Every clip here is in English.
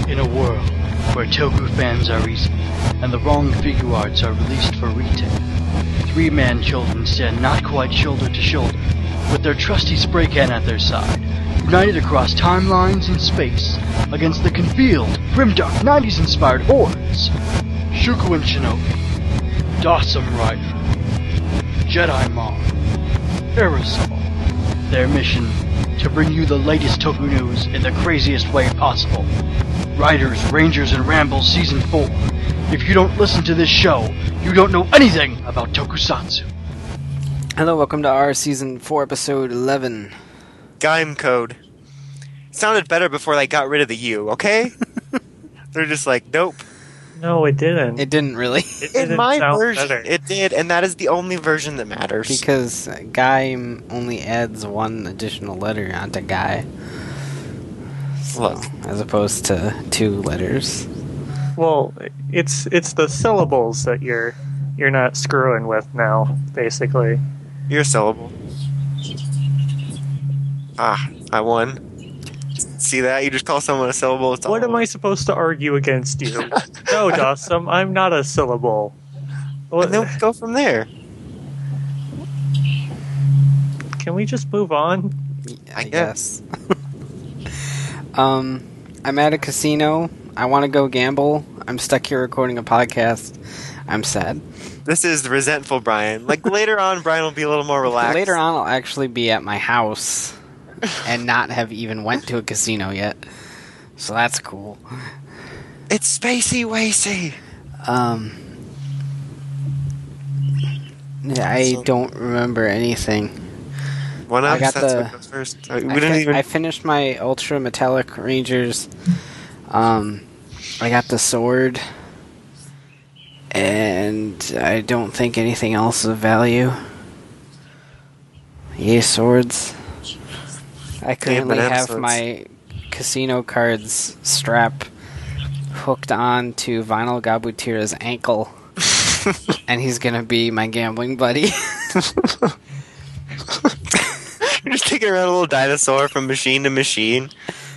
In a world where Toku fans are easy and the wrong figure arts are released for retail, three-man children stand not quite shoulder to shoulder, with their trusty spray can at their side, united across timelines and space against the concealed, grimdark 90s-inspired hordes. Shuko and Shinobi, Dawson Rider, Jedi Mom, Aerosol. Their mission, to bring you the latest Toku news in the craziest way possible. Riders, Rangers, and Rambles Season 4. If you don't listen to this show, you don't know anything about Tokusatsu. Hello, welcome to our Season 4, Episode 11. Gaim code. It sounded better before they got rid of the U, okay? They're just like, nope. No, it didn't. It didn't really. In my version, it did, and that is the only version that matters. Because Gaim only adds one additional letter onto Guy. So, Look. as opposed to two letters. Well, it's the syllables that you're not screwing with now, basically. You're a syllable. Ah, I won. See that? You just call someone a syllable. It's What all am I supposed to argue against you? No, Dawson, I'm not a syllable. And then we go from there. Can we just move on? I guess. I'm at a casino. I want to go gamble. I'm stuck here recording a podcast. I'm sad. This is the resentful Brian. Like, later on, Brian will be a little more relaxed. Later on, I'll actually be at my house and not have even went to a casino yet. So that's cool. It's Spacey Wacy. Yeah, I don't remember anything. One up, I got that's the- what goes first. I I finished my Ultra Metallic Rangers. I got the sword. And I don't think anything else of value. Yay, swords. I currently have episodes. my casino cards strap hooked on to Vinyl Gabutira's ankle. And he's gonna be my gambling buddy. You're just taking around a little dinosaur from machine to machine.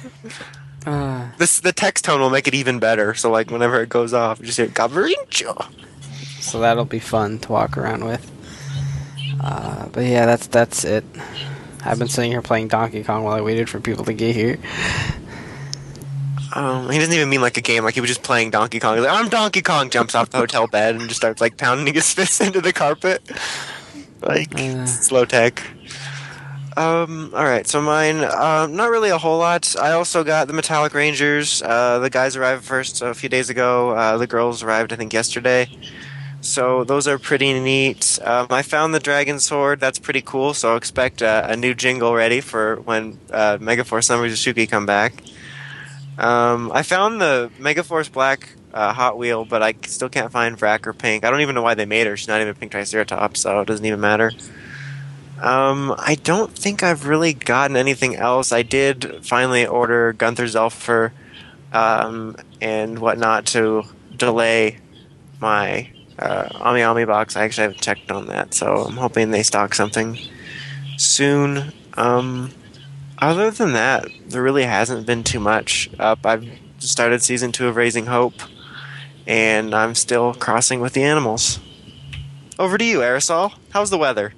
The text tone will make it even better. So, like, whenever it goes off, you just hear Gabrincho. So that'll be fun to walk around with. But yeah, that's it. I've been sitting here playing Donkey Kong while I waited for people to get here. He doesn't even mean like a game. Like, he was just playing Donkey Kong. He's like, I'm Donkey Kong. Jumps off the hotel bed and just starts, like, pounding his fists into the carpet. Like, slow tech. Alright, so mine, not really a whole lot. I also got the Metallic Rangers. The guys arrived first a few days ago. The girls arrived, I think, yesterday. So those are pretty neat. I found the Dragon Sword. That's pretty cool, so I'll expect a new jingle ready for when Megaforce Numbers Shuki come back. I found the Megaforce Black Hot Wheel, but I still can't find Vrac or Pink. I don't even know why they made her. She's not even a Pink Triceratops, so it doesn't even matter. I don't think I've really gotten anything else. I did finally order Gunther Zelfer and whatnot to delay my Ami Ami box. I actually haven't checked on that, so I'm hoping they stock something soon. Other than that, there really hasn't been too much up. I've started Season 2 of Raising Hope, and I'm still crossing with the animals. Over to you, Aerosol. How's the weather?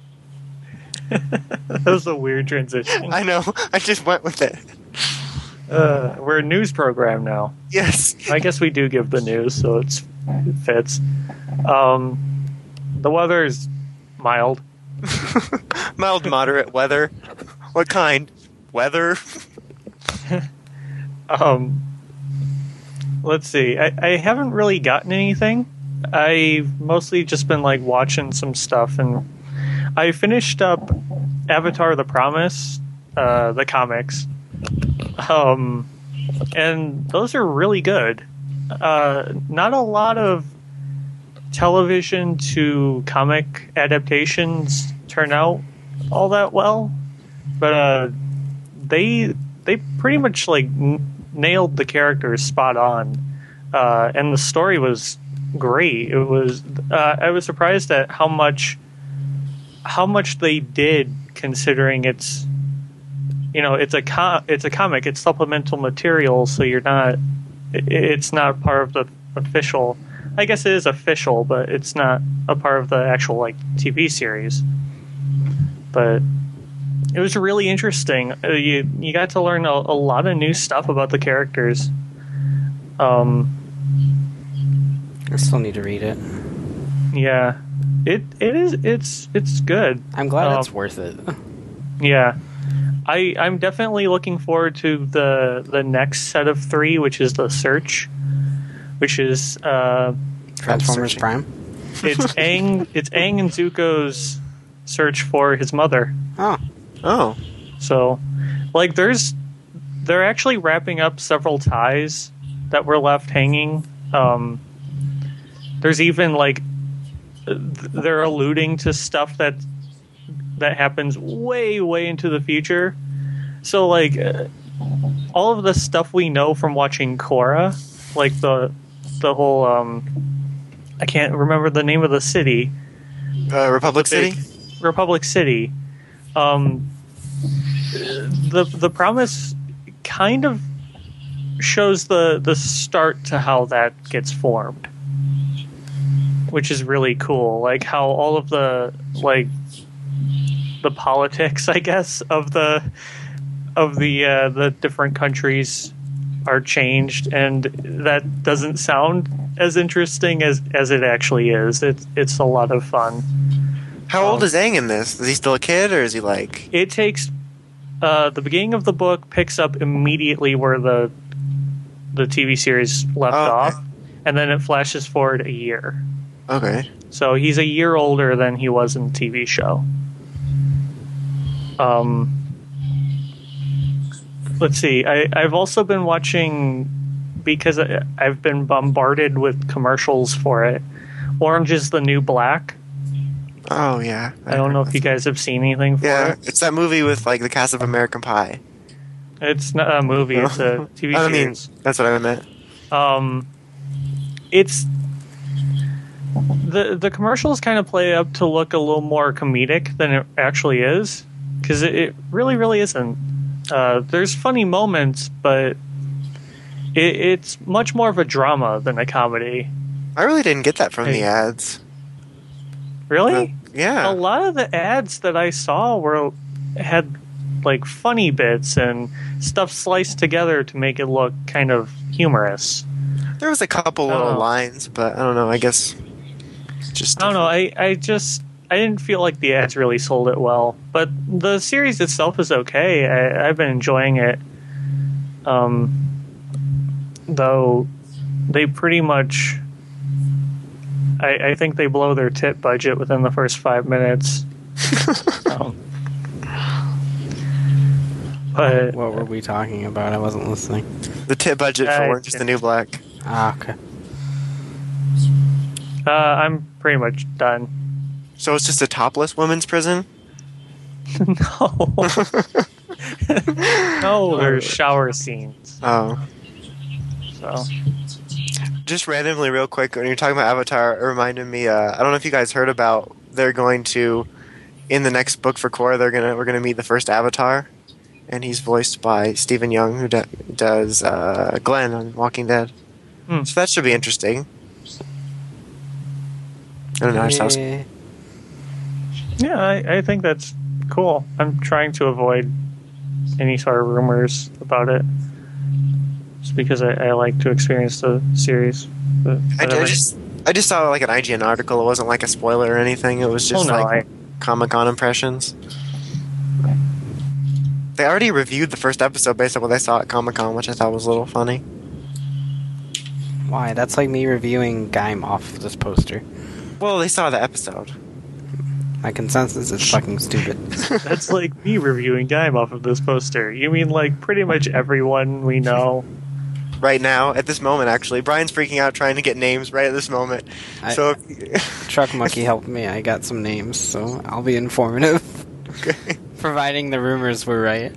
That was a weird transition. I know. I just went with it. We're a news program now. Yes. I guess we do give the news, so it fits. The weather is mild. Mild, moderate weather. What kind? Weather? Let's see. I haven't really gotten anything. I've mostly just been like watching some stuff, and I finished up Avatar: The Promise, the comics, and those are really good. Not a lot of television to comic adaptations turn out all that well, but they pretty much like nailed the characters spot on, and the story was great. It was I was surprised at how much they did, considering it's, you know, it's a comic, it's supplemental material, so you're not it's not part of the official. I guess it is official, but it's not a part of the actual like TV series. But it was really interesting. You got to learn a lot of new stuff about the characters. I still need to read it. Yeah, it's good. I'm glad it's worth it. Yeah, I'm definitely looking forward to the next set of 3, which is the Search, which is Transformers Prime. It's Aang and Zuko's search for his mother. Oh. So, like, they're actually wrapping up several ties that were left hanging. There's even like they're alluding to stuff that happens way into the future. So like all of the stuff we know from watching Korra, like the whole I can't remember the name of the city. Republic City. Republic City. The promise kind of shows the start to how that gets formed, which is really cool. Like how all of the politics, I guess, of the different countries are changed, and that doesn't sound as interesting as it actually is. It's a lot of fun. How old is Aang in this? Is he still a kid, or is he like? It takes the beginning of the book picks up immediately where the TV series left off, and then it flashes forward a year. Okay. So he's a year older than he was in the TV show. Let's see. I've also been watching, because I've been bombarded with commercials for it, Orange is the New Black. Oh, yeah. I don't know if you guys have seen anything for it. It's that movie with like the cast of American Pie. It's not a movie, it's a TV series. I mean, that's what I meant. It's the commercials kind of play up to look a little more comedic than it actually is, because it really isn't. There's funny moments, but it's much more of a drama than a comedy. I really didn't get that from the ads. Really? Yeah. A lot of the ads that I saw had like funny bits and stuff sliced together to make it look kind of humorous. There was a couple little lines, but I don't know. I guess just I don't know. I didn't feel like the ads really sold it well, but the series itself is okay. I've been enjoying it. Though they pretty much, I think they blow their tit budget within the first 5 minutes. But what were we talking about? I wasn't listening. The tit budget for Orange is the New Black. Okay. I'm pretty much done. So it's just a topless women's prison? No. No, there's shower scenes. Oh. So. Just randomly, real quick, when you're talking about Avatar, it reminded me. I don't know if you guys heard about. They're going to, in the next book for Korra, we're gonna meet the first Avatar, and he's voiced by Stephen Young, who does Glenn on Walking Dead. So that should be interesting. I don't know. Yeah, I think that's cool. I'm trying to avoid any sort of rumors about it, just because I like to experience the series. I just saw like an IGN article. It wasn't like a spoiler or anything. It was just Comic-Con impressions. They already reviewed the first episode based on what they saw at Comic-Con, which I thought was a little funny. Why? That's like me reviewing Gaim off this poster. Well, they saw the episode. My consensus is fucking stupid. That's like me reviewing Gaim off of this poster. You mean like pretty much everyone we know? Right now, at this moment, actually. Brian's freaking out trying to get names right at this moment. Truck Monkey helped me. I got some names, so I'll be informative. Okay. Providing the rumors were right.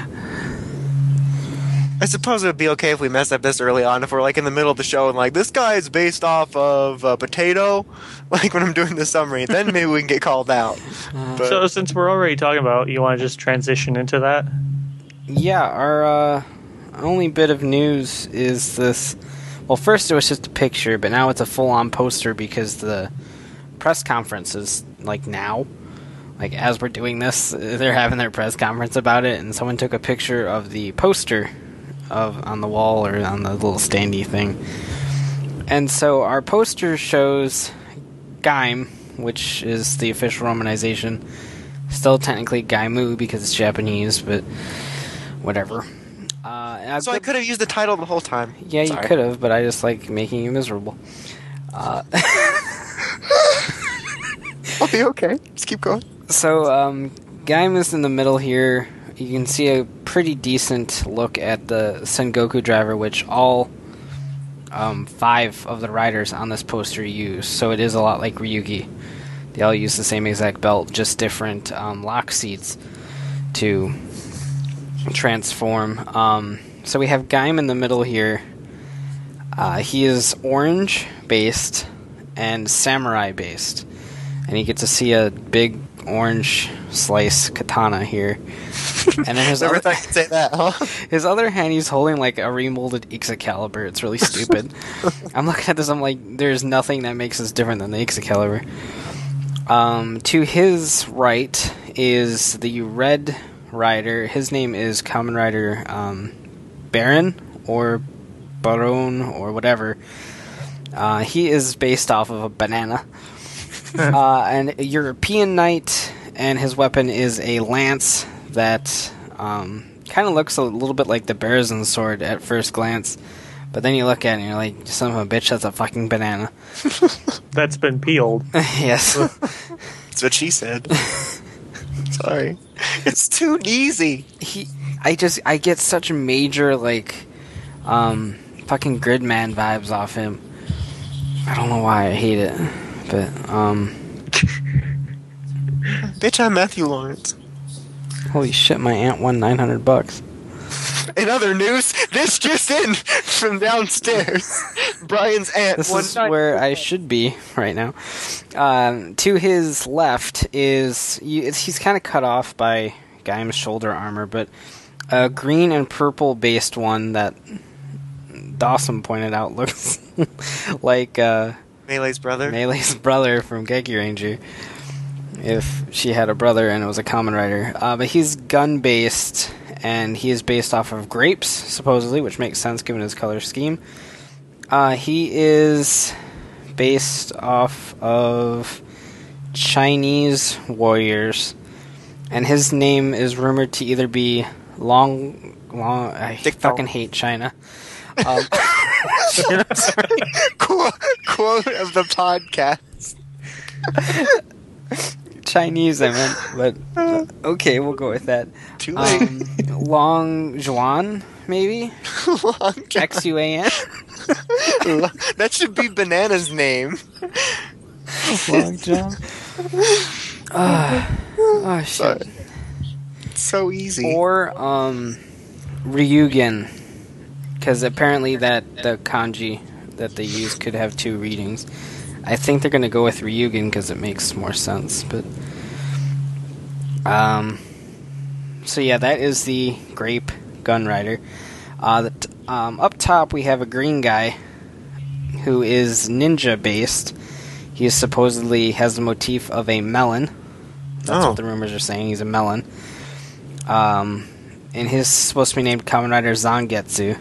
I suppose it would be okay if we mess up this early on, if we're like in the middle of the show and like, this guy is based off of Potato, like when I'm doing the summary, then maybe we can get called out. So since we're already talking about, you want to just transition into that? Yeah, only bit of news is this. Well, first it was just a picture, but now it's a full-on poster because the press conference is like now. Like as we're doing this, they're having their press conference about it, and someone took a picture of the poster on the wall or on the little standy thing. And so our poster shows Gaim, which is the official romanization. Still technically Gaimu because it's Japanese, but whatever. So I could have used the title the whole time. Yeah, Sorry. you could have, but I just like making you miserable. I'll be okay. Just keep going. So, Gaim is in the middle here. You can see a pretty decent look at the Sengoku driver, which all 5 of the riders on this poster use. So it is a lot like Ryugi. They all use the same exact belt, just different lock seats to transform. So we have Gaim in the middle here. He is orange based and samurai based, and you get to see a big orange slice katana here. And then Never thought you'd say that, huh? his other hand, he's holding like a remolded Excalibur. It's really stupid. I'm looking at this, I'm like, there's nothing that makes this different than the Excalibur. To his right is the Red Rider. His name is Kamen Rider Baron or Baron or whatever. He is based off of a banana. And a European Knight, and his weapon is a lance that kind of looks a little bit like the Berezin sword at first glance. But then you look at it and you're like, son of a bitch, that's a fucking banana. That's been peeled. Yes. That's what she said. Sorry. It's too easy. I get such major, like, fucking Gridman vibes off him. I don't know why I hate it, but, Bitch, I'm Matthew Lawrence. holy shit, my aunt won $900. In other news, this just in from downstairs. Brian's aunt This won is where I should be right now. To his left is... he's kind of cut off by Gaim's shoulder armor, but a green and purple based one that Dawson pointed out looks like Melee's brother. Melee's brother from Geki Ranger. If she had a brother and it was a Kamen Rider. But he's gun-based, and he is based off of grapes, supposedly, which makes sense given his color scheme. He is based off of Chinese warriors, and his name is rumored to either be Long. I fucking hate China. Quote of the podcast. Chinese, I meant, but okay, we'll go with that. Too late. Long Juan, maybe? Xuan? That should be Banana's name. Long John? Oh, shit. Sorry. It's so easy. Or, Ryugen. Because apparently the kanji that they use could have 2 readings. I think they're going to go with Ryugen because it makes more sense, but... So yeah, that is the Grape Gun Rider. Up top we have a green guy who is ninja-based. He supposedly has the motif of a melon. That's what the rumors are saying, he's a melon. And he's supposed to be named Kamen Rider Zangetsu.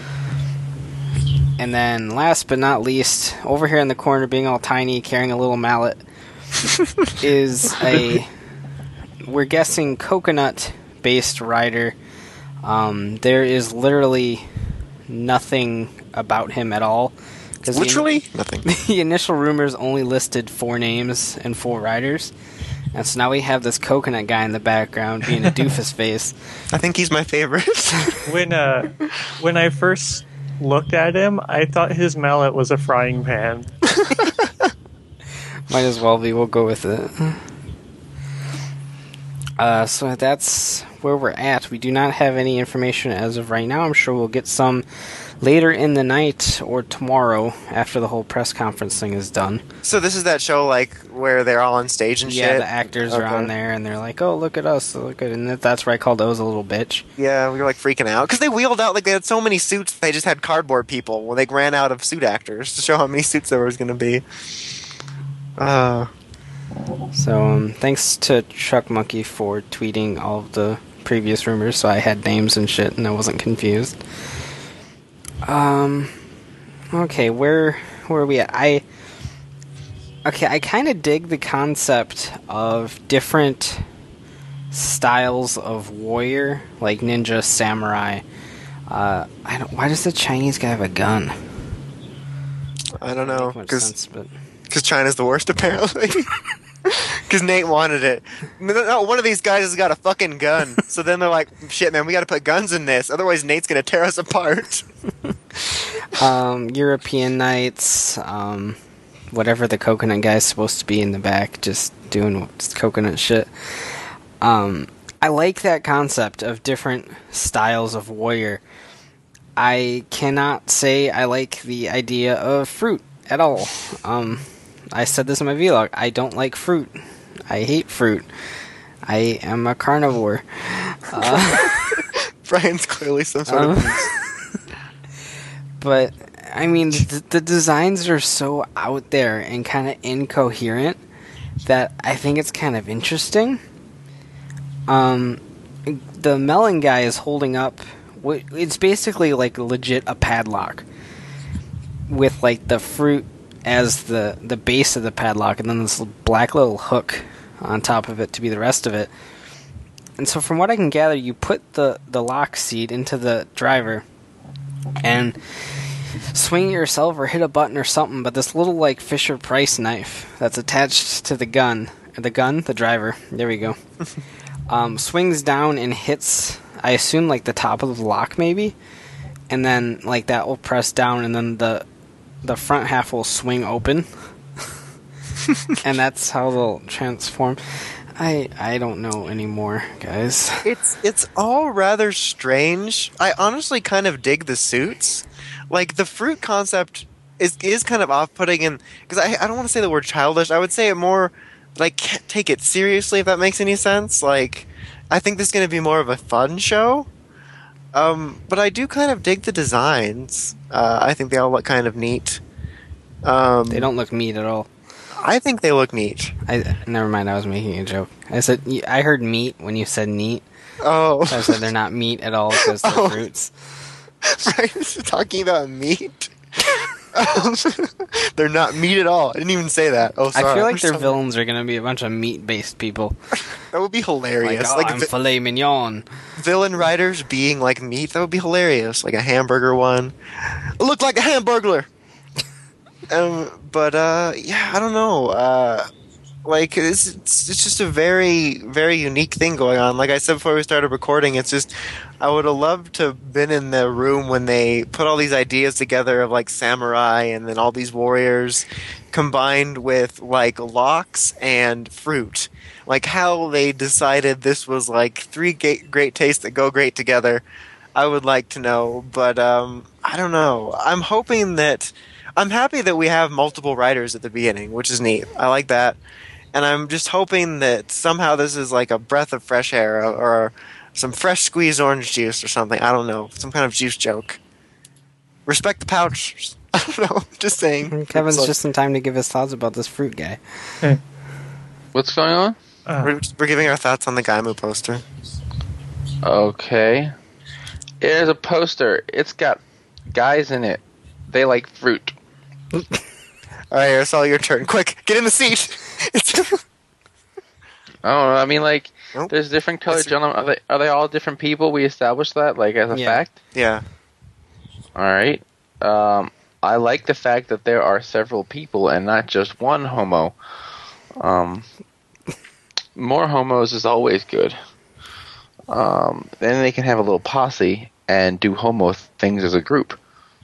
And then, last but not least, over here in the corner, being all tiny, carrying a little mallet, is a, we're guessing, coconut-based rider. There is literally nothing about him at all. Literally nothing. The initial rumors only listed 4 names and 4 riders. And so now we have this coconut guy in the background being a doofus face. I think he's my favorite. When I first looked at him, I thought his mallet was a frying pan. Might as well be. We'll go with it. So that's where we're at. We do not have any information as of right now. I'm sure we'll get some later in the night or tomorrow after the whole press conference thing is done. So this is that show like where they're all on stage and shit? Yeah, the actors are on there and they're like, oh, look at us, look at, and that's where I called Oz a little bitch. Yeah, we were like freaking out because they wheeled out like they had so many suits. They just had cardboard people when they ran out of suit actors to show how many suits there was going to be. So thanks to Chuck Monkey for tweeting all of the previous rumors, so I had names and shit and I wasn't confused. Okay, where are we at? I kind of dig the concept of different styles of warrior, like ninja, samurai. Why does the Chinese guy have a gun? I don't know, because China's the worst apparently. Because Nate wanted it. No, one of these guys has got a fucking gun. So then they're like, shit, man, we gotta put guns in this. Otherwise, Nate's gonna tear us apart. European Knights, whatever the coconut guy's supposed to be in the back, just doing coconut shit. I like that concept of different styles of warrior. I cannot say I like the idea of fruit at all. I said this in my vlog. I don't like fruit. I hate fruit. I am a carnivore. Brian's clearly some sort of beast. But, I mean, the designs are so out there and kind of incoherent that I think it's kind of interesting. The melon guy is holding up... It's basically, like, legit a padlock. With, like, the fruit as the base of the padlock, and then this black little hook on top of it to be the rest of it. And so from what I can gather, you put the lock seed into the driver and swing it yourself or hit a button or something, but this little like Fisher-Price knife that's attached to the driver, there we go, swings down and hits, I assume, like the top of the lock maybe, and then like that will press down and then the front half will swing open. And that's how they'll transform. I don't know anymore, guys. It's all rather strange. I honestly kind of dig the suits. Like, the fruit concept is kind of off-putting, and because I don't want to say the word childish. I would say it more, like, can't take it seriously, if that makes any sense. Like, I think this is going to be more of a fun show. But I do kind of dig the designs. I think they all look kind of neat. They don't look neat at all. I think they look neat. Never mind, I was making a joke. I heard meat when you said neat. Oh. So I said they're not meat at all because they're fruits. Right, talking about meat. They're not meat at all. I didn't even say that. Oh, sorry. I feel like their villains are going to be a bunch of meat-based people. That would be hilarious. Like, I'm filet mignon. Villain writers being like meat, that would be hilarious. Like a hamburger one. Look like a hamburglar! But I don't know. Like, it's just a very, very unique thing going on. Like I said before we started recording, it's just, I would have loved to have been in the room when they put all these ideas together of, like, samurai and then all these warriors combined with, like, locks and fruit. Like, how they decided this was, like, three great tastes that go great together. I would like to know, but I don't know. I'm happy that we have multiple writers at the beginning, which is neat. I like that. And I'm just hoping that somehow this is like a breath of fresh air or some fresh squeezed orange juice or something. I don't know. Some kind of juice joke. Respect the pouch. I don't know. Just saying. Kevin's just in time to give his thoughts about this fruit guy. Hey. What's going on? We're giving our thoughts on the Gaimu poster. Okay. It is a poster. It's got guys in it. They like fruit. Alright, it's all your turn. Quick, get in the seat! I don't know. I mean, like, Nope. there's different colored gentlemen. Are they all different people? We established that, like, as a fact? Yeah. Alright. I like the fact that there are several people and not just one homo. More homos is always good. Then they can have a little posse and do homo things as a group.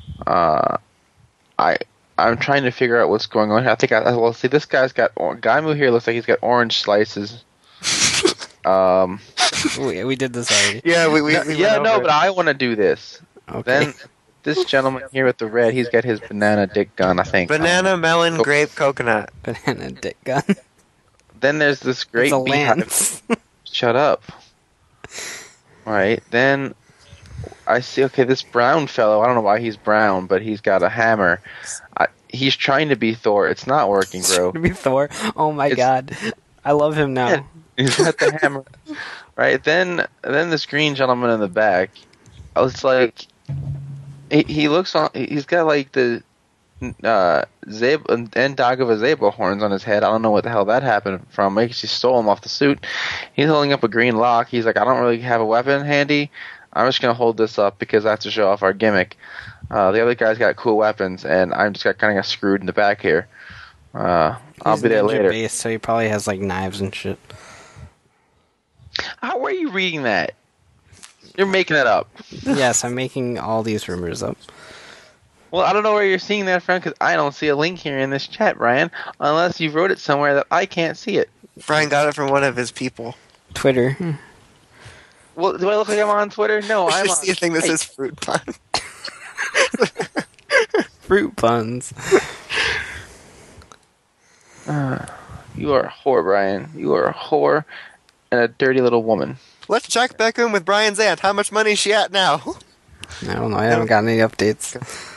I'm trying to figure out what's going on here. I think, well, see, this guy's got Gaimu here. Looks like he's got orange slices. We did this already. Yeah, we went over but it. I want to do this. Okay. Then this gentleman here with the red, he's got his banana dick gun, I think. Banana, melon, grape, coconut. Banana dick gun. Then there's this great It's a beehive. lance. Shut up. Right, then I see, okay, this brown fellow, I don't know why he's brown, but he's got a hammer. He's trying to be Thor. It's not working, bro. To be Thor. Oh my It's- god. I love him now. He's got the hammer. Right, then this green gentleman in the back, I was like, he looks on, he's got like the end dog of a zebra horns on his head. I don't know what the hell that happened from. Maybe he stole them off the suit. He's holding up a green lock. He's like, I don't really have a weapon handy. I'm just going to hold this up because I have to show off our gimmick. The other guy's got cool weapons, and I'm just kind of screwed in the back here. I'll He's be there ninja later. based, so he probably has like knives and shit. How are you reading that? You're making it up. Yes, I'm making all these rumors up. Well, I don't know where you're seeing that from because I don't see a link here in this chat, Brian, unless you wrote it somewhere that I can't see it. Brian got it from one of his people. Twitter. Well, do I look like I'm on Twitter? No, I'm I on. see a thing that Hey, says fruit pun. Fruit puns. You are a whore, Brian. You are a whore and a dirty little woman. Let's check back in with Brian's aunt. How much money is she at now? I don't know. I haven't gotten any updates.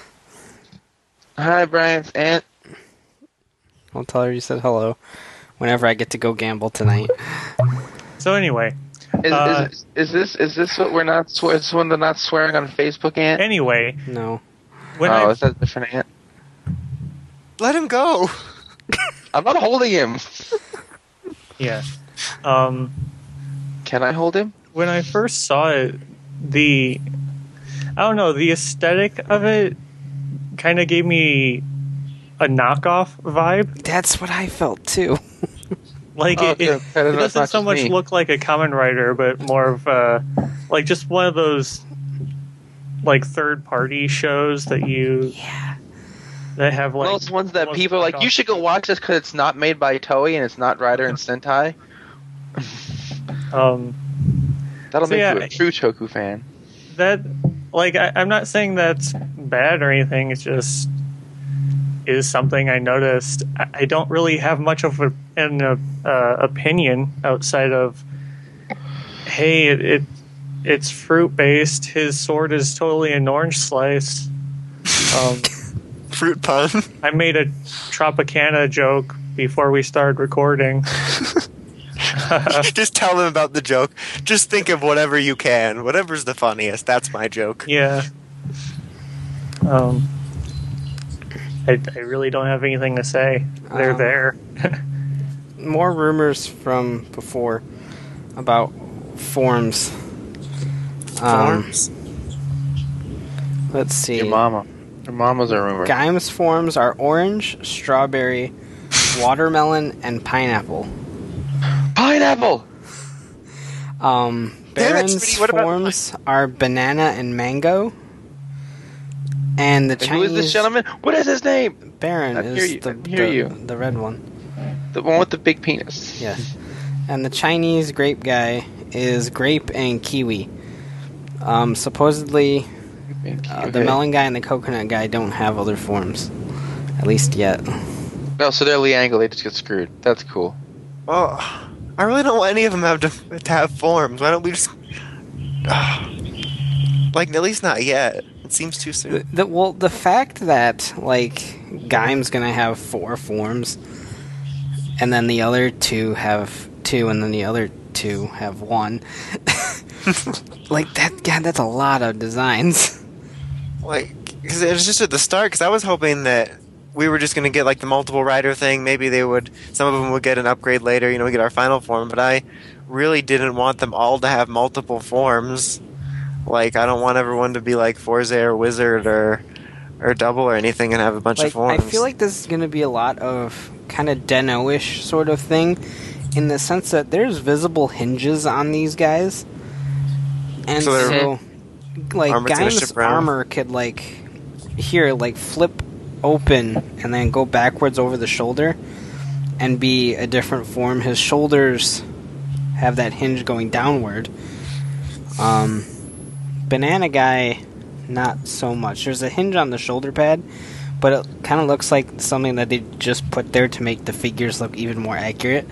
Hi, Brian's aunt. I'll tell her you said hello whenever I get to go gamble tonight. So anyway, Is this what we're not swear? Is this one they're not swearing on Facebook, aunt? anyway, No. when Oh, I is that a different aunt? Let him go. I'm not holding him. yeah, Can I hold him? when I first saw it, the aesthetic of it kind of gave me a knockoff vibe. That's what I felt too. Like Oh, it okay. That is doesn't not so just much me. look like a Kamen Rider, but more of like just one of those like third party shows that you that have like Those ones that almost people are like, knockoff- you should go watch this because it's not made by Toei and it's not Rider and Sentai. That'll So make yeah, you a true Choku fan. that like I'm not saying that's bad or anything. It's just is something I noticed. I don't really have much of an opinion outside of hey, it's fruit based. His sword is totally an orange slice. Fruit pun. I made a Tropicana joke before we started recording. Just tell them about the joke. Just think of whatever you can. Whatever's the funniest. That's my joke. Yeah. I really don't have anything to say. They're there. More rumors from before about forms. Forms? Let's see. Your mama. Your mama's a rumor. Gaim's forms are orange, strawberry, watermelon, and pineapple. Pineapple! Damn it, Baron's Speedy, what about forms are banana and mango. And the And who Chinese is this gentleman? What is his name? Baron I is hear you, the, I hear you. the red one. The one with the big penis. Yes. And the Chinese grape guy is grape and kiwi. Supposedly, the melon guy and the coconut guy don't have other forms. At least yet. No, so they're Liangle, they just get screwed. That's cool. Well, I really don't want any of them to have forms. Why don't we just... like, at least not yet. It seems too soon. The fact that, like, Gaim's gonna have 4 forms, and then the other 2 have 2, and then the other 2 have 1. Like, that's a lot of designs. Like, because it was just at the start, because I was hoping that we were just going to get, like, the multiple rider thing. Maybe some of them would get an upgrade later, we get our final form, but I really didn't want them all to have multiple forms. Like, I don't want everyone to be like Forza or Wizard or Double or anything and have a bunch of Like, forms. I feel like this is gonna be a lot of kind of Den-O-ish sort of thing, in the sense that there's visible hinges on these guys. And So they're- so like, Armor's gonna Gaim's ship around? armor could, like, flip open and then go backwards over the shoulder and be a different form. His shoulders have that hinge going downward. Banana Guy, not so much. There's a hinge on the shoulder pad, but it kind of looks like something that they just put there to make the figures look even more accurate.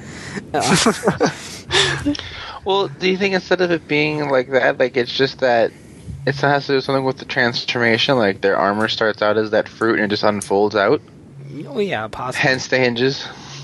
Well, do you think instead of it being like that, like it's just that it has to do something with the transformation, like their armor starts out as that fruit and it just unfolds out? Oh yeah, possibly. Hence the hinges.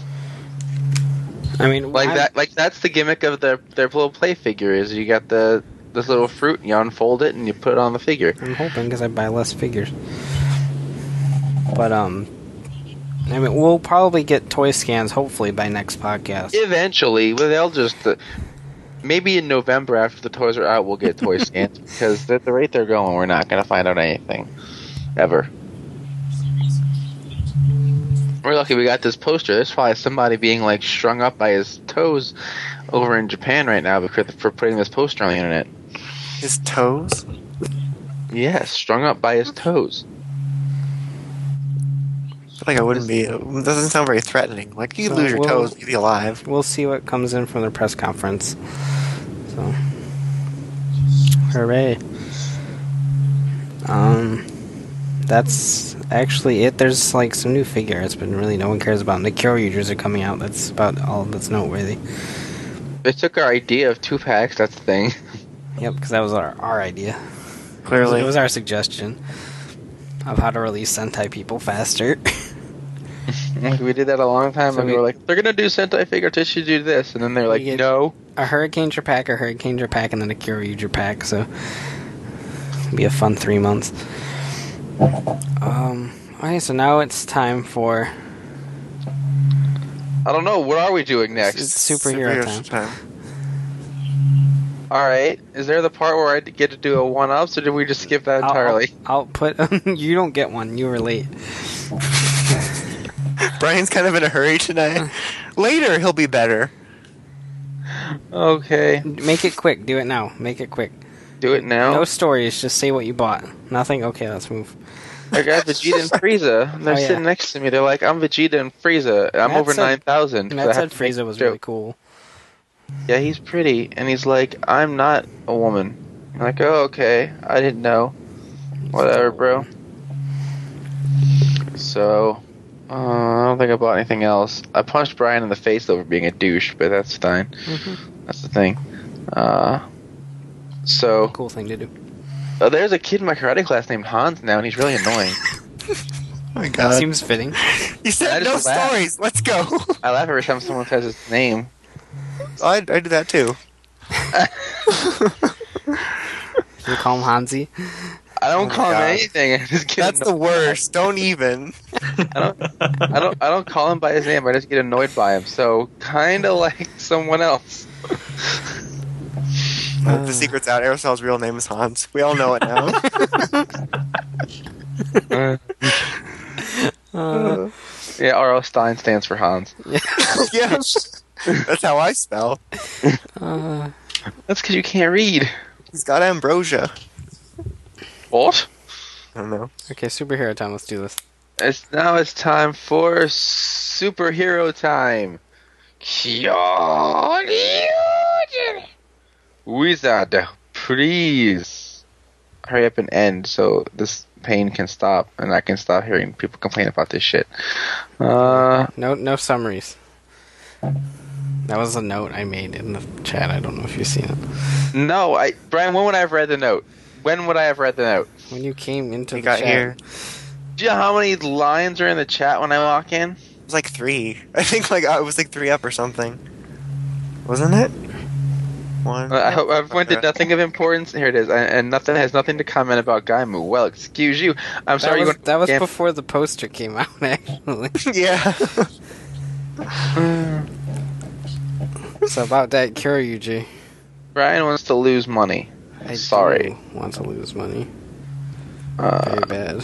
I mean, Like that's the gimmick of their little play figure is you got this little fruit and you unfold it and you put it on the figure. I'm hoping because I buy less figures. But I mean, we'll probably get toy scans hopefully by next podcast. Eventually, well, they'll just maybe in November after the toys are out, we'll get toy scans because at the rate they're going, we're not going to find out anything ever. We're lucky we got this poster. There's probably somebody being like strung up by his toes over in Japan right now for putting this poster on the internet. His toes? Yes, strung up by his toes. I feel like I wouldn't be. It doesn't sound very threatening. Like, you could So lose your we'll- toes, you'd be alive. We'll see what comes in from the press conference. So, hooray! That's actually it. There's like some new figure arts, but really no one cares about. And the Kyoryugers are coming out. That's about all that's noteworthy. They took our idea of 2-packs, that's the thing. Yep, because that was our idea. Clearly. It was our suggestion of how to release Sentai people faster. We did that a long time So ago. we- We were like, they're gonna do Sentai figure artists should do this, and then they're like, get- no. A Hurricaneger pack, and then a Kyoryuger pack. So it'll be a fun 3 months. Okay, so now it's time for I don't know. What are we doing next? it's superhero time. All right. Is there the part where I get to do a one-ups, or did we just skip that entirely? I'll put. You don't get one. You were late. Brian's kind of in a hurry tonight. Later, he'll be better. Okay. Make it quick. Do it now. Make it quick. Do it now. No stories. Just say what you bought. Nothing. Okay, let's move. I got Vegeta and Frieza. And they're Oh, yeah. sitting next to me. They're like, I'm Vegeta and Frieza. I'm Matt over said- 9,000. so I Matt have said to make Frieza a was joke. really cool. Yeah, he's pretty. And he's like, I'm not a woman. I'm like, oh, okay. I didn't know. Whatever, bro. So, I don't think I bought anything else. I punched Brian in the face over being a douche, but that's fine. That's the thing. So, Cool thing to do. there's a kid in my karate class named Hans now, and he's really annoying. Oh my god. Seems fitting. You I said no just laughed. stories. Let's go. I laugh every time someone says his name. I do that too. You call him Hansi. I don't Oh my call him God. anything. I just get That's the annoyed. worst. Don't even. I don't call him by his name. I just get annoyed by him. So kind of like someone else. The secret's out. Aerosol's real name is Hans. We all know it now. Yeah, R.L. Stein stands for Hans. Yeah. That's how I spell. That's because you can't read. He's got ambrosia. What? I don't know. Okay, superhero time. Let's do this. It's time for superhero time. Wizard, please hurry up and end so this pain can stop and I can stop hearing people complain about this shit. No summaries. That was a note I made in the chat. I don't know if you've seen it. No, Brian, when would I have read the note? When would I have read the note? When you came into He the got chat. here. Do you know how many lines are in the chat when I walk in? It was like 3. I think it was like 3 up or something. Wasn't it? 1. I hope everyone did nothing of importance. Here it is, and nothing has nothing to comment about Gaimu. Well, excuse you. I'm sorry. That was you before the poster came out, actually. Yeah. So about that Kyoryuji. Brian wants to lose money. I Sorry. do want to lose money. Very bad.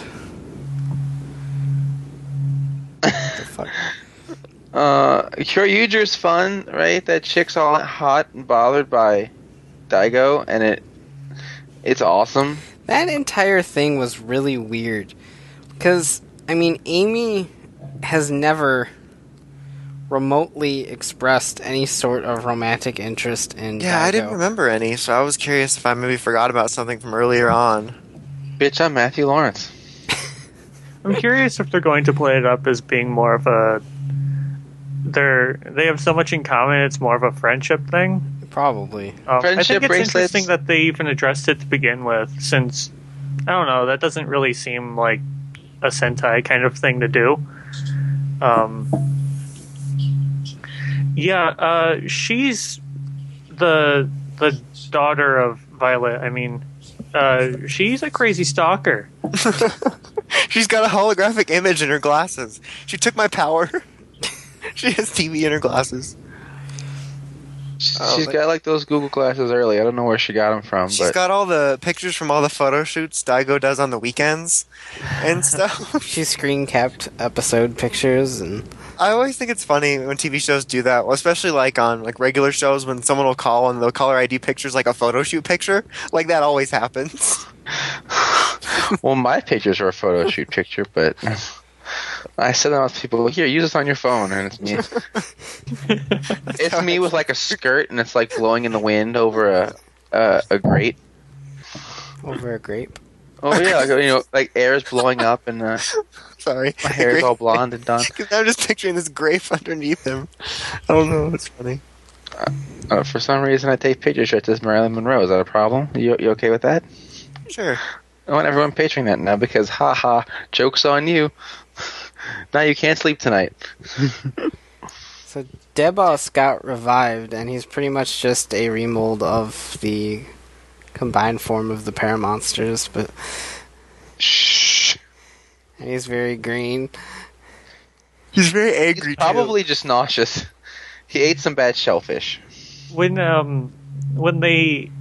What the fuck? Kyoryuger's fun, right? That chick's all hot and bothered by Daigo, and it's awesome. That entire thing was really weird. Because, I mean, Amy has never remotely expressed any sort of romantic interest in Yeah, I Daigo. didn't remember any, so I was curious if I maybe forgot about something from earlier on. Bitch, I'm Matthew Lawrence. I'm curious if they're going to play it up as being more of a. They have so much in common. It's more of a friendship thing. Probably. I Friendship think it's bracelets. interesting that they even addressed it to begin with, since I don't know. That doesn't really seem like a Sentai kind of thing to do. She's the daughter of Violet. I mean, she's a crazy stalker. She's got a holographic image in her glasses. She took my power. She has TV in her glasses. She's got like those Google glasses early. I don't know where she got them from. She's got all the pictures from all the photo shoots Daigo does on the weekends and stuff. She screen capped episode pictures, and I always think it's funny when TV shows do that, well, especially like on like regular shows when someone will call and the caller ID picture's like a photo shoot picture. Like that always happens. Well, my pictures are a photo shoot picture, but I send them out to people. Here, use this on your phone, and it's me. It's me with like a skirt, and it's like blowing in the wind over a grate. over a grape. Oh yeah, like, like air's blowing up, and Sorry. my hair's all blonde and done. Because I'm just picturing this grape underneath him. I don't know. It's funny. For some reason, I take pictures dressed as Marilyn Monroe. Is that a problem? You okay with that? Sure. I want everyone picturing that now because, haha, joke's on you. Now you can't sleep tonight. So Debos got revived, and he's pretty much just a remold of the combined form of the Paramonsters, but Shh. and he's very green. He's very angry, He's probably just nauseous. He ate some bad shellfish. When they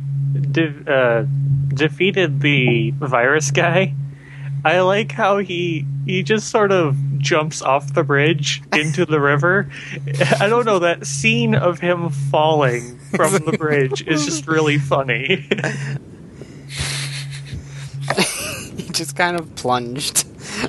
defeated the virus guy, I like how he just sort of jumps off the bridge into the river. I don't know, that scene of him falling from the bridge is just really funny. He just kind of plunged.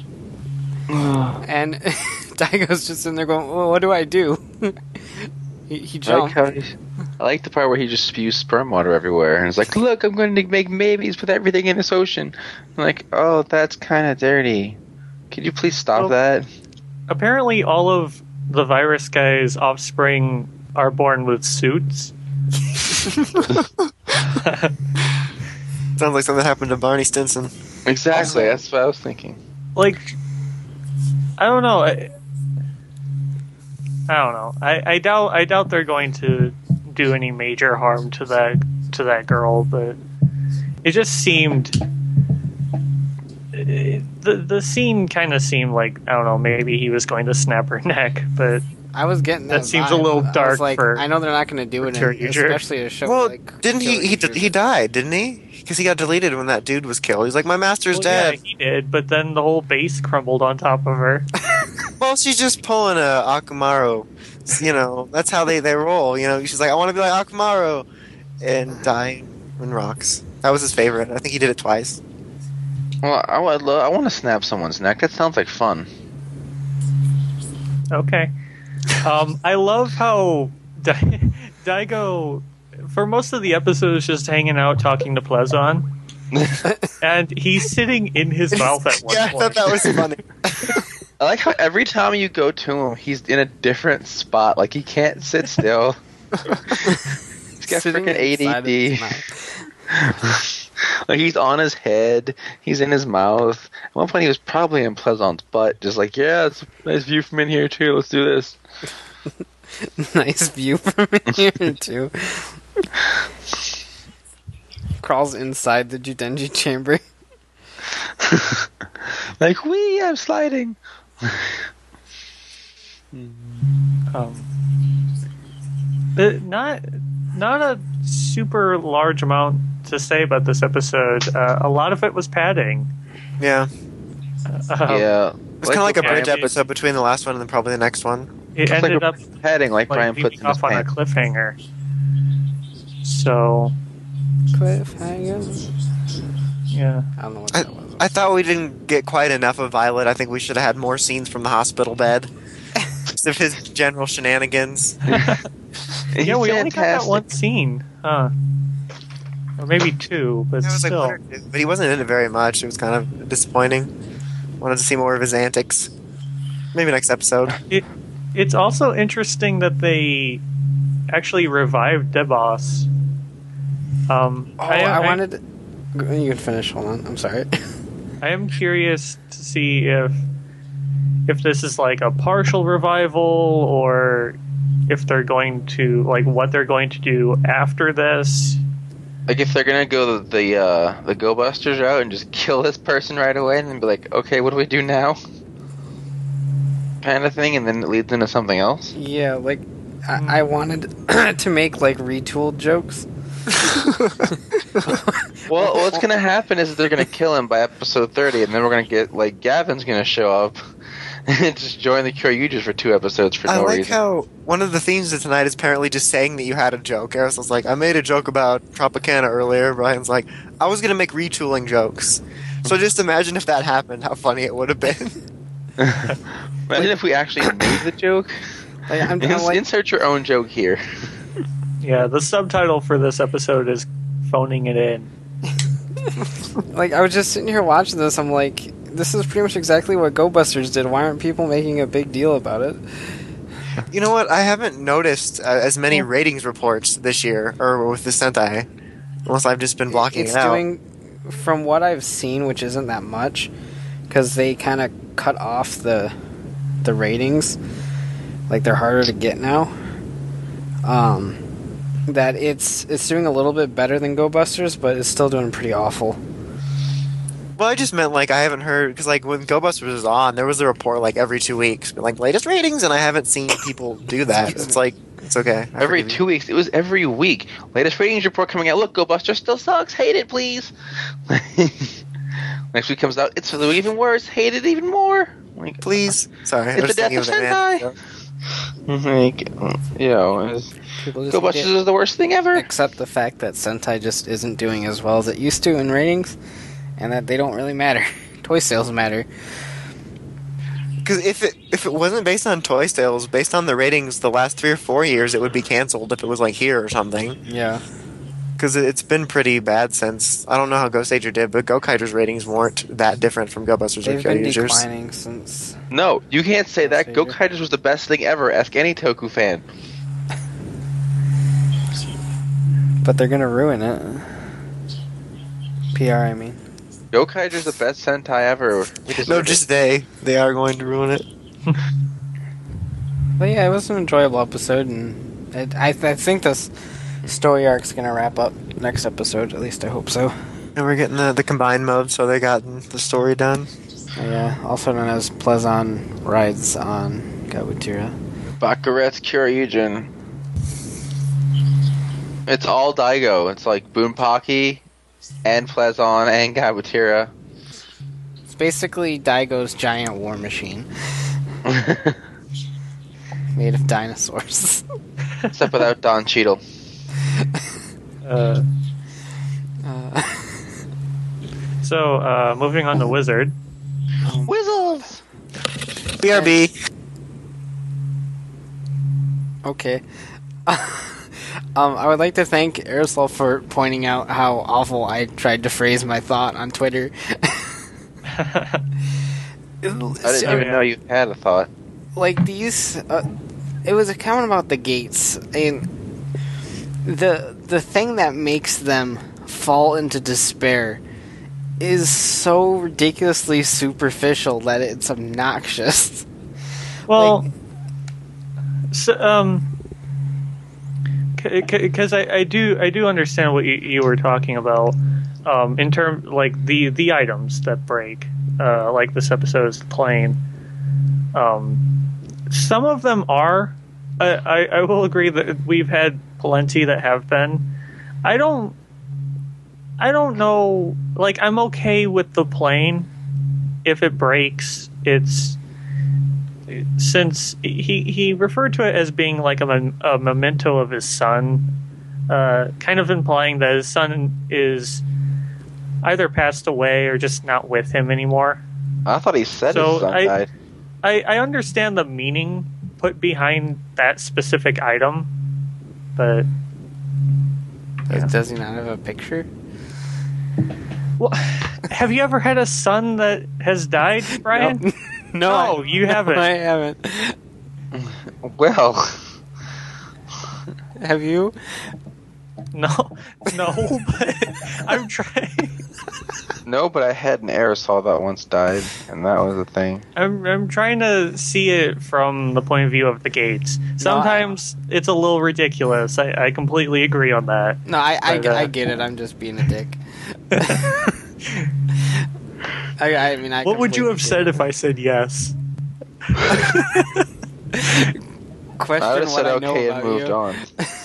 And Daigo's just in there going, well, what do I do? He jumped. I like the part where he just spews sperm water everywhere, and it's like, look, I'm going to make babies with everything in this ocean. I'm like, oh, that's kind of dirty. Could you please stop that? Apparently all of the virus guy's offspring are born with suits. Sounds like something happened to Barney Stinson. Exactly, that's what I was thinking. Like, I don't know. I don't know. I doubt they're going to do any major harm to that girl, but it just seemed the scene kind of seemed like, I don't know, maybe he was going to snap her neck, but I was getting that seems vibe. a little I was dark like, for I know they're not going to do it, especially a show Well, like. didn't he died, didn't he? Because he got deleted when that dude was killed. He's like, my master's dead. Yeah, he did, but then the whole base crumbled on top of her. Well, she's just pulling a Akamaru. You know, that's how they roll. You know, she's like, I want to be like Akamaru, and die in rocks. That was his favorite. I think he did it twice. Well, I want to snap someone's neck. That sounds like fun. Okay. I love how Daigo, for most of the episode, is just hanging out talking to Plezon. And he's sitting in his mouth at one Yeah, I point. thought that was funny. I like how every time you go to him, he's in a different spot. Like, he can't sit still. He's got Sitting freaking inside of his ADD. mouth. Like, he's on his head. He's in his mouth. At one point, he was probably in Plezon's butt. Just like, yeah, it's a nice view from in here, too. Let's do this. Nice view from here too. Crawls inside the Judenji chamber. Like, wee, I'm sliding. But not a super large amount to say about this episode. A lot of it was padding. Yeah. Yeah. It's kind of like a bridge yeah, episode between the last one and then probably the next one. It It's ended like up heading, like Brian puts leaving in his off on a pants. cliffhanger. So Cliffhanger. yeah. I don't know what that was. I thought we didn't get quite enough of Violet. I think we should have had more scenes from the hospital bed. most of his general shenanigans. Yeah, we only got that one scene. Or maybe two, but It was like still. one or two, but he wasn't in it very much. It was kind of disappointing. Wanted to see more of his antics. Maybe next episode. It's also interesting that they actually revived Debos. I wanted to... You can finish, hold on, I'm sorry. I am curious to see if this is like a partial revival, or if they're going to, like, what they're going to do after this. Like, if they're gonna go the Go Busters route and just kill this person right away, and then be like, okay, what do we do now? Kind of thing, and then it leads into something else. Yeah, like, I wanted to make, like, retooled jokes. Well, what's gonna happen is they're gonna kill him by episode 30, and then we're gonna get, like, Gavin's gonna show up and just join the Kyoryujas for 2 episodes for I no like reason. how one of the themes of tonight is apparently just saying that you had a joke. Aristo's like, I made a joke about Tropicana earlier. Brian's like, I was going to make retooling jokes. So just imagine if that happened, how funny it would have been. Imagine if we actually made the joke. Like, I'm like, Insert your own joke here. Yeah, the subtitle for this episode is phoning it in. like, I was just sitting here watching this, I'm like, this is pretty much exactly what Go Busters did. Why aren't people making a big deal about it? You know what? I haven't noticed as many ratings reports this year, or with the Sentai, unless I've just been blocking It's it out. doing, from what I've seen, which isn't that much, because they kind of cut off the ratings, like they're harder to get now. That it's doing a little bit better than Go Busters, but it's still doing pretty awful. Well, I just meant, like, I haven't heard, because, like, when Go Busters was on, there was a report, like, every 2 weeks, like, latest ratings, and I haven't seen people do that. It's like, it's okay. I Every forgive you. 2 weeks. It was every week. Latest ratings report coming out. Look, Go Buster still sucks. Hate it, please. Next week comes out. It's even worse. Hate it even more. Like, Please. Sorry. I It's was the death thinking of that, Sentai. man. like, you know, People just Go need Busters to is the worst thing ever. accept the fact that Sentai just isn't doing as well as it used to in ratings, and that they don't really matter. Toy sales matter. Because if it wasn't based on toy sales, based on the ratings the last 3 or 4 years, it would be canceled if it was, like, here or something. Yeah. Because it's been pretty bad since, I don't know how Ghost Ager did, but Gokaiger's ratings weren't that different from Go Busters or They've been Kyoryujas. declining since... No, you can't say that. Savior. Go Kaijers was the best thing ever. Ask any Toku fan. But they're gonna ruin it. PR, I mean. Go Kaiger's the best Sentai ever. We deserve No, it. just they. They are going to ruin it. But yeah, it was an enjoyable episode, and I think this story arc's gonna wrap up next episode. At least I hope so. And we're getting the combined mode, so they got the story done. Yeah, also known as Plezon rides on Gabutira. Bakuret's Kyoryujin. It's all Daigo. It's like Bunpaki and Plezon and Gabutira. It's basically Daigo's giant war machine made of dinosaurs. Except without Don Cheadle. So, moving on to Wizard. Whizzles! BRB. Okay. I would like to thank Aerosol for pointing out how awful I tried to phrase my thought on Twitter. I didn't even know you had a thought. Like these, it was a comment about the gates, and the thing that makes them fall into despair is so ridiculously superficial that it's obnoxious. Well, Like- so, because I do understand what you were talking about, in terms like the items that break, like this episode is playing. Some of them are. I will agree that we've had plenty that have been. I don't know. Like, I'm okay with the plane. If it breaks, it's since he referred to it as being like a memento of his son, kind of implying that his son is either passed away or just not with him anymore. I thought he said So his son died. I understand the meaning put behind that specific item, but Does he not have a picture? well, have you ever had a son that has died, Brian? No, you haven't. I haven't. Well, Have you? No, but I'm trying. no, but I had an aerosol that once died, and that was a thing. I'm trying to see it from the point of view of the Gates. Sometimes it's a little ridiculous. I completely agree on that. No, I But, get it. I'm just being a dick. I mean, I What would you completely have get said it. if I said yes? Question I would have what said I know okay about and moved you. on.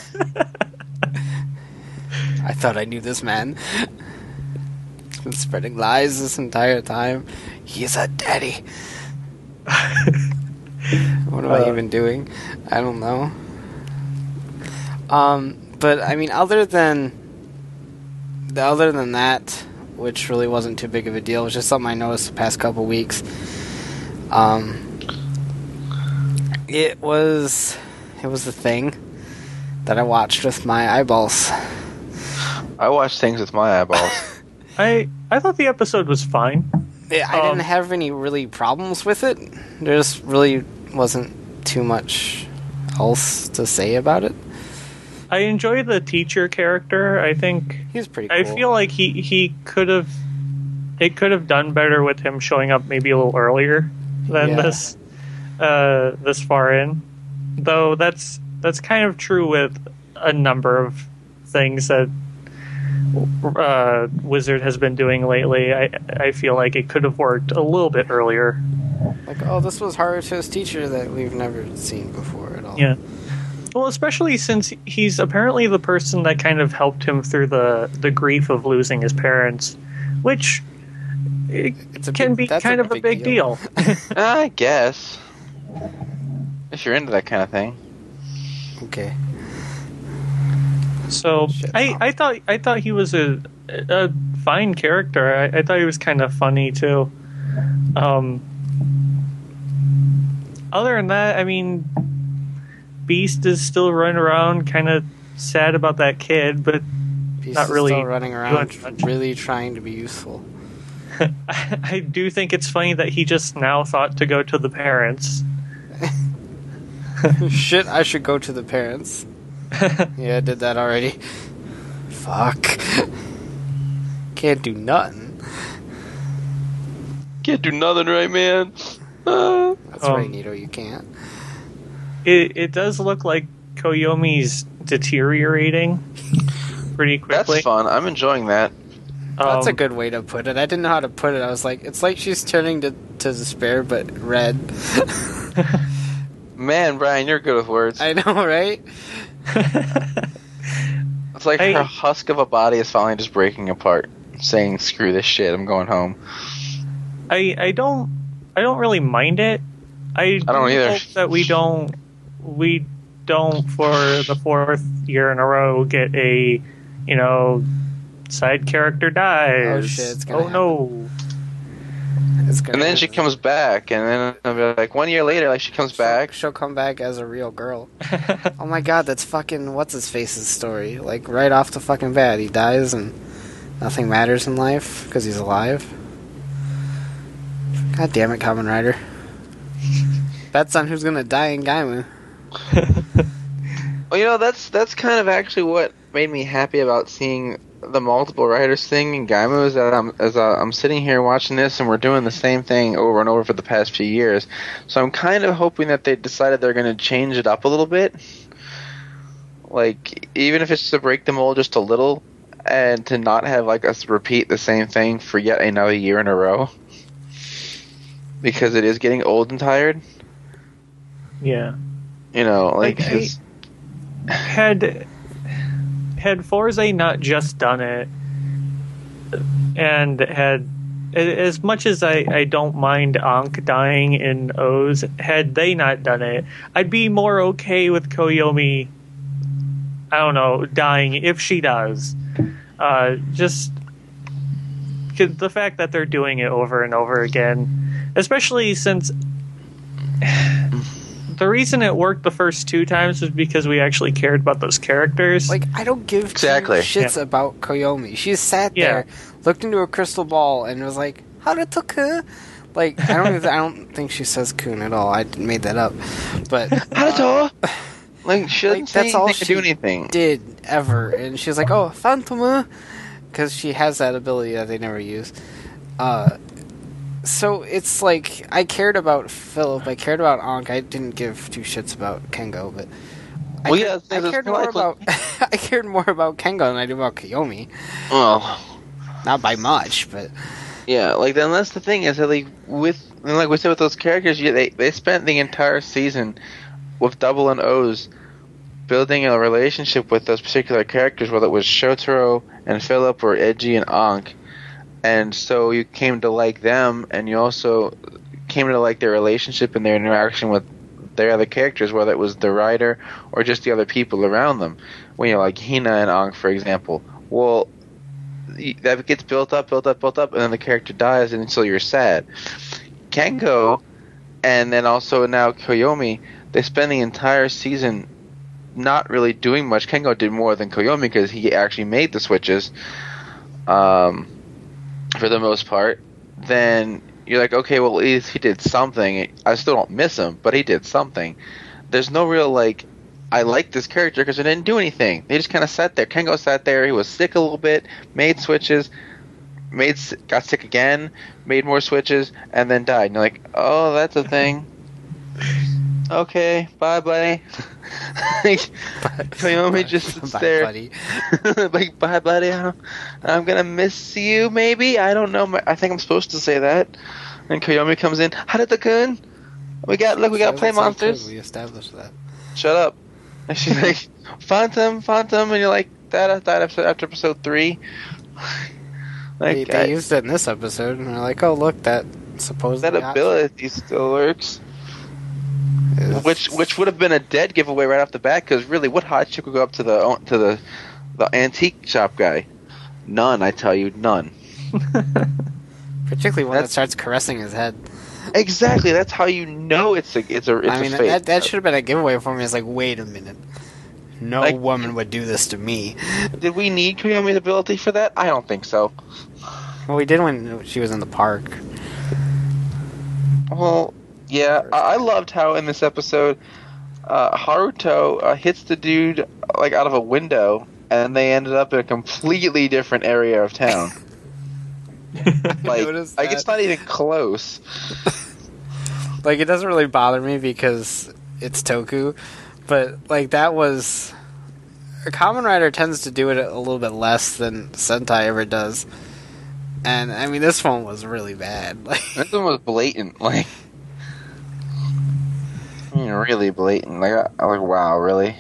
I thought I knew this man. He's been spreading lies this entire time. He's a daddy. What am I even doing? I don't know. But I mean, other than that, which really wasn't too big of a deal, it was just something I noticed the past couple weeks. It was the thing that I watched with my eyeballs. I watch things with my eyeballs. I thought the episode was fine. I didn't have any really problems with it. There just really wasn't too much else to say about it. I enjoy the teacher character. I think He's pretty cool. I feel like he could have done better with him showing up maybe a little earlier than Yeah. this far in. Though that's kind of true with a number of things that Wizard has been doing lately. I feel like it could have worked a little bit earlier. Like, oh, this was Haruto's teacher that we've never seen before at all. Yeah. Well, especially since he's apparently the person that kind of helped him through the grief of losing his parents, which It's a can big- be that's kind of a big deal. I guess. If you're into that kind of thing. Okay. So Shit. I thought he was a fine character. I thought he was kind of funny too. Other than that, I mean, Beast is still running around, kind of sad about that kid, but He's not really still running around, doing much. really trying to be useful. I do think it's funny that he just now thought to go to the parents. Shit, I should go to the parents. Yeah, I did that already. Fuck. Can't do nothing. Can't do nothing right, man. That's Um, right, Nito, you can't. It does look like Koyomi's deteriorating pretty quickly. That's fun. I'm enjoying that. That's a Um, good way to put it. I didn't know how to put it. I was like, it's like she's turning to despair, but red. Man, Brian, you're good with words. I know, right? It's like Hey. her husk of a body is finally just breaking apart, saying, "Screw this shit. I'm going home." I don't really mind it. I don't either. hope that we don't for the fourth year in a row get a side character dies. Oh, shit, it's gonna no. It's gonna And then she comes back, and then I'll be like, 1 year later, like she comes back. She'll come back as a real girl. Oh my god, that's fucking what's his face's story. Like right off the fucking bat, he dies and nothing matters in life because he's alive. God damn it, Kamen Rider. Bets on who's gonna die in Gaimu. Well, that's kind of actually what made me happy about seeing the multiple writers thing in Gaimu is that I'm sitting here watching this and we're doing the same thing over and over for the past few years. So I'm kind of hoping that they decided they're going to change it up a little bit. Like, even if it's to break the mold just a little and to not have like us repeat the same thing for yet another year in a row. Because it is getting old and tired. Yeah. Like... I- it's- Had Forza not just done it, and had as much as I don't mind Ankh dying in O's, had they not done it, I'd be more okay with Koyomi, I don't know, dying if she does. Just 'cause the fact that they're doing it over and over again, especially since the reason it worked the first 2 times was because we actually cared about those characters. Like, I don't give Exactly. two shits about Koyomi. She sat there, looked into a crystal ball, and was like, Haruto-kun? Like, I don't think she says kun at all. I made that up. But Haruto! Like, she doesn't say that's all anything to she do anything. did ever. And she's like, oh, Phantom, because she has that ability that they never use. So it's like, I cared about Philip, I cared about Ankh, I didn't give 2 shits about Kengo, but I cared more about I cared more about Kengo than I do about Koyomi. Well, Not by much, but yeah, like, then that's the thing, is that, like we said with those characters, they spent the entire season with double and O's building a relationship with those particular characters, whether it was Shotaro and Philip or Eiji and Ankh. And so you came to like them, and you also came to like their relationship and their interaction with their other characters, whether it was the writer or just the other people around them. When you're like Hina and Ankh, for example. Well, that gets built up, and then the character dies, and so you're sad. Kengo, and then also now Koyomi, they spend the entire season not really doing much. Kengo did more than Koyomi because he actually made the switches. For the most part, then you're like, okay, well, at least he did something. I still don't miss him, but he did something. There's no real, like, I like this character because they didn't do anything. They just kind of sat there. Kengo sat there. He was sick a little bit, made switches, got sick again, made more switches, and then died. And you're like, oh, that's a thing. Okay, bye, buddy. Koyomi just sits there. buddy. Like, bye, buddy. I'm gonna miss you, maybe? I don't know. I think I'm supposed to say that. And Koyomi comes in. Haruto-kun! We gotta play monsters. We established that. Shut up. And she's like, Phantom, and you're like, that episode after episode 3. Like, They used it in this episode, and they're like, oh, look, that supposedly that ability still works. Which would have been a dead giveaway right off the bat, because really, what hot chick would go up to the antique shop guy? None, I tell you, none. Particularly when it starts caressing his head. Exactly, that's how you know it's a fake. That should have been a giveaway for me. It's like, wait a minute, no woman would do this to me. Did we need Koyomi's ability for that? I don't think so. Well, we did when she was in the park. Well, yeah, I loved how in this episode, Haruto hits the dude like out of a window, and they ended up in a completely different area of town. Like it's not even close. Like, it doesn't really bother me because it's Toku, but like that was a Kamen Rider tends to do it a little bit less than Sentai ever does, and I mean this one was really bad. Like, this one was blatant, like. Really blatant. Like, I was like, wow, really?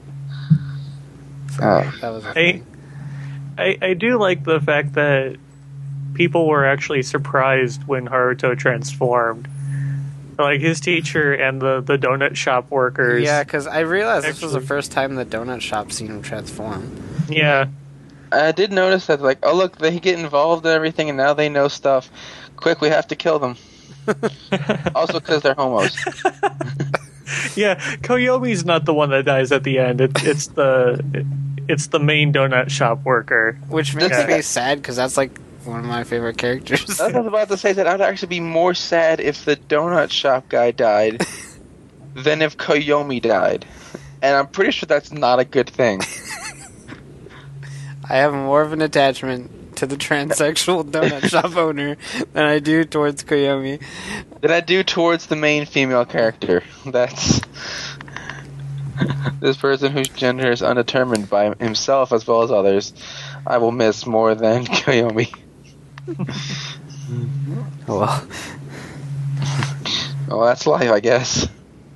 That was a thing. I do like the fact that people were actually surprised when Haruto transformed. Like, his teacher and the donut shop workers. Yeah, because I realized this was the first time the donut shop seen him transform. Yeah. I did notice that, like, oh, look, they get involved in everything, and now they know stuff. Quick, we have to kill them. Also because they're homos. Yeah, Koyomi's not the one that dies at the end. It's the main donut shop worker. Which makes me sad, because that's like one of my favorite characters. I was about to say that I'd actually be more sad if the donut shop guy died than if Koyomi died. And I'm pretty sure that's not a good thing. I have more of an attachment to the transsexual donut shop owner than I do towards Koyomi. Than I do towards the main female character. That's this person whose gender is undetermined by himself as well as others. I will miss more than Koyomi. Well, that's life, I guess.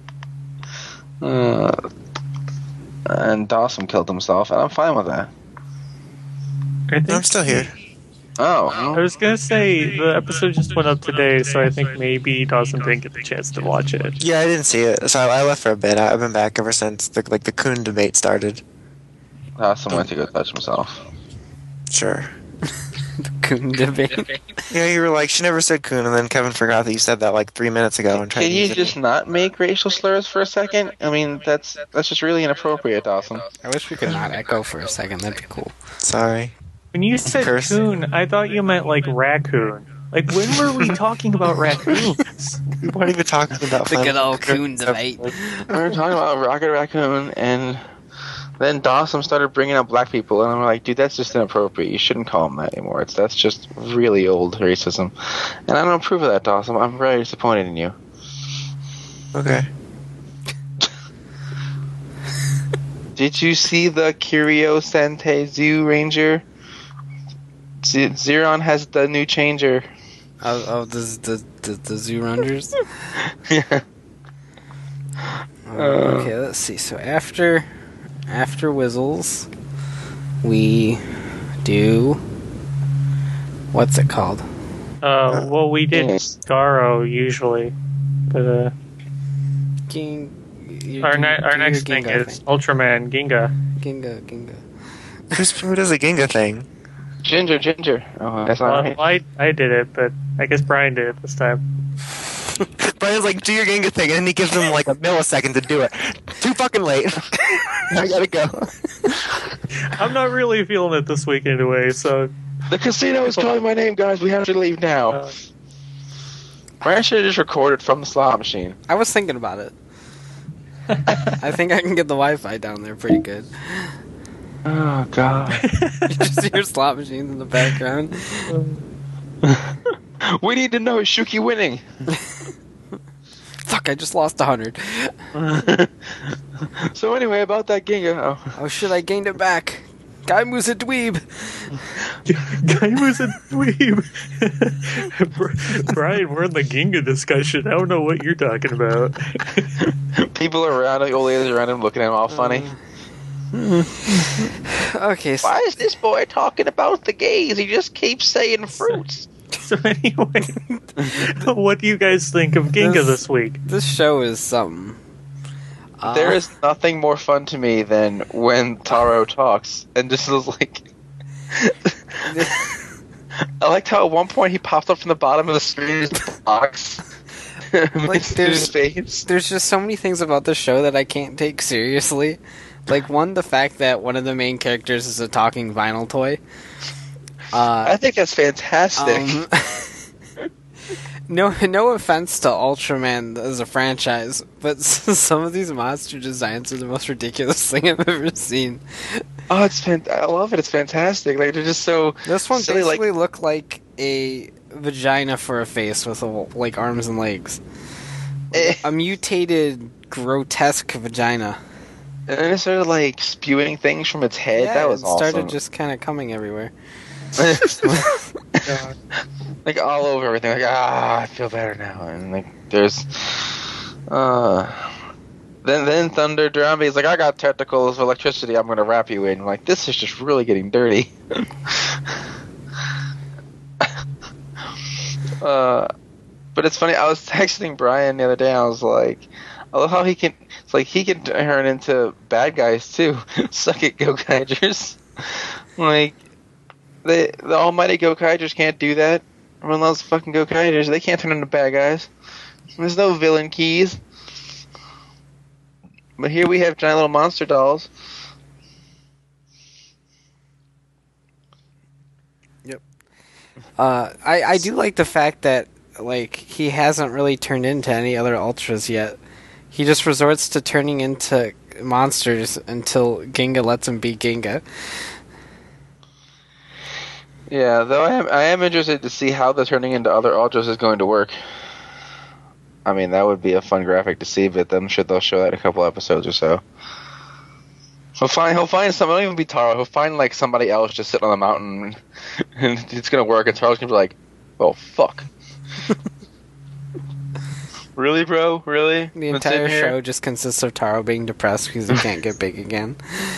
And Dawson killed himself, and I'm fine with that. I'm still here. Oh. I was gonna say, the episode just went up today, so I think maybe Dawson didn't get the chance to watch it. Yeah, I didn't see it, so I left for a bit. I've been back ever since the Kun debate started. Dawson went to go touch himself. Sure. Coon debate. Yeah, you were like, she never said coon, and then Kevin forgot that you said that like 3 minutes ago and tried Can to you use it. just not make racial slurs for a second? I mean, that's just really inappropriate, Dawson. I wish we could not echo for a second. That'd be cool. Sorry. When you said Curse. coon, I thought you meant like raccoon. Like, when were we talking about raccoons? We weren't even talking about The good Final old coon debate. We were talking about Rocket Raccoon, and then Dawson started bringing up black people, and I'm like, dude, that's just inappropriate. You shouldn't call them that anymore. That's just really old racism. And I don't approve of that, Dawson. I'm very disappointed in you. Okay. Did you see the Curio Sente Zoo Ranger? Zeron has the new changer. Oh, the Zoo Rangers? Yeah. Okay, let's see. So after Whizzles, we do what's it called? Well, we did Garo usually, but our next thing is Ultraman Ginga. Ginga. Who does a Ginga thing? Ginger. Oh, that's not Well, right. I did it, but I guess Brian did it this time. Brian's like, do your Ginga thing, and then he gives him like a millisecond to do it. Too fucking late. I gotta go. I'm not really feeling it this week anyway, so The casino is calling my name, guys. We have to leave now. Brian should have just recorded from the slot machine. I was thinking about it. I think I can get the Wi-Fi down there pretty good. Oh, God. You just hear slot machines in the background. We need to know, is Shuki winning? Fuck, I just lost 100. So anyway, about that Ginga. Oh shit, I gained it back. Gaimu's a dweeb. Gaimu's a dweeb. Brian, we're in the Ginga discussion. I don't know what you're talking about. People around him, old ladies around him looking at him all funny. Okay, so Why is this boy talking about the gays? He just keeps saying fruits. So anyway, what do you guys think of Ginga this week? this show is something. There is nothing more fun to me than when Taro talks and just is like. I liked how at one point he popped up from the bottom of the screen as a box. Like, his face. There's just so many things about this show that I can't take seriously. Like, one, the fact that one of the main characters is a talking vinyl toy. I think that's fantastic. No offense to Ultraman as a franchise, but some of these monster designs are the most ridiculous thing I've ever seen. Oh, I love it. It's fantastic. Like, they're just so. This one silly, basically looked like a vagina for a face with like arms and legs. A mutated, grotesque vagina. And then it started like spewing things from its head. Yeah, That was it awesome. started just kind of coming everywhere. Like all over everything. Like, I feel better now. And like, there's. Then Thunder Dramby's like, I got tentacles of electricity. I'm gonna wrap you in. I'm like, this is just really getting dirty. But it's funny. I was texting Brian the other day. I was like, I love how he can. It's like he can turn into bad guys too. Suck it, Gokaigers. Like the almighty Gokaigers can't do that. Everyone loves fucking Gokaigers. They can't turn into bad guys. There's no villain keys. But here we have giant little monster dolls. Yep. I do like the fact that like he hasn't really turned into any other ultras yet. He just resorts to turning into monsters until Ginga lets him be Ginga. Yeah, though I am interested to see how the turning into other ultras is going to work. I mean, that would be a fun graphic to see, but I'm sure they'll show that in a couple episodes or so. He'll find someone. It'll even be Taro. He'll find like somebody else just sitting on the mountain, and it's gonna work. And Taro's gonna be like, "Oh fuck." Really, bro? Really? The What's entire in here? show just consists of Taro being depressed because he can't get big again.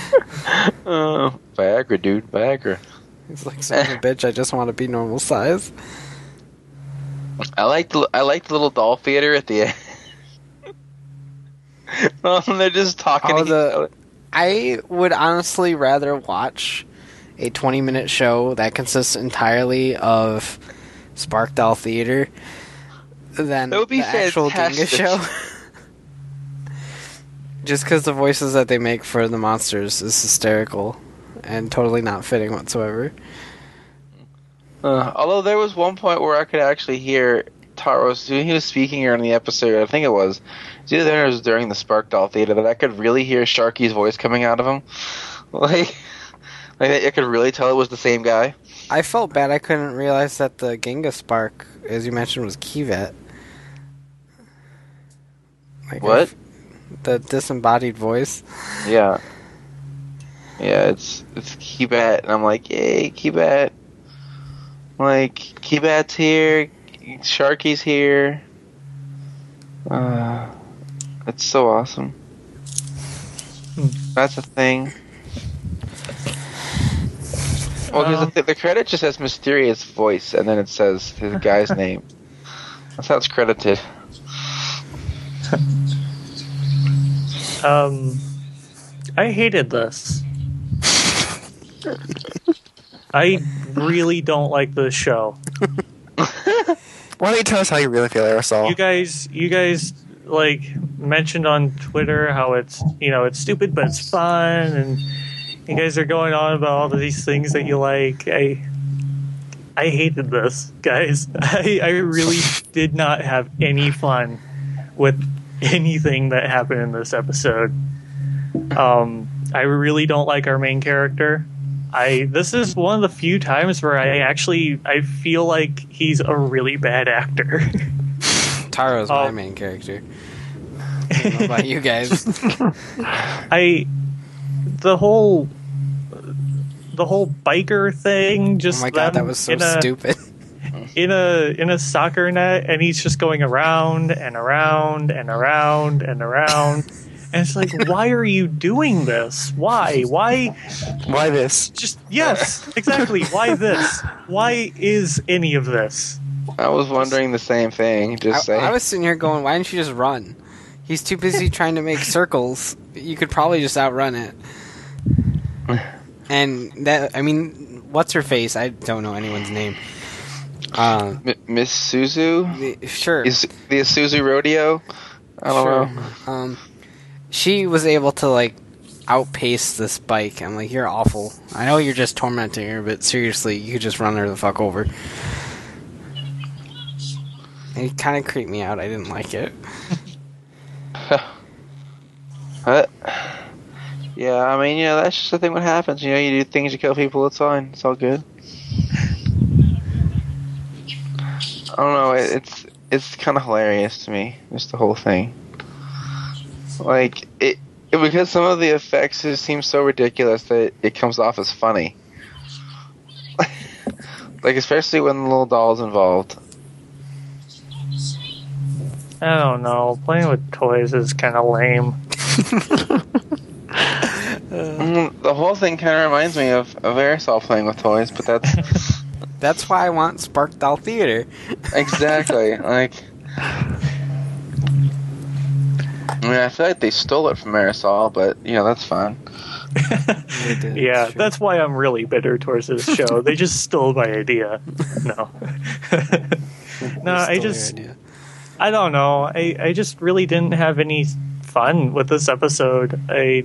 Viagra, dude. Viagra. He's like, son of a bitch, I just want to be normal size. I like the little doll theater at the end. They're just talking. I would honestly rather watch a 20-minute show that consists entirely of Sparkdoll Theater than That would be the actual Genghis fantastic. show. Just because the voices that they make for the monsters is hysterical and totally not fitting whatsoever. Although there was one point where I could actually hear Taros, when he was speaking during the episode, I think it was either it was during the Sparkdoll Theater, that I could really hear Sharky's voice coming out of him. Like I could really tell it was the same guy. I felt bad I couldn't realize that the Genghis Spark, as you mentioned, was Kivet. Like What? The disembodied voice. Yeah. Yeah, it's Keebat, and I'm like, yay, Keebat. Like, Keebat's here, Sharky's here. It's so awesome. That's a thing. Well, because the credit just says mysterious voice, and then it says the guy's name. That's how it's credited. I hated this. I really don't like this show. Why don't you tell us how you really feel, Aerosol? You guys like mentioned on Twitter how it's it's stupid but it's fun, and you guys are going on about all of these things that you like. I hated this, guys. I really did not have any fun with anything that happened in this episode. I really don't like our main character. This is one of the few times where I feel like he's a really bad actor. Taro's my main character. I don't know about you guys. The whole biker thing, just Oh my god, that was so stupid. in a soccer net, and he's just going around and around and around and around. And it's like, why are you doing this? Why this? Just, yes, exactly. Why this? Why is any of this? I was wondering the same thing. I was sitting here going, why didn't you just run? He's too busy trying to make circles. You could probably just outrun it. And that, I mean, what's her face? I don't know anyone's name. Miss Suzu? Sure. Is the Isuzu Rodeo? I don't know. She was able to, like, outpace this bike. I'm like, you're awful. I know you're just tormenting her, but seriously, you could just run her the fuck over. And it kind of creeped me out. I didn't like it. Yeah, I mean, that's just the thing what happens. You do things, you kill people, it's fine. It's all good. I don't know, it's kind of hilarious to me, just the whole thing. Like, because some of the effects just seem so ridiculous that it comes off as funny. Like, especially when the little doll's involved. I don't know. Playing with toys is kind of lame. The whole thing kind of reminds me of Aerosol playing with toys, but that's... That's why I want Sparkdoll Theater. Exactly. Like... I mean, I feel like they stole it from Aerosol, but, that's fine. Yeah, that's why I'm really bitter towards this show. They just stole my idea. No. No, I don't know. I just really didn't have any fun with this episode. I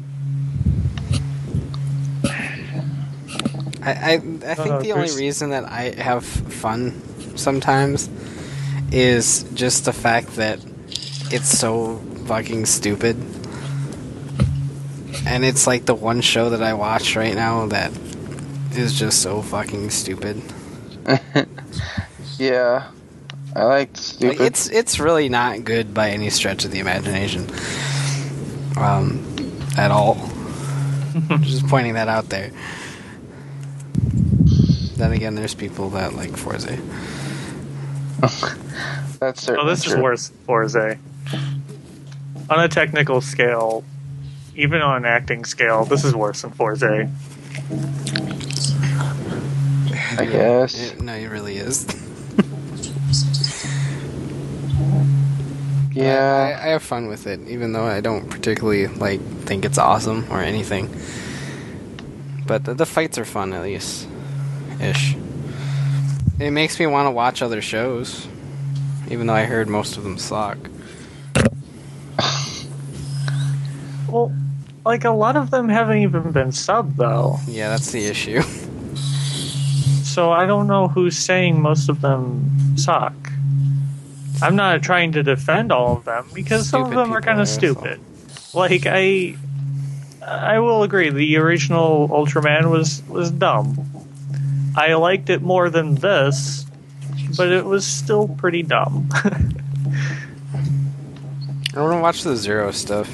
think the only reason that I have fun sometimes is just the fact that it's so fucking stupid. And it's like the one show that I watch right now that is just so fucking stupid. Yeah. I like stupid. Like, it's really not good by any stretch of the imagination. At all. Just pointing that out there. Then again, there's people that like Forza. That's certainly this true. is worse than Forza. On a technical scale, even on an acting scale, this is worse than Forza. I guess. No, it really is. Yeah. I have fun with it, even though I don't particularly think it's awesome or anything. But the fights are fun, at least. Ish. It makes me want to watch other shows, even though I heard most of them suck. Well, like, a lot of them haven't even been subbed, though. Yeah, that's the issue. So I don't know who's saying most of them suck. I'm not trying to defend all of them, because some of Stupid them are people kind are, of stupid. Like, I will agree, the original Ultraman was dumb. I liked it more than this, but it was still pretty dumb. I want to watch the Zero stuff.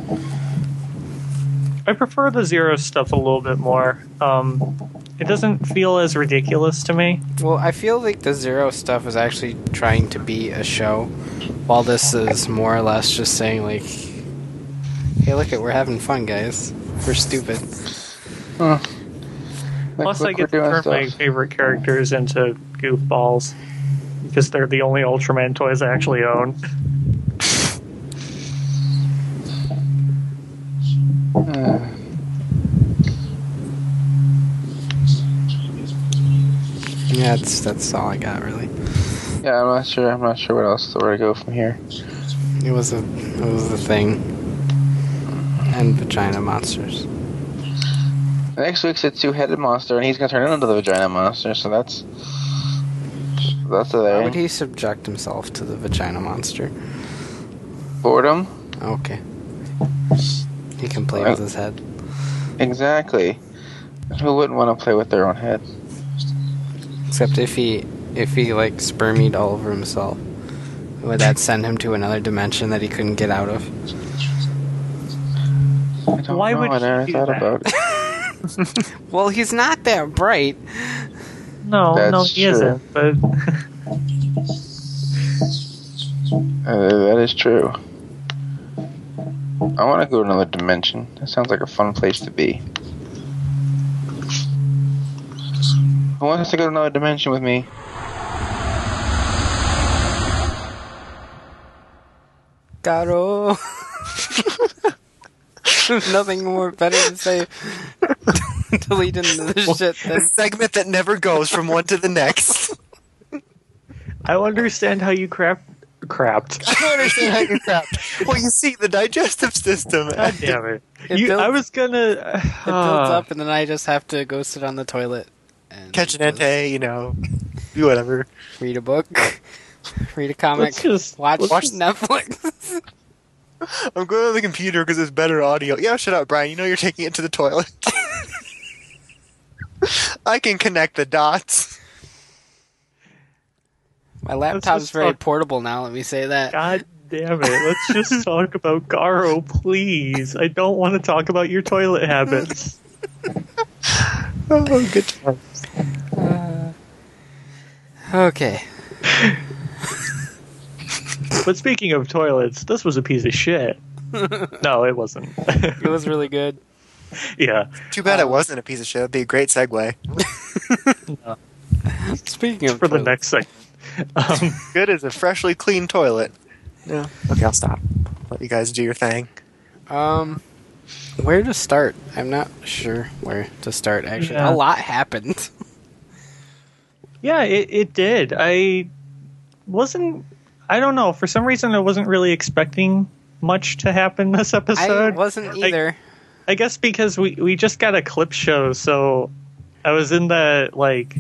I prefer the Zero stuff a little bit more. It doesn't feel as ridiculous to me. Well, I feel like the Zero stuff is actually trying to be a show, while this is more or less just saying, like, hey, look we're having fun, guys. We're stupid. Plus, I get to turn my favorite characters into goofballs, because they're the only Ultraman toys I actually own. Yeah, that's all I got, really. Yeah, I'm not sure what else where to go from here. It was the thing. And vagina monsters. Next week's a two-headed monster, and he's gonna turn into the vagina monster. So that's Why there. would he subject himself to the vagina monster? Boredom. Okay. He can play with his head. Exactly. Who wouldn't want to play with their own head? Except if he like spermied all over himself, would that send him to another dimension that he couldn't get out of? I don't Why know. would I never you do thought that? about it. Well, he's not that bright. No, That's he true. isn't. But That is true. I want to go to another dimension. That sounds like a fun place to be. Who wants to go to another dimension with me? Garo. There's nothing more better to say to lead into this shit A than segment that never goes from one to the next. I understand how you crapped. I don't understand how you crap. Well, you see, the digestive system. God damn it! It builds- I was gonna. it builds up, and then I just have to go sit on the toilet and Catch an ente, do whatever. read a book, read a comic, watch Netflix. I'm going to the computer because it's better audio. Yeah, shut up, Brian. You know you're taking it to the toilet. I can connect the dots. My laptop's just very talk- portable now. Let me say that. God damn it! Let's just talk about Garo, please. I don't want to talk about your toilet habits. Oh, good time. Okay. But speaking of toilets, this was a piece of shit. No, it wasn't. It was really good. Yeah. Too bad it wasn't a piece of shit. That'd be a great segue. Speaking of For the toilets, next segment. Good as a freshly clean toilet. Yeah. Okay, I'll stop. Let you guys do your thing. where to start? I'm not sure where to start. Actually, Yeah. a lot happened. Yeah, it did. I don't know. For some reason, I wasn't really expecting much to happen this I episode. wasn't either. I guess because we just got a clip show, so I was in the, like,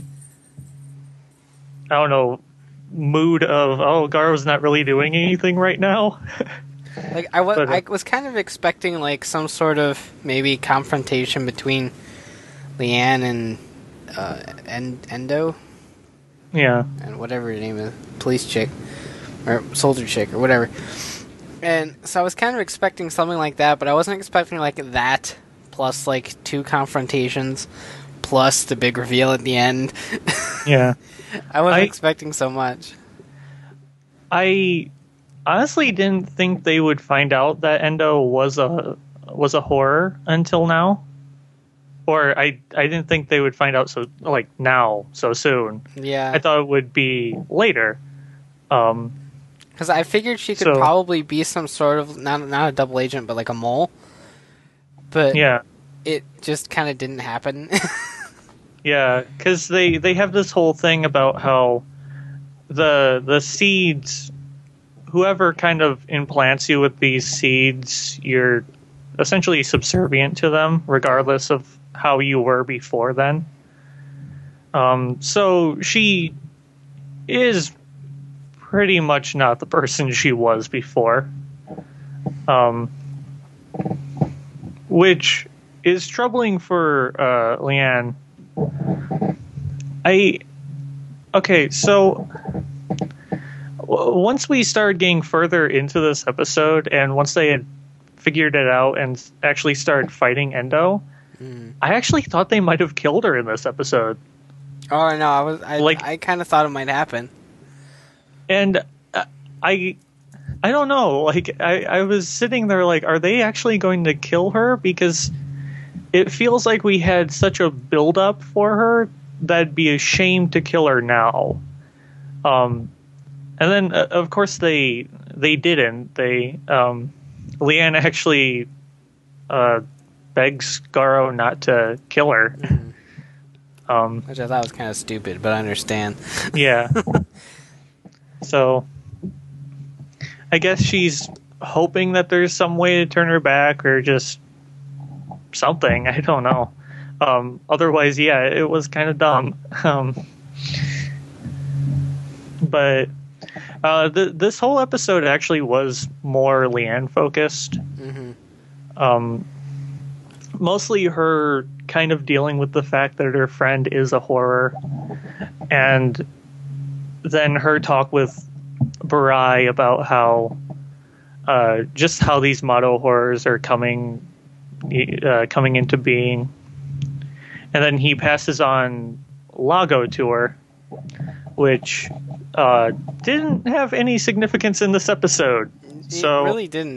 I don't know, mood of, Garo's not really doing anything right now. Like I was, But, I was kind of expecting like some sort of maybe confrontation between Leanne and Endo Yeah. and whatever her name is, police chick or soldier chick or whatever. And so I was kind of expecting something like that, but I wasn't expecting like that plus like 2 confrontations plus the big reveal at the end. Yeah. I wasn't I- expecting so much. I honestly didn't think they would find out that Endo was a horror until now. Or I didn't think they would find out so soon. Yeah. I thought it would be later. Because I figured she could So- probably be some sort of not a double agent, but like a mole. But Yeah. it just kind of didn't happen. Yeah, because they have this whole thing about how the seeds, whoever kind of implants you with these seeds, you're essentially subservient to them, regardless of how you were before then. So she is pretty much not the person she was before. Which is troubling for Leanne. Okay, so once we started getting further into this episode, and once they had figured it out and actually started fighting Endo, I actually thought they might have killed her in this episode. Oh no, I kind of thought it might happen. And I don't know. Like I was sitting there like, are they actually going to kill her? Because it feels like we had such a build up for her that'd be a shame to kill her now. And then of course they didn't. Leanne actually begs Garo not to kill her. Which I thought was kind of stupid, but I understand. Yeah. So I guess she's hoping that there's some way to turn her back, or just something. I don't know. Otherwise, yeah, it was kind of dumb. But this whole episode actually was more Leanne focused. Mostly her kind of dealing with the fact that her friend is a horror, and then her talk with Barai about how just how these motto horrors are coming into being. And then he passes on Lago to her, which didn't have any significance in this episode. So it really didn't.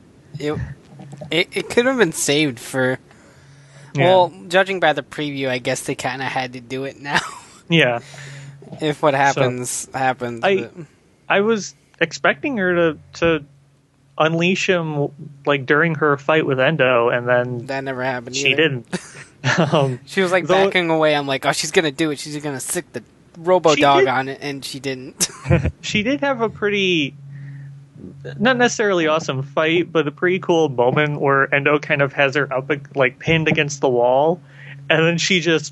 It could have been saved for. Yeah. Well, judging by the preview, I guess they kind of had to do it now. Yeah. If what happens happens. I was expecting her to unleash him like during her fight with Endo, and then that never happened. She didn't. She was like backing away. I'm like, oh, she's gonna do it. She's gonna stick the Robo Dog on it, and she didn't. She did have a pretty, not necessarily awesome fight, but a pretty cool moment where Endo kind of has her up like pinned against the wall, and then she just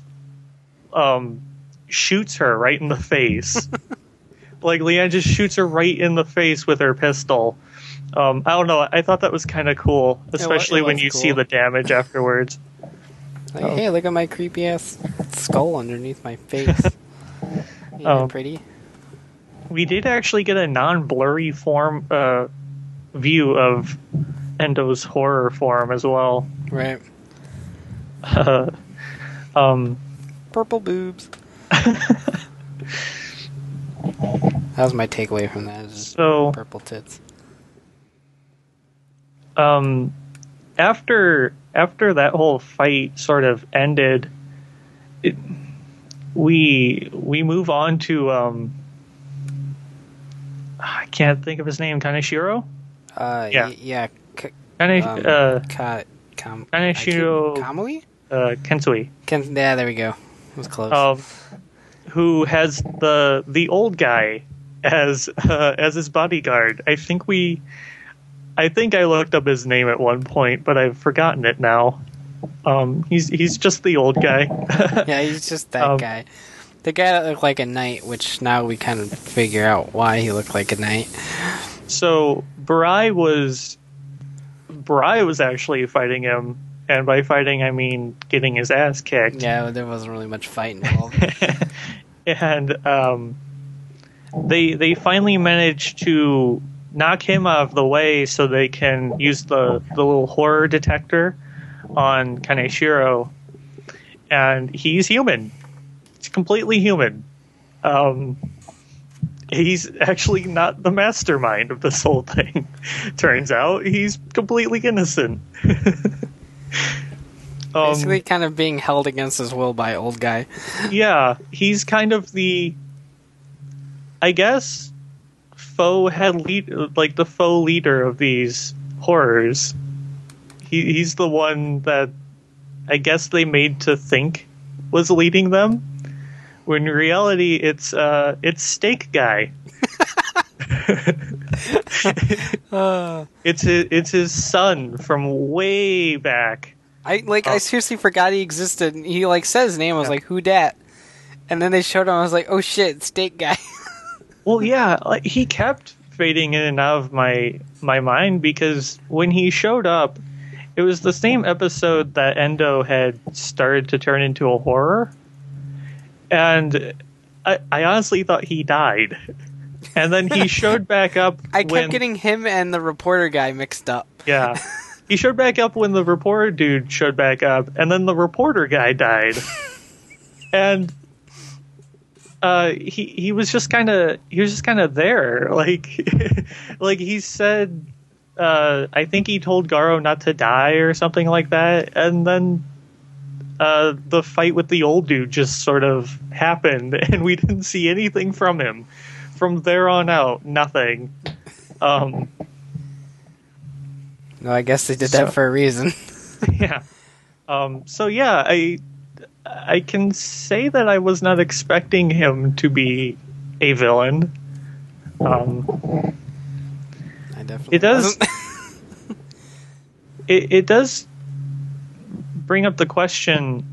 shoots her right in the face. Like Leanne just shoots her right in the face with her pistol. I don't know. I thought that was kind of cool, especially when you see the damage afterwards. Like, hey, look at my creepy ass skull underneath my face. Pretty. We did actually get a non-blurry form view of Endo's horror form as well. Right. Purple boobs. That was my takeaway from that. So purple tits. After that whole fight sort of ended, we move on to I can't think of his name. Kaneshiro. Yeah. Kaneshiro Kamui. Kensui. Yeah, there we go. It was close. Who has the old guy as his bodyguard? I think I looked up his name at one point, but I've forgotten it now. He's just the old guy. Yeah, he's just that guy. The guy that looked like a knight, which now we kind of figure out why he looked like a knight. So Barai was actually fighting him, and by fighting I mean getting his ass kicked. Yeah, there wasn't really much fight involved. And they finally managed to knock him out of the way so they can use the little horror detector on Kaneshiro, and he's human. He's completely human. He's actually not the mastermind of this whole thing. Turns out he's completely innocent. Basically kind of being held against his will by old guy. Yeah, he's kind of the, I guess, the faux leader of these horrors. He's the one that I guess they made to think was leading them, when in reality it's Steak Guy. It's his son from way back. I seriously forgot he existed. He like said his name. I was like, "Who dat?" And then they showed him. I was like, "Oh shit, Steak Guy." Well, yeah, like, he kept fading in and out of my mind because when he showed up, it was the same episode that Endo had started to turn into a horror, and I honestly thought he died. And then he showed back up. I kept getting him and the reporter guy mixed up. Yeah. He showed back up when the reporter dude showed back up, and then the reporter guy died. And he was just kind of there. Like like he said, I think he told Garo not to die or something like that, and then the fight with the old dude just sort of happened, and we didn't see anything from him. From there on out, nothing. No, I guess they did that for a reason. Yeah. So yeah, I can say that I was not expecting him to be a villain. I definitely it does. wasn't. It does bring up the question.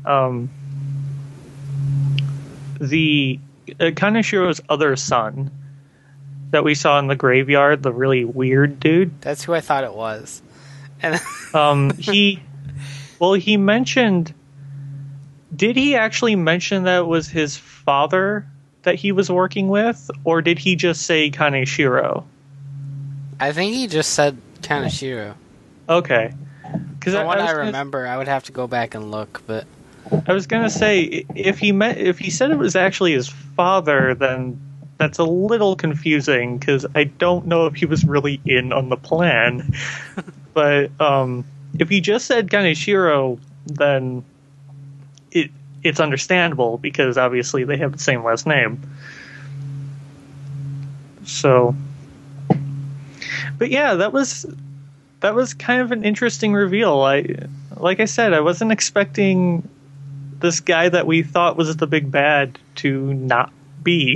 The Kanashiro's other son that we saw in the graveyard, the really weird dude. That's who I thought it was. And he mentioned. Did he actually mention that it was his father that he was working with, or did he just say Kaneshiro? I think he just said Kaneshiro. Okay. Because From what I remember, I would have to go back and look, but I was gonna say if he said it was actually his father, then that's a little confusing because I don't know if he was really in on the plan. But if he just said Kaneshiro, then it's understandable because obviously they have the same last name. So, but yeah, that was kind of an interesting reveal. Like I said, I wasn't expecting this guy that we thought was the big bad to not be.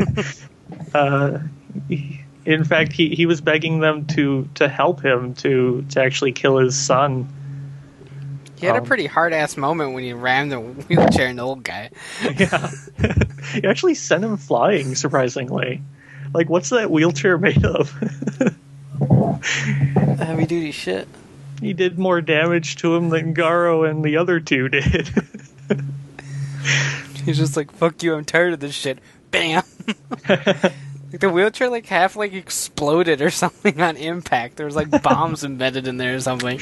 In fact, he was begging them to help him to actually kill his son. he had a pretty hard-ass moment when he rammed the wheelchair in the old guy. Yeah. He actually sent him flying, surprisingly. Like, what's that wheelchair made of? Heavy-duty shit. He did more damage to him than Garo and the other two did. He's just like, fuck you, I'm tired of this shit. Bam! Like the wheelchair half exploded or something on impact. There was bombs embedded in there or something.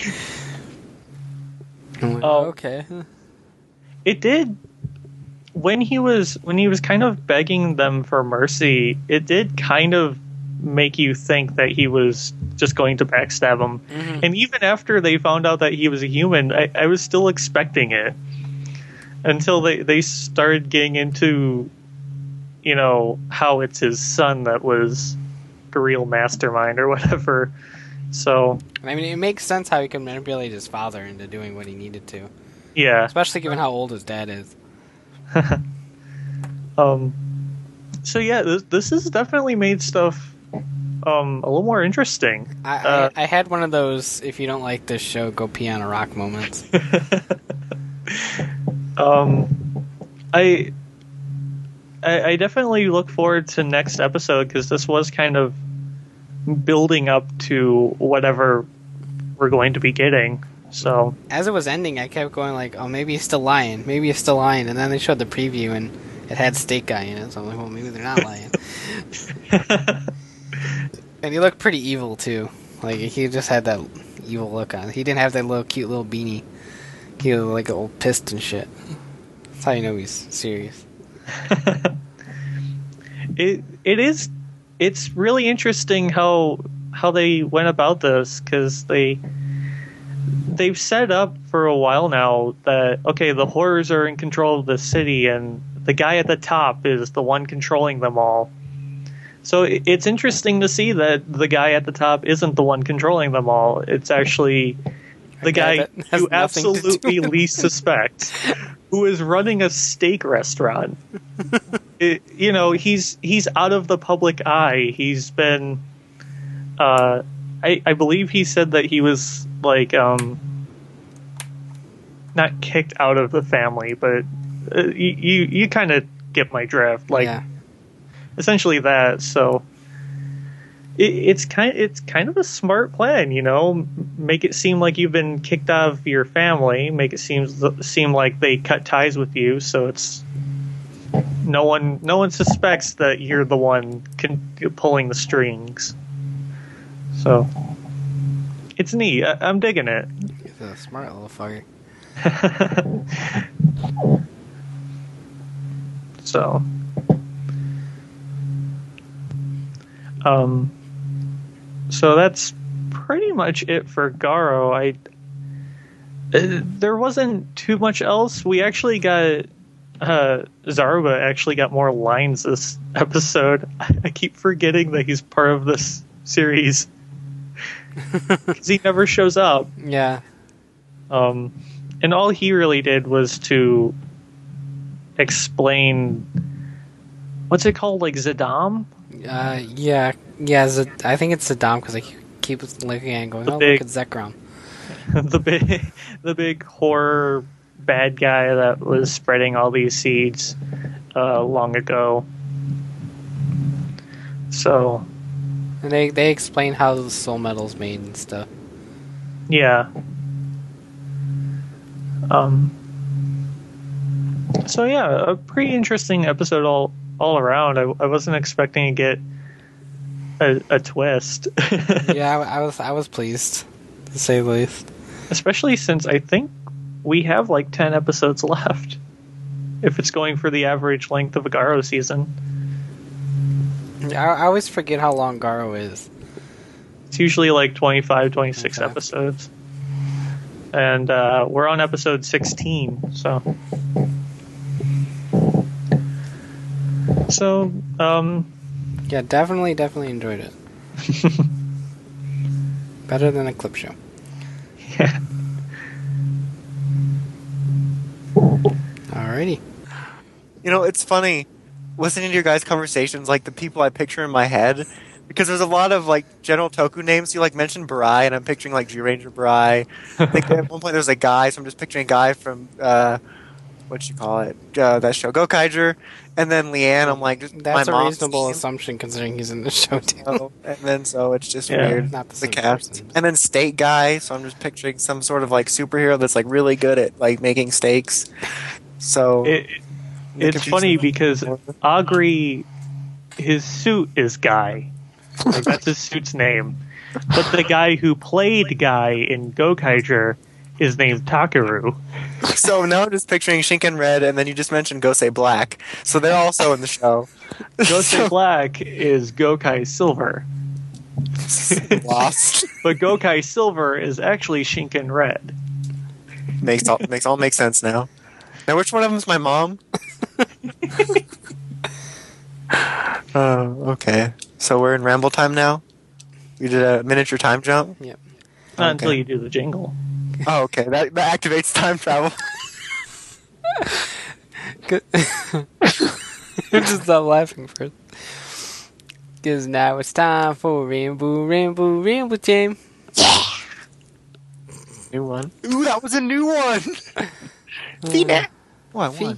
I'm like, okay. It did. When he was kind of begging them for mercy, it did kind of make you think that he was just going to backstab him. Mm-hmm. And even after they found out that he was a human, I was still expecting it. Until they started getting into, how it's his son that was the real mastermind or whatever. So, I mean, it makes sense how he could manipulate his father into doing what he needed to. Yeah. Especially given how old his dad is. So yeah, this has definitely made stuff a little more interesting. I had one of those, if you don't like this show, go pee on a rock moments. I definitely look forward to next episode because this was kind of building up to whatever we're going to be getting. So as it was ending, I kept going oh, maybe he's still lying. Maybe he's still lying. And then they showed the preview and it had Steak Guy in it. So I'm like, well, maybe they're not lying. And he looked pretty evil too. He just had that evil look on. He didn't have that cute little beanie. He was like an old pissed and shit. That's how you know he's serious. It's really interesting how they went about this because they've set up for a while now that okay, the horrors are in control of the city and the guy at the top is the one controlling them all. So it's interesting to see that the guy at the top isn't the one controlling them all. It's actually the guy that has you nothing to do absolutely with least suspect, who is running a steak restaurant. He's out of the public eye. He's been, I believe he said that he was like, not kicked out of the family, but you kind of get my drift. Like, Yeah. essentially that. So it's kind of a smart plan, Make it seem like you've been kicked out of your family. Make it seem like they cut ties with you. So it's no one suspects that you're the one pulling the strings. So it's neat. I'm digging it. He's a smart little fucker. So, so that's pretty much it for Garo. There wasn't too much else. We actually got Zaruba actually got more lines this episode. I keep forgetting that he's part of this series because he never shows up. Yeah. And all he really did was to explain, what's it called, like Zidam? Yeah. I think it's Saddam because I keep looking at it and going, look at Zekrom. the big horror bad guy that was spreading all these seeds long ago. So, And they explain how the soul metal's made and stuff. yeah. So yeah, a pretty interesting episode all around. I wasn't expecting to get a twist. Yeah, I was pleased, to say the least. Especially since I think we have like 10 episodes left. If it's going for the average length of a Garo season. I always forget how long Garo is. It's usually like 25, 26 Okay. episodes. And we're on episode 16, so... So, Yeah, definitely enjoyed it. Better than a clip show. yeah. Alrighty. It's funny listening to your guys' conversations, like the people I picture in my head, because there's a lot of like General Toku names. You like mentioned Barai, and I'm picturing like G Ranger Barai. I think at one point there's a guy, so I'm just picturing a guy from what you call it, that show Gokaiger, and then Leanne. I'm like, just That's my a mom's reasonable name. assumption considering he's in the show too. And then so it's just Yeah. weird. Not the The same cast, person. and then Steak Guy. So I'm just picturing some sort of like superhero that's like really good at like making steaks. So It's funny because Agri, his suit is Guy. Like, that's his suit's name. But the guy who played Guy in Gokaiger is named Takaru. So now I'm just picturing Shinken Red, and then you just mentioned Gosei Black. So they're also in the show. Gosei Black is Gokai Silver. Lost. But Gokai Silver is actually Shinken Red. makes all sense now. Now, which one of them is my mom? Okay. So we're in ramble time now. You did a miniature time jump. Yep. Not until Okay. you do the jingle. Oh, okay. That activates time travel. Good. Just stop laughing first. Because now it's time for Rainbow Jam. New one. Ooh, that was a new one. Fina. Oh, I won.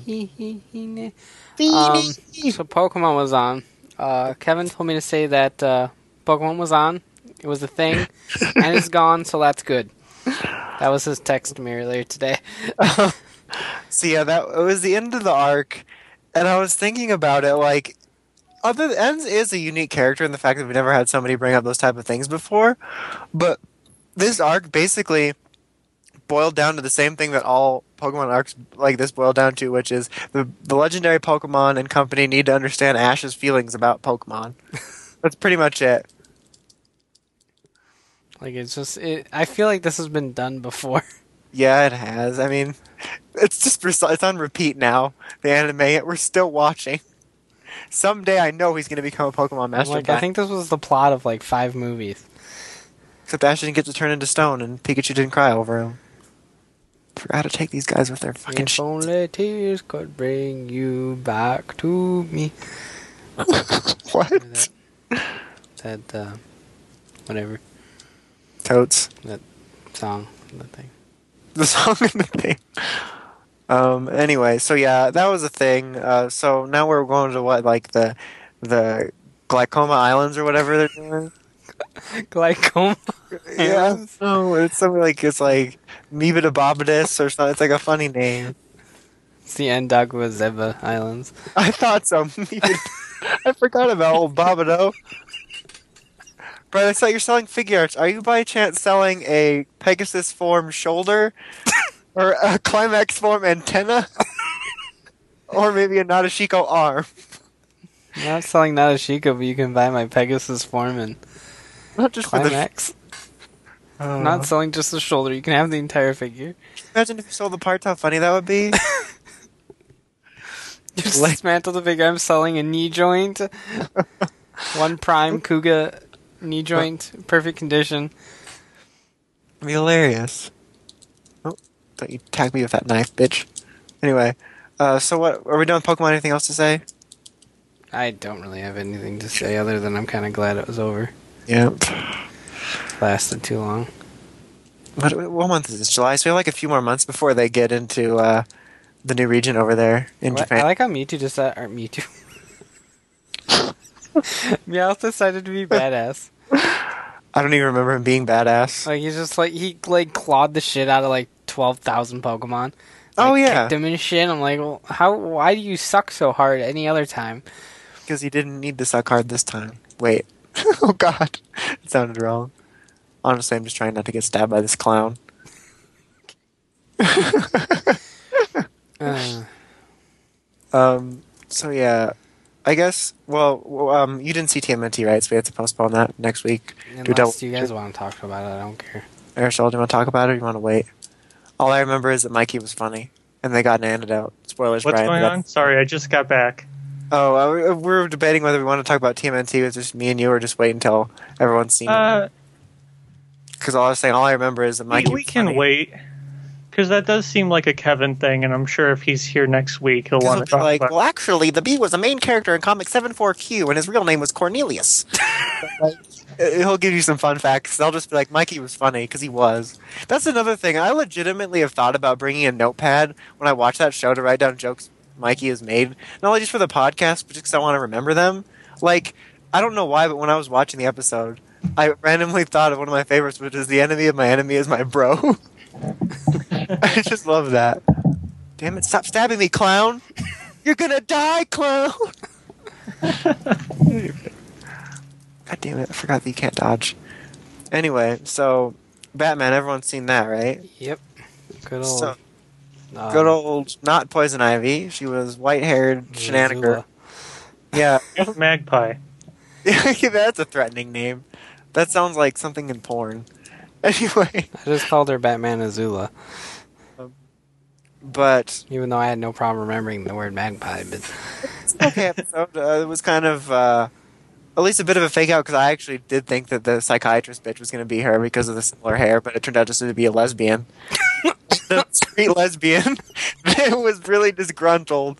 So Pokemon was on. Kevin told me to say that Pokemon was on. It was a thing, and it's gone, so that's good. That was his text to me earlier today. So yeah, it was the end of the arc, and I was thinking about it. Like, Ends is a unique character in the fact that we've never had somebody bring up those type of things before. But this arc basically boiled down to the same thing that all Pokemon arcs like this boil down to, which is the legendary Pokemon and company need to understand Ash's feelings about Pokemon. That's pretty much it. Like, it's just... I feel like this has been done before. Yeah, it has. I mean, it's on repeat now. The anime, we're still watching. Someday I know he's going to become a Pokemon master. Like, I think this was the plot of, like, 5 movies. Except Ash didn't get to turn into stone, and Pikachu didn't cry over him. Forgot to take these guys with their fucking If shit. only tears could bring you back to me. What? That, whatever. Totes. That song. That thing. The song and the thing. Anyway, so yeah, that was a thing. So now we're going to what, like the Glycoma Islands or whatever they're doing? Glycoma. Yeah. No, it's something like, it's like Mebidabobidus or something. It's like a funny name. It's the Ndagwa Zeba Islands. I thought so. I forgot about old Bobido. Brad, I saw you're selling figure arts. Are you by chance selling a Pegasus form shoulder? Or a Climax form antenna? Or maybe a Nadeshiko arm? I'm not selling Nadeshiko, but you can buy my Pegasus form and Not just Climax. for the... I'm not selling just the shoulder. You can have the entire figure. Imagine if you sold the parts, how funny that would be. Just dismantle the figure. I'm selling a knee joint. One prime Kuga knee joint. Perfect condition. It'd be hilarious. Oh, don't you tag me with that knife, bitch. Anyway, so what, are we done with Pokemon? Anything else to say? I don't really have anything to say other than I'm kind of glad it was over. Yep. Lasted too long. What month is this? July? So we have like a few more months before they get into the new region over there in Japan. I like how Mewtwo just said, or Mewtwo. Meowth decided to be badass. I don't even remember him being badass. Like, he's just like, he like clawed the shit out of like 12,000 Pokemon. Oh, Like, yeah. kicked them and shit. I'm like, well, why do you suck so hard any other time? Because he didn't need to suck hard this time. Wait. Oh, God. It sounded wrong. Honestly, I'm just trying not to get stabbed by this clown. So yeah, I guess, well, you didn't see TMNT, right? So we have to postpone that next week. Unless you guys want to talk about it, I don't care. Aristotle, do you want to talk about it or do you want to wait? All I remember is that Mikey was funny, and they got an antidote. Spoilers, What's Brian. going on? Sorry, I just got back. Oh, we're debating whether we want to talk about TMNT with just me and you, or just wait until everyone's seen it. Because all I remember is that Mikey we was can funny. wait. Because that does seem like a Kevin thing, and I'm sure if he's here next week, he'll want to talk like, about well, actually, the bee was a main character in comic 74Q, and his real name was Cornelius. He'll give you some fun facts. They'll just be like, Mikey was funny, because he was. That's another thing. I legitimately have thought about bringing a notepad when I watch that show to write down jokes Mikey has made. Not only just for the podcast, but just because I want to remember them. Like, I don't know why, but when I was watching the episode, I randomly thought of one of my favorites, which is the enemy of my enemy is my bro. I just love that. Damn it, stop stabbing me, clown! You're gonna die, clown! God damn it, I forgot that you can't dodge. Anyway, so, Batman, everyone's seen that, right? Yep. Good old. So, good old, not Poison Ivy, she was white-haired shenaniger. Yeah. Magpie. That's a threatening name. That sounds like something in porn. Anyway. I just called her Batman Azula. But even though I had no problem remembering the word magpie, but it's an okay episode. It was kind of at least a bit of a fake out because I actually did think that the psychiatrist bitch was going to be her because of the similar hair, but it turned out just to be a lesbian. The street lesbian that was really disgruntled.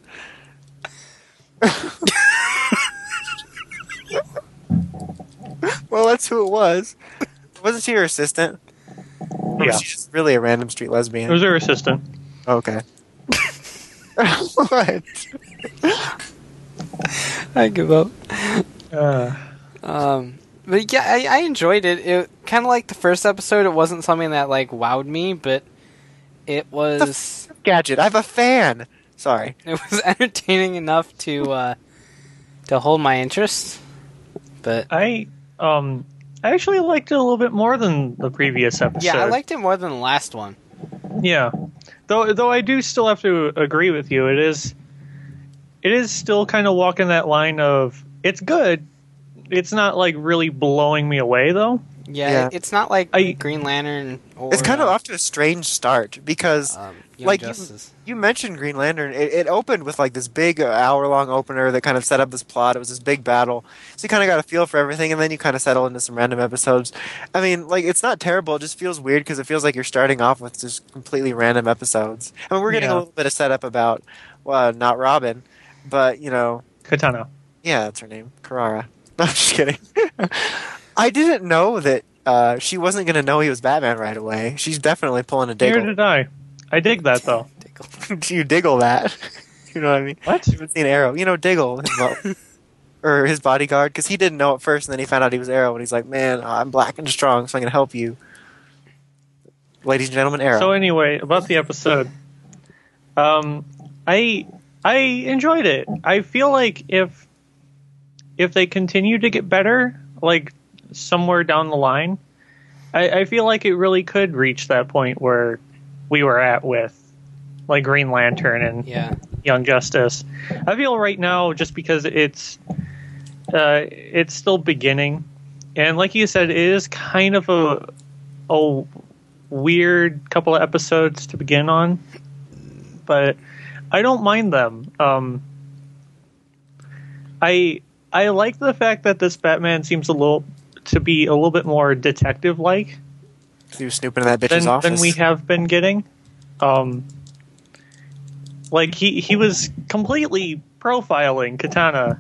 Well, that's who it was. Wasn't she her assistant? Or Yeah. was she just really a random street lesbian? It was her assistant. Okay. What? I give up. Uh, But yeah, I enjoyed it. It kind of like the first episode. It wasn't something that like wowed me, but it was Gadget, I have a fan. Sorry. it was entertaining enough to hold my interest. But I actually liked it a little bit more than the previous episode. yeah, I liked it more than the last one. Yeah, though I do still have to agree with you. It is still kind of walking that line of it's good. It's not like really blowing me away though. Yeah, it's not like I- Green Lantern or It's kind of off to a strange start because, Young like, Justice. you mentioned Green Lantern. It opened with like this big hour-long opener that kind of set up this plot. It was this big battle, so you kind of got a feel for everything, and then you kind of settle into some random episodes. I mean, like, it's not terrible. It just feels weird because it feels like you're starting off with just completely random episodes. I mean, we're getting a Yeah. little bit of setup about, well, not Robin, but Katana. yeah, that's her name, Carrara. No, I'm just kidding. I didn't know that she wasn't going to know he was Batman right away. She's definitely pulling a Neither diggle. did I. I dig that though. You diggle that. You know what I mean? What? You haven't seen Arrow. You know, Diggle, or his bodyguard, because he didn't know at first, and then he found out he was Arrow, and he's like, man, I'm black and strong, so I'm going to help you. Ladies and gentlemen, Arrow. So anyway, about the episode, I enjoyed it. I feel like if they continue to get better, like somewhere down the line, I feel like it really could reach that point where we were at with like Green Lantern and Young Justice. I feel right now, just because it's still beginning, and like you said, it is kind of a weird couple of episodes to begin on, but I don't mind them. I like the fact that this Batman seems to be a little bit more detective-like He was snooping in that bitch's office. than we have been getting. Like he was completely profiling Katana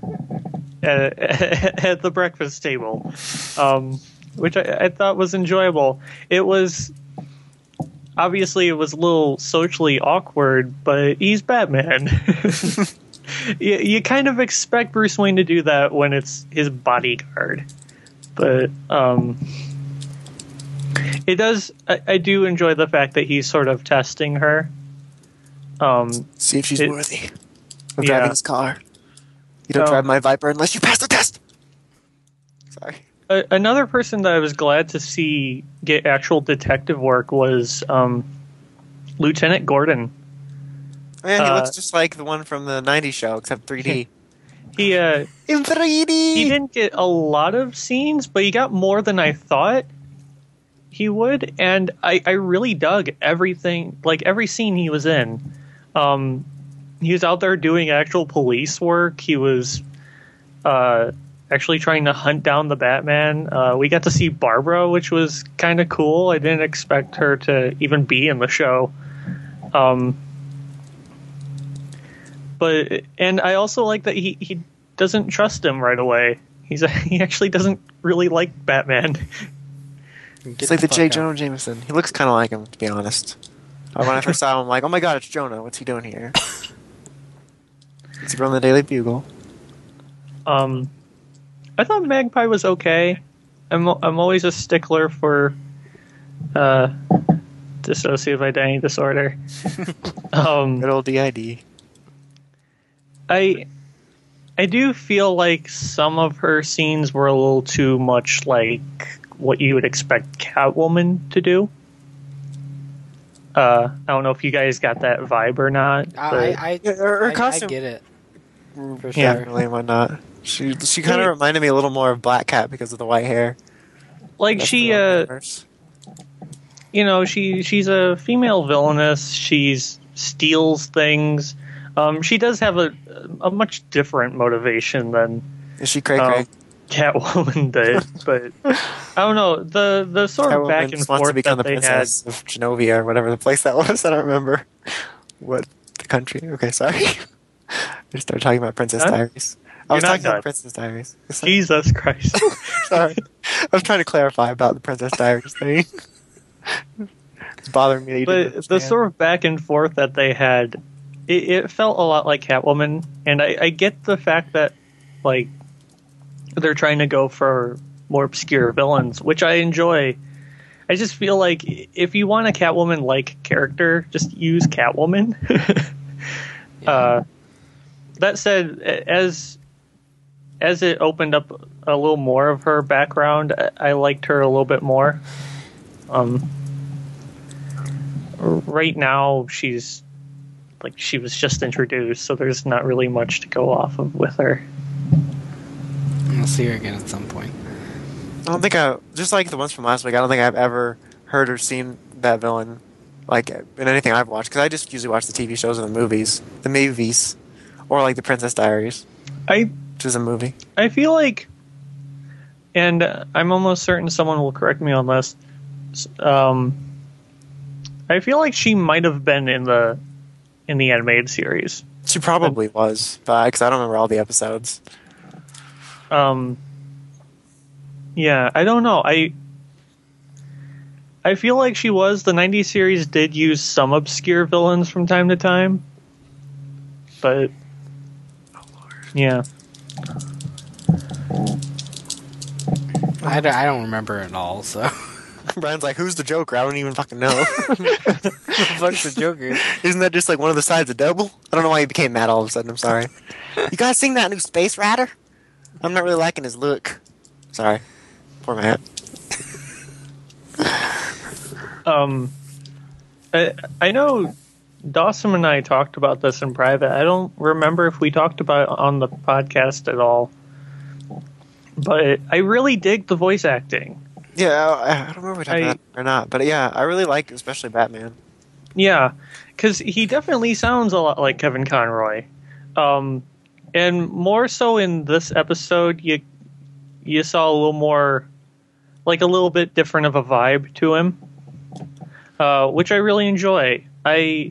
at the breakfast table, which I thought was enjoyable. It was obviously a little socially awkward, but he's Batman. You kind of expect Bruce Wayne to do that when it's his bodyguard, but it does. I do enjoy the fact that he's sort of testing her. See if she's worthy of Yeah. driving his car. You don't drive my Viper unless you pass the test. Sorry. Another person that I was glad to see get actual detective work was Lieutenant Gordon. Oh, yeah, he looks just like the one from the 90s show, except 3D. He In 3D! he didn't get a lot of scenes, but he got more than I thought he would, and I really dug everything, like every scene he was in. He was out there doing actual police work. He was actually trying to hunt down the Batman. We got to see Barbara, which was kind of cool. I didn't expect her to even be in the show. And I also like that he doesn't trust him right away. He actually doesn't really like Batman. It's like the J. Jonah Jameson. He looks kind of like him, to be honest. When I first saw him, I'm like, oh my god, it's Jonah. What's he doing here? Is he from the Daily Bugle? I thought Magpie was okay. I'm always a stickler for dissociative identity disorder. Good old DID. I do feel like some of her scenes were a little too much like what you would expect Catwoman to do. I don't know if you guys got that vibe or not. But Her I costume, get it. For sure. definitely, and whatnot. She kind of reminded me a little more of Black Cat because of the white hair. like That's she, the universe. she's a female villainess. She steals things. She does have a much different motivation than Is she cray cray? Catwoman did, but I don't know the sort of back and just wants to forth become that the they had. princess of Genovia or whatever the place that was. I don't remember what the country. Okay, sorry. I started talking about Princess Huh? Diaries. I was You're not talking about done. Princess Diaries. Jesus Christ! Sorry. I was trying to clarify about the Princess Diaries thing. It's bothering me that you didn't But the understand. sort of back and forth that they had, it felt a lot like Catwoman, and I get the fact that like they're trying to go for more obscure villains, which I enjoy. I just feel like if you want a Catwoman-like character, just use Catwoman. That said, as it opened up a little more of her background, I liked her a little bit more. Right now, she was just introduced, so there's not really much to go off of with her. We'll see her again at some point. don't think just like the ones from last week. I don't think I've ever heard or seen that villain like in anything I've watched because I just usually watch the TV shows and the movies, or like the Princess Diaries, which is a movie. I feel like, and I'm almost certain someone will correct me on this. I feel like she might have been in the animated series. She probably was, but because I don't remember all the episodes. Yeah, I don't know. I feel like she was. The 90s series did use some obscure villains from time to time. But, yeah. I don't remember it all, so. Brian's like, who's the Joker? I don't even fucking know. Fuck's the Joker? Isn't that just like one of the sides of Double? I don't know why he became mad all of a sudden. I'm sorry. You guys seen that new Space Rider? I'm not really liking his look. Sorry. Poor Matt. I know Dawson and I talked about this in private. I don't remember if we talked about it on the podcast at all. But I really dig the voice acting. Yeah, I don't remember if we talked about that or not. But yeah, I really like especially Batman. Yeah, because he definitely sounds a lot like Kevin Conroy. And more so in this episode, you saw a little more, like a little bit different of a vibe to him, which I really enjoy. I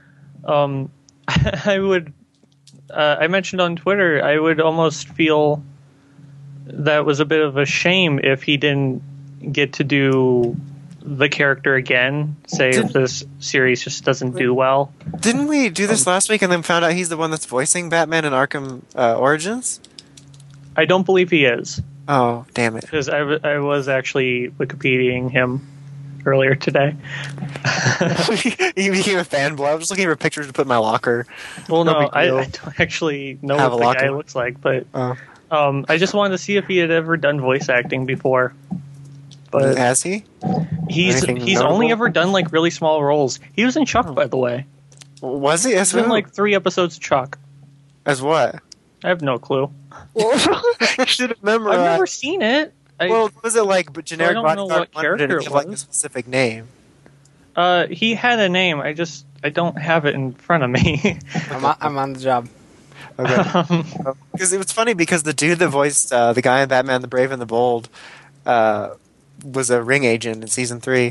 mentioned on Twitter, I would almost feel that was a bit of a shame if he didn't get to do the character again, say if this series just doesn't do well. Didn't we do this last week and then found out he's the one that's voicing Batman in Arkham Origins? I don't believe he is. Oh, damn it. Because I was actually Wikipediaing him earlier today. You became a fanboy. I was just looking for pictures to put in my locker. Well, no, I don't actually know what the guy looks like, but I just wanted to see if he had ever done voice acting before. But has he? He's only ever done like really small roles. He was in Chuck, by the way. Was he? He's been like 3 episodes of Chuck. As what? I have no clue. You should have memorized. I've never seen it. Was it like generic? I don't know what character it was. Like a specific name. He had a name. I don't have it in front of me. I'm on the job. Okay. Because it was funny because the dude that voiced the guy in Batman: The Brave and the Bold was a ring agent in season 3.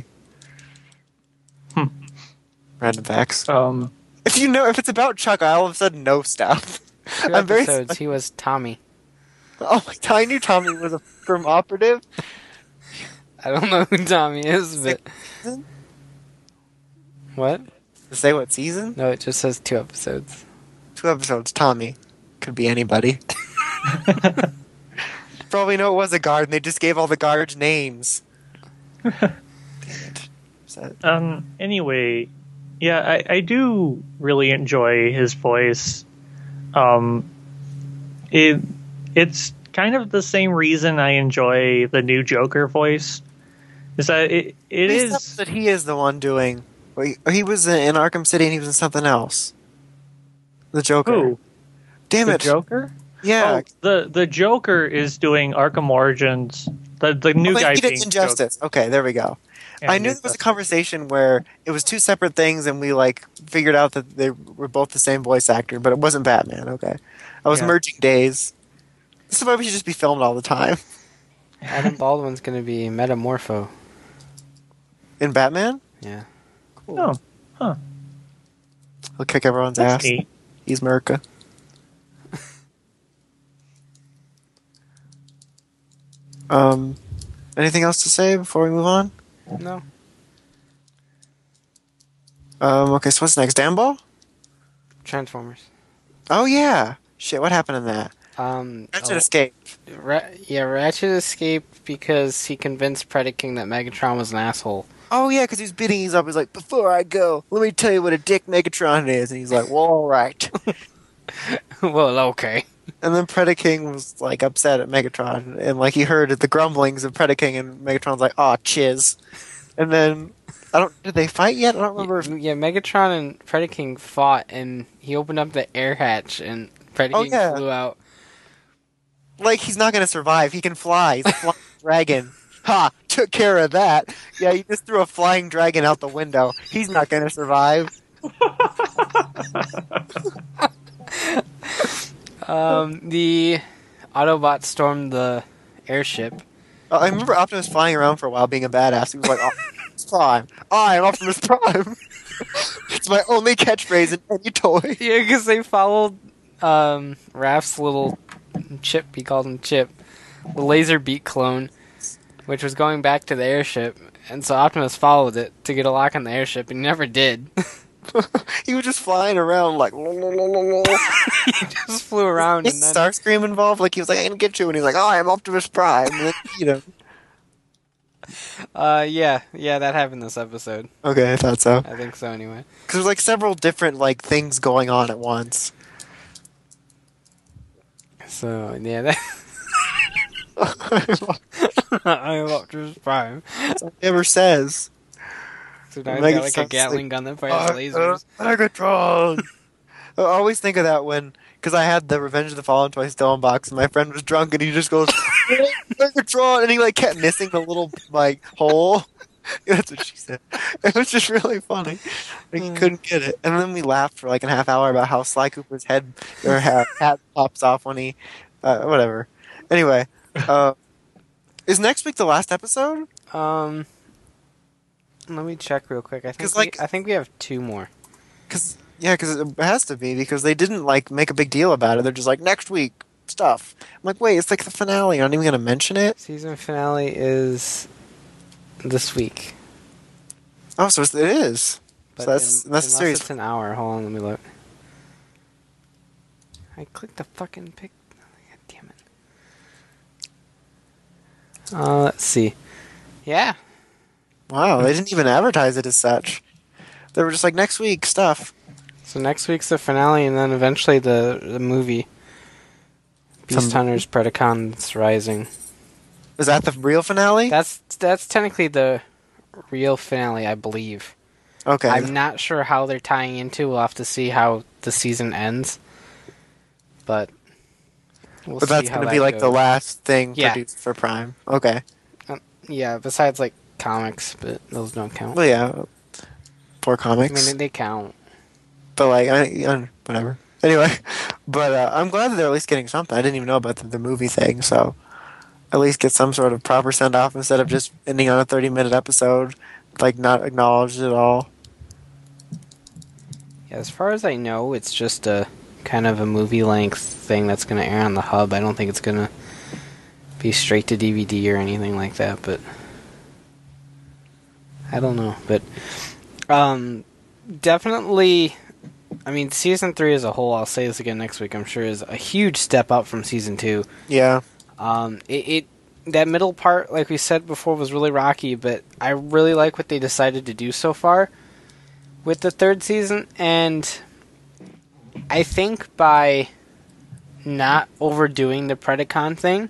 Random facts. If it's about Chuck, I all of a sudden know stuff. 2 episodes, he was Tommy. Oh my god, I knew Tommy was a firm operative. I don't know who Tommy is, but... What? Say what season? No, it just says 2 episodes. 2 episodes, Tommy. Could be anybody. Probably know it was a guard, and they just gave all the guards names. Anyway, yeah, I do really enjoy his voice. It's kind of the same reason I enjoy the new Joker voice. Is that it is that he is the one doing. He was in Arkham City, and he was in something else. The Joker. Who? Damn it, the Joker. Yeah, the Joker is doing Arkham Origins. The new guy he did being Injustice. Joker. Okay, there we go. Yeah, I knew there was a conversation where it was 2 separate things, and we figured out that they were both the same voice actor, but it wasn't Batman. Okay, I was merging days. This is why we should just be filmed all the time. Adam Baldwin's going to be Metamorpho In Batman? Yeah. Cool. Oh, huh. He'll kick everyone's ass. Neat. He's Merca. Anything else to say before we move on? No. Okay, so what's next? Damball? Transformers. Oh, yeah. Shit, what happened in that? Ratchet escaped. Ratchet escaped because he convinced Predaking that Megatron was an asshole. Oh, yeah, because he's beating these up. He's like, before I go, let me tell you what a dick Megatron is. And he's like, well, all right. Well, okay. And then Predaking was, upset at Megatron. And, he heard the grumblings of Predaking, and Megatron's like, aw, chiz. And then, did they fight yet? I don't remember. Yeah, Megatron and Predaking fought, and he opened up the air hatch, and Predaking flew out. He's not going to survive. He can fly. He's a flying dragon. Ha! Took care of that. Yeah, you just threw a flying dragon out the window. He's not gonna survive. The Autobots stormed the airship. I remember Optimus flying around for a while being a badass. He was like, Optimus Prime. I'm Optimus Prime. It's my only catchphrase in any toy. Yeah, because they followed Raph's little Chip, he called him Chip, the laser beak clone, which was going back to the airship, and so Optimus followed it to get a lock on the airship, and he never did. He was just flying around like... He just flew around and Is then... Starscream involved? Like, he was like, I can get you, and he's like, I'm Optimus Prime. And then, you know. Yeah, that happened this episode. Okay, I thought so. I think so anyway. Because there's like several different like things going on at once. So, yeah, that... I'm Optimus Prime. That's all he ever says. So now he's got like a Gatling gun that fires lasers. Megatron! I always think of that when, because I had the Revenge of the Fallen toy still in box, and my friend was drunk, and he just goes, Megatron! And he like kept missing the little like hole. That's what she said. It was just really funny. Like, he couldn't get it. And then we laughed for like a half hour about how Sly Cooper's head or hat pops off when he, whatever. Anyway, is next week the last episode? Let me check real quick. I think like- I think we have 2 more. Because it has to be, because they didn't like make a big deal about it. They're just like, next week stuff. I'm like, wait, it's like the finale. You're not even gonna mention it? Season finale is this week. Oh, so it is. But So that's the unless series. it's an hour. Hold on, let me look. I clicked the fucking pic. God damn it. Let's see. Yeah. Wow, they didn't even advertise it as such. They were just like, next week stuff. So next week's the finale, and then eventually the movie. Beast Hunters Predacons Rising. Is that the real finale? That's technically the real finale, I believe. Okay. I'm not sure how they're tying into. We'll have to see how the season ends. But we'll But see that's how going to that be like the goes. last thing Yeah. produced for Prime. Okay. Yeah, besides like comics, but those don't count. Well, yeah. For I comics. mean, they count. But like, whatever. Anyway, but I'm glad that they're at least getting something. I didn't even know about the movie thing, so at least get some sort of proper send off instead of just ending on a 30-minute episode, like not acknowledged at all. Yeah, as far as I know, it's just a kind of a movie length thing that's going to air on the hub. I don't think it's going to be straight to DVD or anything like that, but I don't know. But definitely, I mean, season 3 as a whole, I'll say this again next week, I'm sure is a huge step up from season 2. Yeah. That middle part, like we said before, was really rocky, but I really like what they decided to do so far with the 3rd season, and I think by not overdoing the Predacon thing,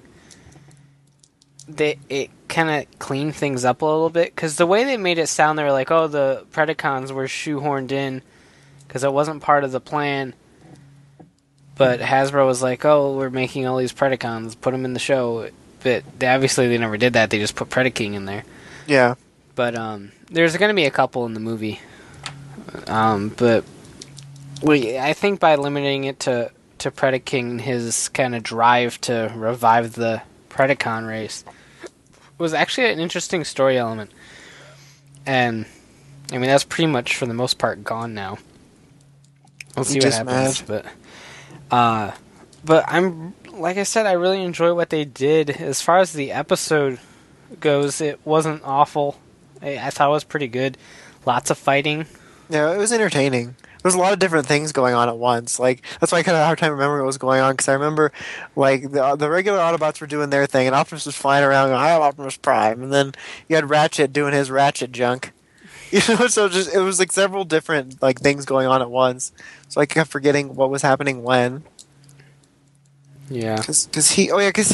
it kind of cleaned things up a little bit, because the way they made it sound, they were like, oh, the Predacons were shoehorned in because it wasn't part of the plan. But Hasbro was like, oh, we're making all these Predacons, put them in the show. But obviously they never did that. They just put Predaking in there. Yeah. But there's going to be a couple in the movie. But I think by limiting it to Predaking, his kind of drive to revive the Predacon race was actually an interesting story element. And, I mean, that's pretty much, for the most part, gone now. We'll see what Just happens. mad. But I'm, like I said, I really enjoy what they did. As far as the episode goes, it wasn't awful. I thought it was pretty good. Lots of fighting. Yeah, it was entertaining. There's a lot of different things going on at once. Like, that's why I kind of had a hard time remembering what was going on, because I remember, like, the regular Autobots were doing their thing, and Optimus was flying around going, I have Optimus Prime, and then you had Ratchet doing his Ratchet junk. You know, so it was like several different like things going on at once. So I kept forgetting what was happening when. Yeah. Because he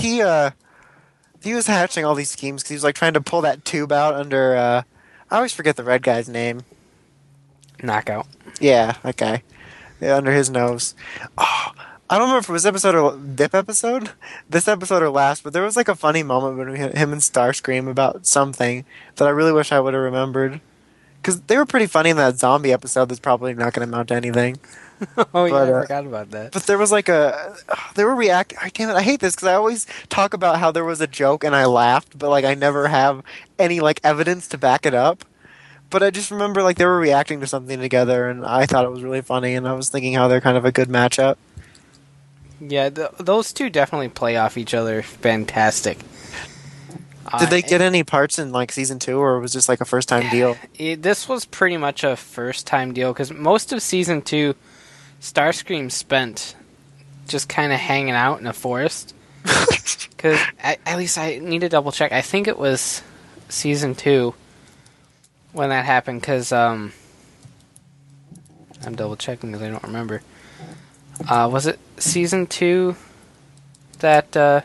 was hatching all these schemes because he was like trying to pull that tube out under. I always forget the red guy's name. Knockout. Yeah, that guy. Yeah, under his nose. Oh, I don't remember if it was episode or dip episode, this episode or last, but there was like a funny moment when him and Starscream about something that I really wish I would have remembered. Because they were pretty funny in that zombie episode that's probably not going to amount to anything. Oh yeah, But, I forgot about that. But there was like they were reacting. Damn it, I hate this because I always talk about how there was a joke and I laughed, but like I never have any like evidence to back it up. But I just remember like they were reacting to something together, and I thought it was really funny, and I was thinking how they're kind of a good matchup. Yeah, those two definitely play off each other fantastic. Did they get any parts in like season 2, or was this like a first time deal? This was pretty much a first time deal because most of season 2, Starscream spent just kind of hanging out in a forest. Because at least I need to double check. I think it was season 2 when that happened. Because I'm double checking because I don't remember. Was it season 2 that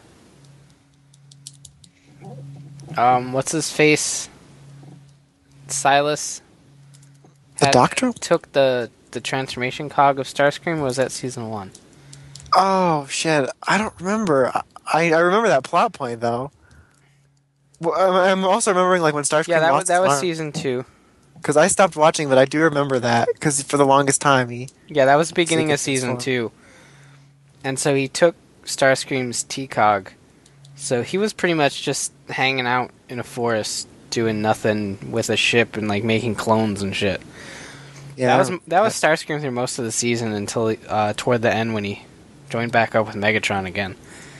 what's his face? Silas The Doctor? took the transformation cog of Starscream, or was that season 1? Oh shit, I don't remember. I remember that plot point though. Well, I'm also remembering like when Starscream Yeah, lost that his was arm. season 2. Because I stopped watching, but I do remember that. Because for the longest time, Yeah, that was the beginning of Secret season Swan. 2. And so he took Starscream's T-Cog. So he was pretty much just hanging out in a forest, doing nothing with a ship and like making clones and shit. yeah, That was Starscream through most of the season until toward the end when he joined back up with Megatron again.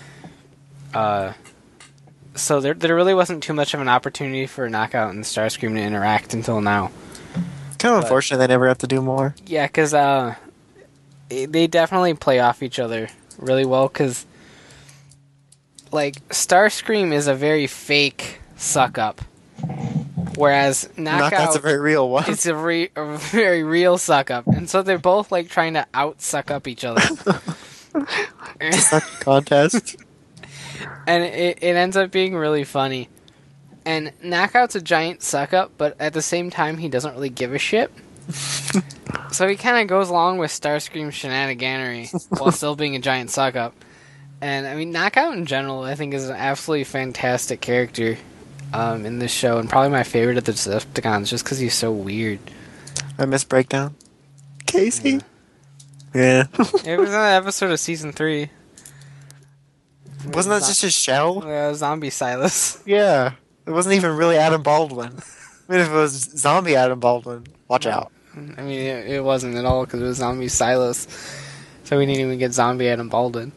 So there really wasn't too much of an opportunity for Knockout and Starscream to interact until now. kind of unfortunate they never have to do more. Yeah, because they definitely play off each other really well. Because like Starscream is a very fake suck up, whereas Knockout's a very real one. it's a very real suck up, and so they're both like trying to out suck up each other. Suck contest. And it ends up being really funny. And Knockout's a giant suck up, but at the same time, he doesn't really give a shit. So he kind of goes along with Starscream's shenaniganery while still being a giant suck up. And I mean, Knockout in general, I think, is an absolutely fantastic character in this show, and probably my favorite of the Decepticons, just because he's so weird. I miss Breakdown. Casey. Yeah. It was in an episode of season 3. Wasn't that just his shell? Zombie Silas. Yeah. It wasn't even really Adam Baldwin. I mean, if it was zombie Adam Baldwin, watch out. I mean, it wasn't at all because it was Zombie Silas. So we didn't even get Zombie Adam Baldwin.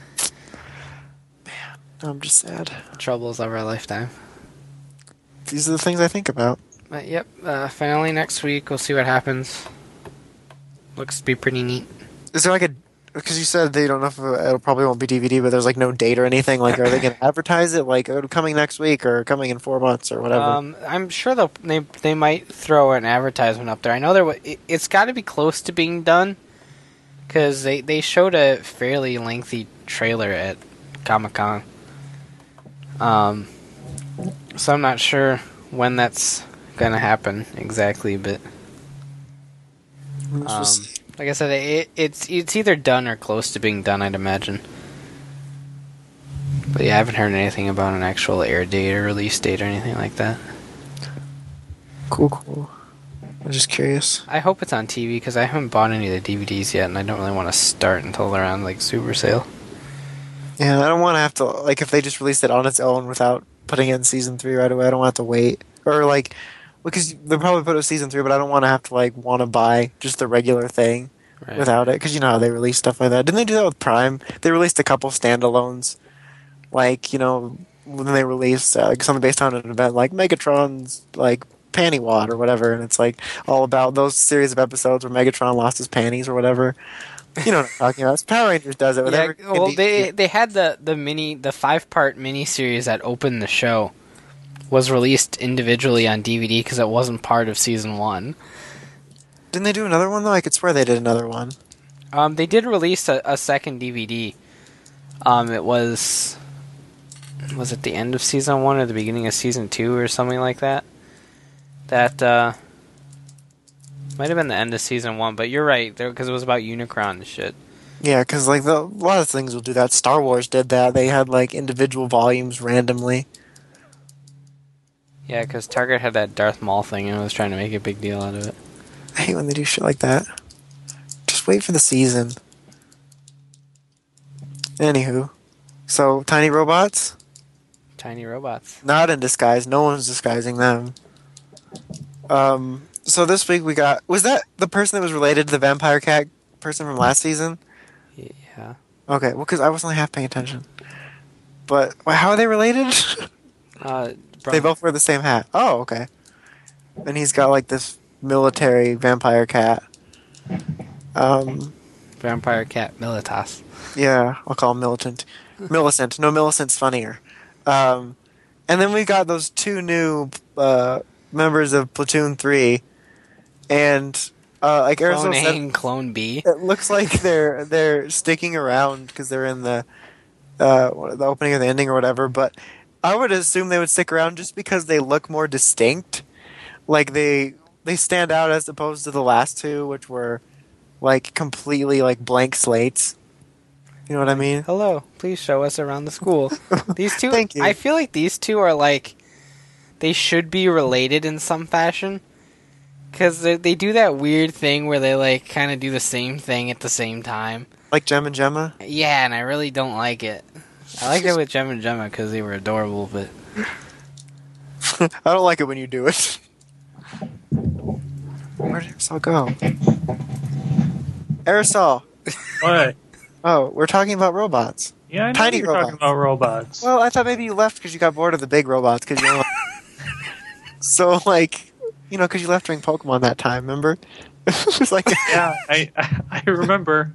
I'm just sad. Troubles of our lifetime. These are the things I think about. But yep, finale next week. We'll see what happens. Looks to be pretty neat. Is there like a... Because you said they don't know if it probably won't be DVD, but there's like no date or anything. Like, are they going to advertise it like coming next week or coming in 4 months or whatever? I'm sure they might throw an advertisement up there. I know it's got to be close to being done because they showed a fairly lengthy trailer at Comic-Con. So I'm not sure when that's gonna happen exactly, but like I said, it's either done or close to being done, I'd imagine. But yeah, I haven't heard anything about an actual air date or release date or anything like that. Cool. I'm just curious. I hope it's on TV because I haven't bought any of the DVDs yet, and I don't really want to start until they're on like super sale. Yeah, I don't want to have to, like, if they just released it on its own without putting it in season 3 right away, I don't want to have to wait. Or, like, because they'll probably put it in season 3, but I don't want to have to, like, want to buy just the regular thing Right. without it. Because you know how they release stuff like that. Didn't they do that with Prime? They released a couple standalones. Like, you know, when they released something based on an event, like Megatron's, like, panty wad or whatever, and it's, like, all about those series of episodes where Megatron lost his panties or whatever. You know what I'm talking about. Power Rangers does it with Yeah, every... well, they had the 5-part miniseries that opened the show was released individually on DVD because it wasn't part of season 1. Didn't they do another one, though? I could swear they did another one. They did release a second DVD. It was it the end of season 1 or the beginning of season 2 or something like that? That might have been the end of season 1, but you're right, because it was about Unicron and shit. Yeah, because like a lot of things will do that. Star Wars did that. They had like individual volumes randomly. Yeah, because Target had that Darth Maul thing and was trying to make a big deal out of it. I hate when they do shit like that. Just wait for the season. Anywho, so tiny robots, Tiny robots. not in disguise. No one's disguising them. So this week we got, was that the person that was related to the vampire cat person from last season? Yeah. Okay, well, because I wasn't half paying attention. But how are they related? They both wear the same hat. Oh, okay. And he's got like this military vampire cat. Vampire cat Militas. Yeah, I'll call him Militant. Millicent. No, Millicent's funnier. And then we got those two new members of Platoon 3. And like Arizona Clone A said, and Clone B. it looks like they're sticking around because they're in the opening or the ending or whatever. But I would assume they would stick around just because they look more distinct. Like they stand out as opposed to the last two, which were like completely like blank slates. You know what I mean? Hello, please show us around the school. These two, Thank you. I feel like these two are like, they should be related in some fashion. Because they do that weird thing where they like kind of do the same thing at the same time. Like Gem and Gemma? Yeah, and I really don't like it. I liked it with Gem and Gemma because they were adorable, but I don't like it when you do it. Where did Aerosol go? Aerosol! What? Oh, we're talking about robots. Yeah, I know Tiny you're talking robots. about robots. Well, I thought maybe you left because you got bored of the big robots. Cause you know, so, like, you know, because you left during Pokemon that time, remember? It was like, Yeah, I remember.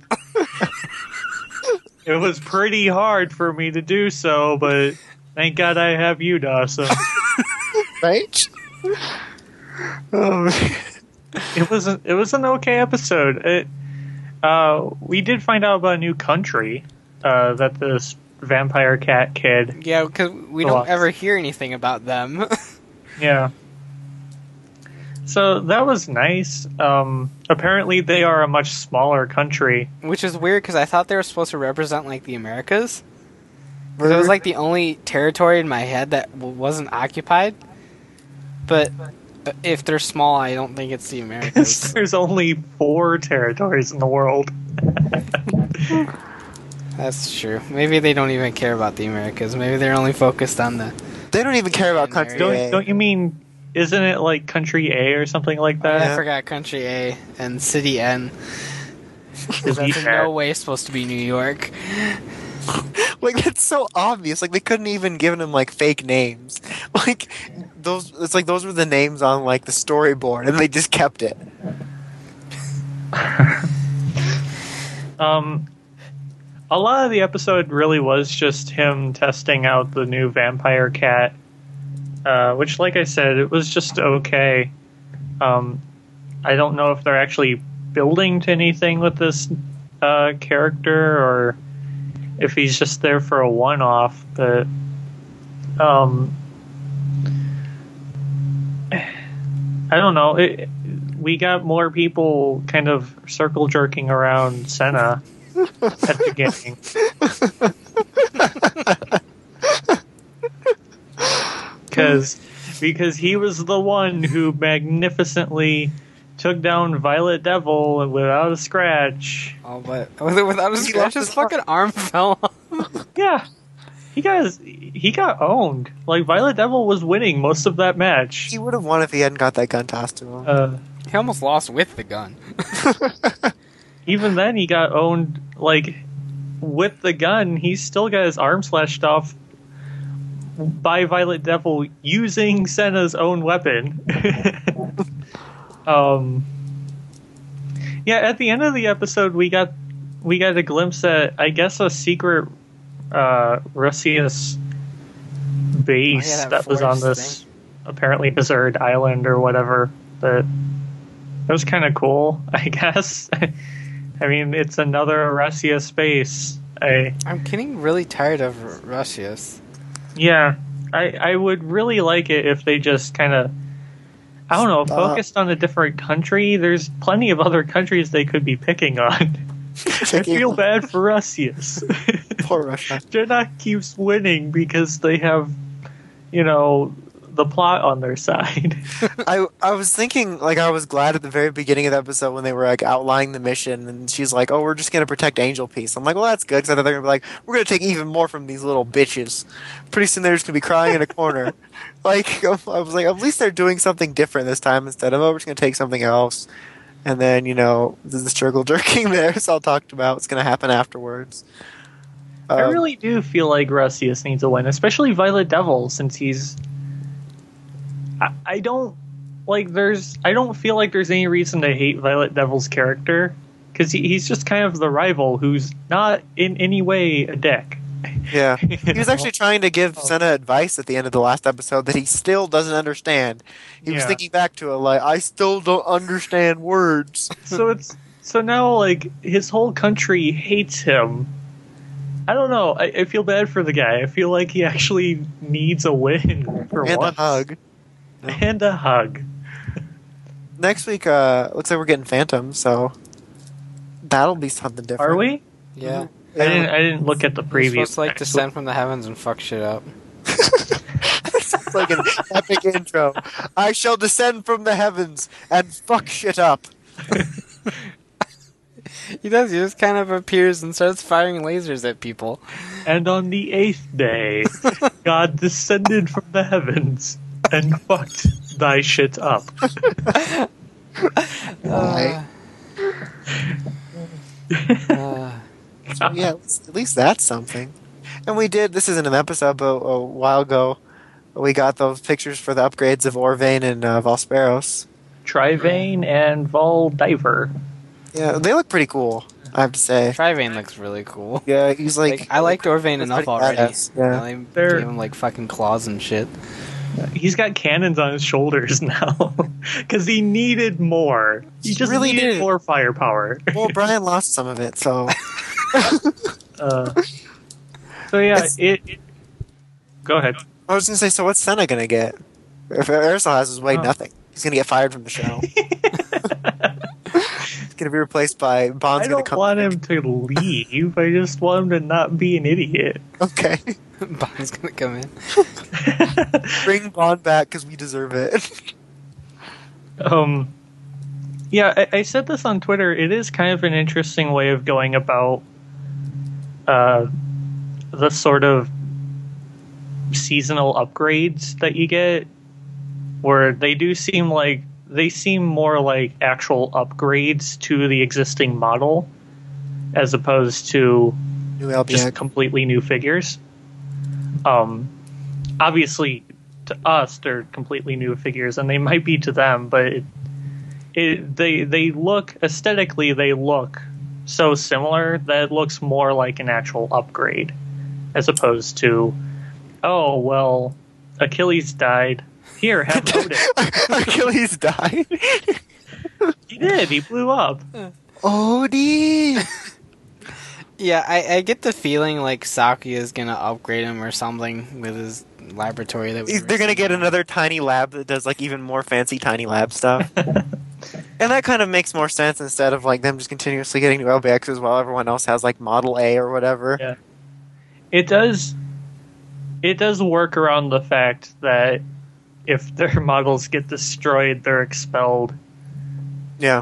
It was pretty hard for me to do so, but thank God I have you, Dawson. right? Oh, man. It was an okay episode. We did find out about a new country that this vampire cat kid. yeah, because we Oh, don't ever hear anything about them. Yeah. So that was nice. Apparently, they are a much smaller country. Which is weird because I thought they were supposed to represent like the Americas. 'Cause it was like the only territory in my head that wasn't occupied. But if they're small, I don't think it's the Americas. There's only 4 territories in the world. That's true. Maybe they don't even care about the Americas. Maybe they're only focused on the. They don't even care about country A. Don't you mean? Isn't it like country A or something like that? I forgot country A and city N. Is That's in fair. no way supposed to be New York. Like, that's so obvious. Like, they couldn't even give them, like, fake names. Like, it's like those were the names on, like, the storyboard, and they just kept it. A lot of the episode really was just him testing out the new vampire cat, which, like I said, it was just okay. I don't know if they're actually building to anything with this character, or if he's just there for a one-off, but I don't know. We got more people kind of circle jerking around Senna at the beginning. Because he was the one who magnificently took down Violet Devil without a scratch. Oh, but without a scratch, his fucking arm fell off. Yeah. He got owned. Like, Violet Devil was winning most of that match. He would have won if he hadn't got that gun tossed to him. He almost lost with the gun. Even then, he got owned, like, with the gun. He still got his arm slashed off by Violet Devil using Senna's own weapon. Yeah, at the end of the episode, we got a glimpse at, I guess, a secret Russius base that was on this apparently deserted island or whatever. But it was kind of cool, I guess. I mean, it's another Russius base. I'm getting really tired of Russius. Yeah, I would really like it if they just kind of, I don't know, focused on a different country. There's plenty of other countries they could be picking on. I feel bad for Russius. Poor Russia. Jannok keeps winning because they have, the plot on their side. I was thinking, like, I was glad at the very beginning of the episode when they were, like, outlining the mission, and she's like, oh, we're just going to protect Angel Peace. I'm like, well, that's good, because I thought they were going to be like, we're going to take even more from these little bitches. Pretty soon they're just going to be crying in a corner. Like, I was like, at least they're doing something different this time instead of, oh, we're just going to take something else. And then, the circle jerking there is all talked about. It's going to happen afterwards. I really do feel like Russius needs a win, especially Violet Devil, since he's... I don't feel like there's any reason to hate Violet Devil's character, because he's just kind of the rival who's not in any way a dick. Yeah. He was actually trying to give Senna advice at the end of the last episode that he still doesn't understand. He was thinking back to it like, I still don't understand words. So now, like, his whole country hates him. I don't know. I feel bad for the guy. I feel like he actually needs a win for and once. a hug. And a hug. Next week, looks like we're getting Phantom, so that'll be something different. Are we? Yeah. I didn't look at the We're preview. supposed to, like, descend from the heavens and fuck shit up. It's like an epic intro. I shall descend from the heavens and fuck shit up. He does. He just kind of appears and starts firing lasers at people. And on the 8th day, God descended from the heavens and fucked thy shit up. So, yeah, at least that's something. And we did, this isn't an episode, but a while ago, we got those pictures for the upgrades of Orvane and Valsperos. Trivane and Valdiver. Yeah, they look pretty cool, I have to say. Trivane looks really cool. Yeah, he's like... I liked Orvane he's enough pretty already. badass, yeah. Now they gave him, like, fucking claws and shit. He's got cannons on his shoulders now. Because he needed more. He just really needed did. more firepower. Well, Brian lost some of it, so... So yeah, it... Go ahead. I was going to say, so what's Senna going to get? If Aerosol has his way, nothing. He's going to get fired from the show. He's going to be replaced by Bond's I going to don't come want him to leave. I just want him to not be an idiot. Okay. Bond's gonna come in. Bring Bond back because we deserve it. Yeah, I said this on Twitter. It is kind of an interesting way of going about the sort of seasonal upgrades that you get, where they do seem like they seem more like actual upgrades to the existing model as opposed to New LBX. just completely new figures. Obviously, to us, they're completely new figures, and they might be to them, but they look aesthetically, they look so similar that it looks more like an actual upgrade, as opposed to, oh well, Achilles died. Here, have Odin. Achilles died. He did. He blew up. Odin. Yeah, I get the feeling like Saki is gonna upgrade him or something with his laboratory. They're gonna get another tiny lab that does like even more fancy tiny lab stuff. And that kind of makes more sense instead of like them just continuously getting new LBXs while everyone else has like Model A or whatever. Yeah. It does work around the fact that if their models get destroyed, they're expelled. Yeah.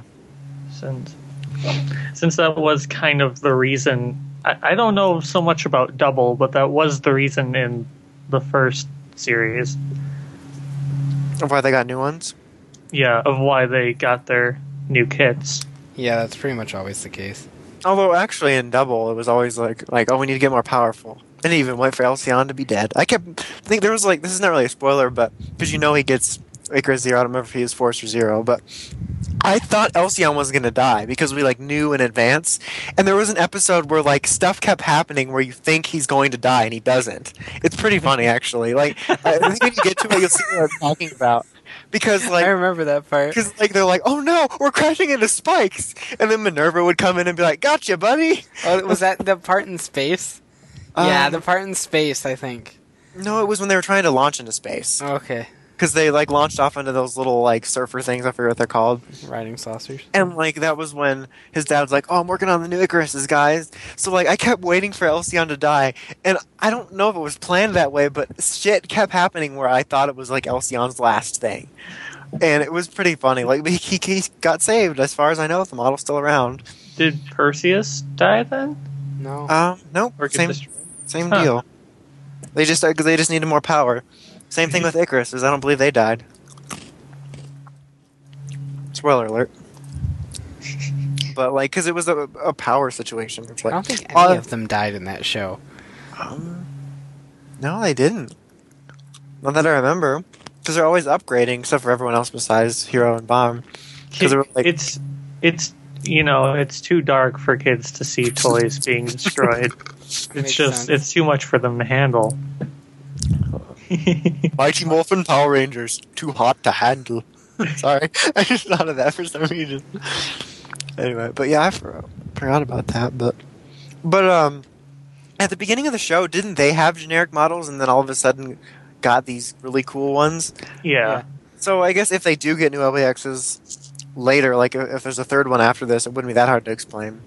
Since that was kind of the reason, I don't know so much about Double, but that was the reason in the first series. Of why they got new ones? Yeah, of why they got their new kits. Yeah, that's pretty much always the case. Although actually in Double, it was always like oh, we need to get more powerful. And it even went for Elsion to be dead. I think there was like, this is not really a spoiler, but because he gets Icarus Zero, I don't remember if he was Force or Zero, but I thought Elsion was going to die because we like knew in advance. And there was an episode where like stuff kept happening where you think he's going to die and he doesn't. It's pretty funny actually. Like I think when you get to it, you'll see what I'm talking about. Because like I remember that part. Because like they're like, oh no, we're crashing into spikes, and then Minerva would come in and be like, gotcha, buddy. Oh, was that the part in space? Yeah, the part in space, I think. No, it was when they were trying to launch into space. Okay. because they like launched off into those little like surfer things. I forget what they're called. Riding saucers. And like that was when his dad was like, "Oh, I'm working on the new Icaruses, guys." So like I kept waiting for Elsion to die, and I don't know if it was planned that way, but shit kept happening where I thought it was like Elsion's last thing, and it was pretty funny. Like he got saved, as far as I know. The model's still around. Did Perseus die then? No. Nope. Or get Same destroyed? same Huh. deal. They just needed more power. Same thing with Icarus, is I don't believe they died. Spoiler alert. But like, because it was a power situation. It's I like, don't think any of them died in that show. no, they didn't. Not that I remember. Because they're always upgrading, except for everyone else besides Hero and Bomb. Because they were like, It's it's too dark for kids to see toys being destroyed. Makes It's just sense. it's too much for them to handle. Mighty Morphin Power Rangers, too hot to handle. Sorry, I just thought of that for some reason. Anyway, but yeah, I forgot about that. But at the beginning of the show, didn't they have generic models, and then all of a sudden got these really cool ones? Yeah. So I guess if they do get new LBXs later, like if there's a third one after this, it wouldn't be that hard to explain.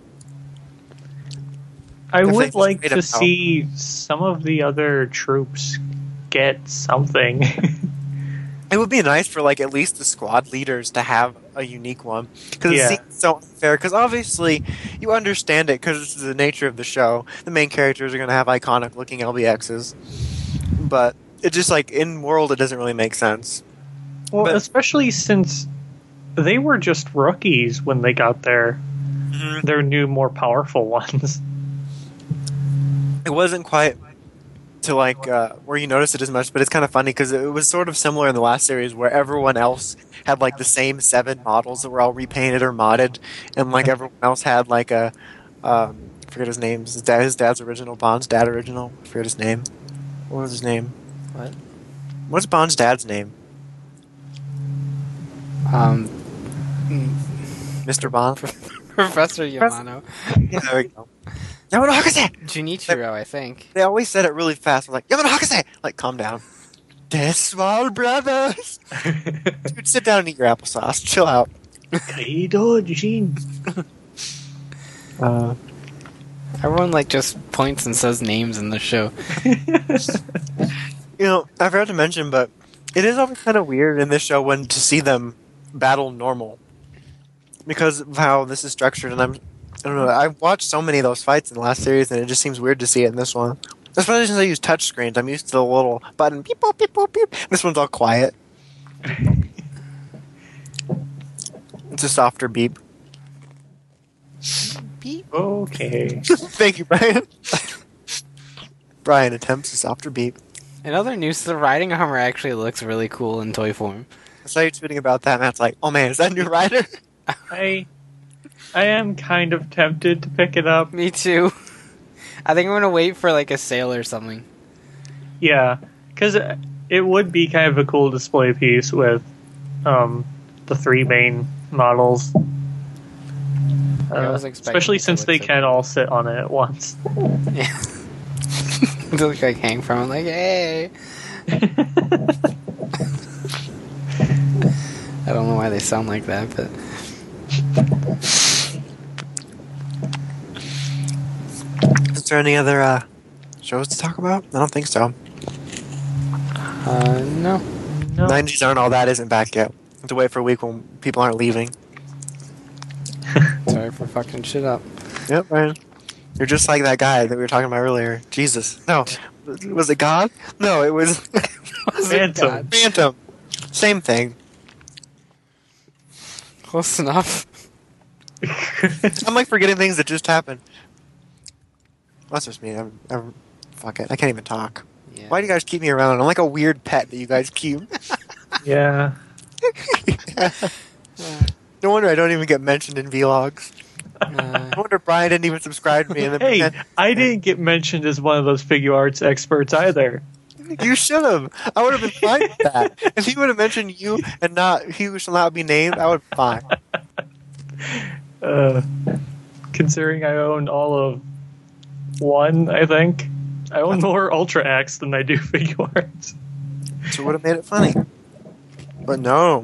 I If they would just like made to them see some of the other troops get something. It would be nice for like at least the squad leaders to have a unique one, because Yeah. it seems so unfair. Because obviously you understand it because it's the nature of the show. The main characters are going to have iconic looking LBXs, but it just like in world it doesn't really make sense. Well, But- especially since they were just rookies when they got their new, more powerful ones. It wasn't quite to like where you notice it as much, but it's kind of funny because it was sort of similar in the last series where everyone else had like the same 7 models that were all repainted or modded, and like everyone else had like a I forget his name. His dad's original, Bond's dad original. I forget his name. What was his name? What? What's Bond's dad's name? Mr. Bond. Professor Yamano. Yeah, there we go. Yamano Hakase! Junichiro, I think. They always said it really fast. I'm like, Yamano Hakase! Like, calm down. Death small brothers! Dude, sit down and eat your applesauce. Chill out. Hey, Eugene. Everyone like just points and says names in the show. You know, I forgot to mention, but it is always kind of weird in this show when to see them battle normal. Because of how this is structured, and I don't know, I've watched so many of those fights in the last series, and it just seems weird to see it in this one. Especially since I use touch screens. I'm used to the little button, beep, boop, beep, boop, beep. This one's all quiet. It's a softer beep. Okay. Thank you, Brian. Brian attempts a softer beep. In other news, the riding armor actually looks really cool in toy form. I saw you tweeting about that, and Matt's like, oh man, is that a new rider? I am kind of tempted to pick it up. Me too. I think I'm gonna wait for like a sale or something. Yeah, because it would be kind of a cool display piece with the 3 main models. I was expecting Especially it to since look they so can all sit on it at once. Yeah. To look like hang from it, like, hey. I don't know why they sound like that, but Is there any other shows to talk about? I don't think so. no. No. 90s aren't all that isn't back yet. Have to wait for a week when people aren't leaving. Sorry for fucking shit up. Yep, Brian. You're just like that guy that we were talking about earlier. Jesus. No. Was it God? No, it was Phantom. Phantom. Same thing. Close enough. I'm like forgetting things that just happened. That's just me. Fuck it. I can't even talk. Yeah. Why do you guys keep me around? I'm like a weird pet that you guys keep. Yeah. No wonder I don't even get mentioned in vlogs. No wonder Brian didn't even subscribe to me. In the Hey, I didn't get mentioned as one of those figure arts experts either. You should have. I would have been fine with that. If he would have mentioned you and not he shall not be named, I would be fine. Considering I own all of one, I think. I own more Ultra X than I do figure arts. So it would have made it funny. But no.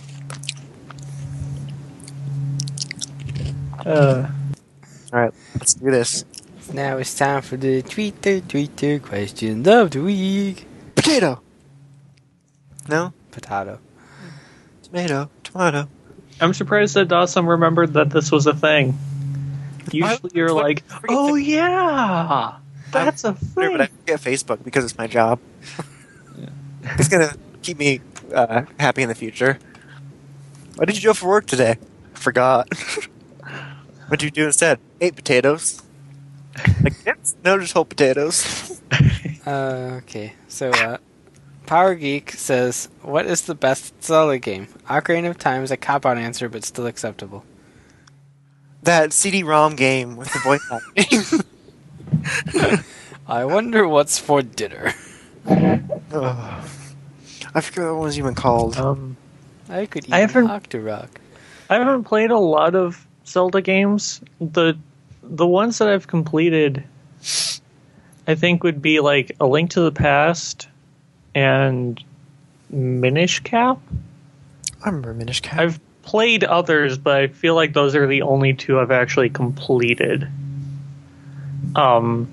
Alright, let's do this. Now it's time for the Twitter question of the week. Potato! No? Potato. Tomato. I'm surprised that Dawson remembered that this was a thing. Usually you're like, oh yeah, that's a But I thing. forget Facebook because it's my job. It's gonna keep me happy in the future. What did you do for work today? Forgot. What did you do instead? Ate potatoes. Like chips? No, just whole potatoes. Okay, so Power Geek says, what is the best Zelda game? Ocarina of Time is a cop-out answer, but still acceptable. That CD-ROM game with the voice acting. I wonder what's for dinner. Ugh. I forget what it was even called. I could eat I haven't- Octorok. I haven't played a lot of Zelda games. The ones that I've completed, I think, would be like A Link to the Past and Minish Cap. I remember Minish Cap. I've played others, but I feel like those are the only two I've actually completed. And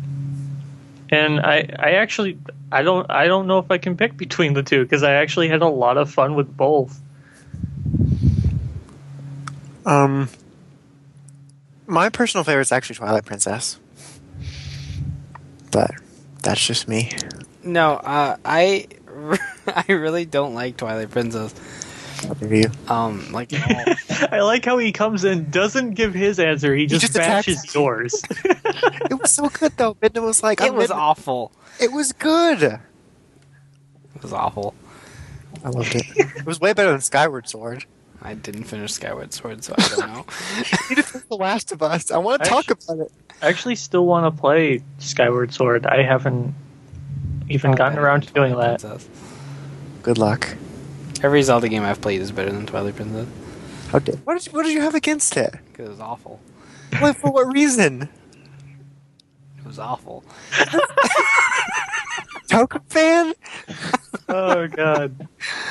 I don't know if I can pick between the two because I actually had a lot of fun with both. My personal favorite is actually Twilight Princess. But that's just me. No, I really don't like Twilight Princess. Review. Like at all. I like how he comes in, doesn't give his answer, he just attacks bashes you. yours. It was so good though. Midna was like, It was Midna. awful. It was good. It was awful. I loved it. It was way better than Skyward Sword. I didn't finish Skyward Sword, so I don't know. You need to finish The Last of Us. I want to talk about it. I actually still want to play Skyward Sword. I haven't even gotten around to doing that. Princess. Good luck. Every Zelda game I've played is better than Twilight Princess. What did you have against it? Because it was awful. What, for what reason? It was awful. Token fan? Oh god.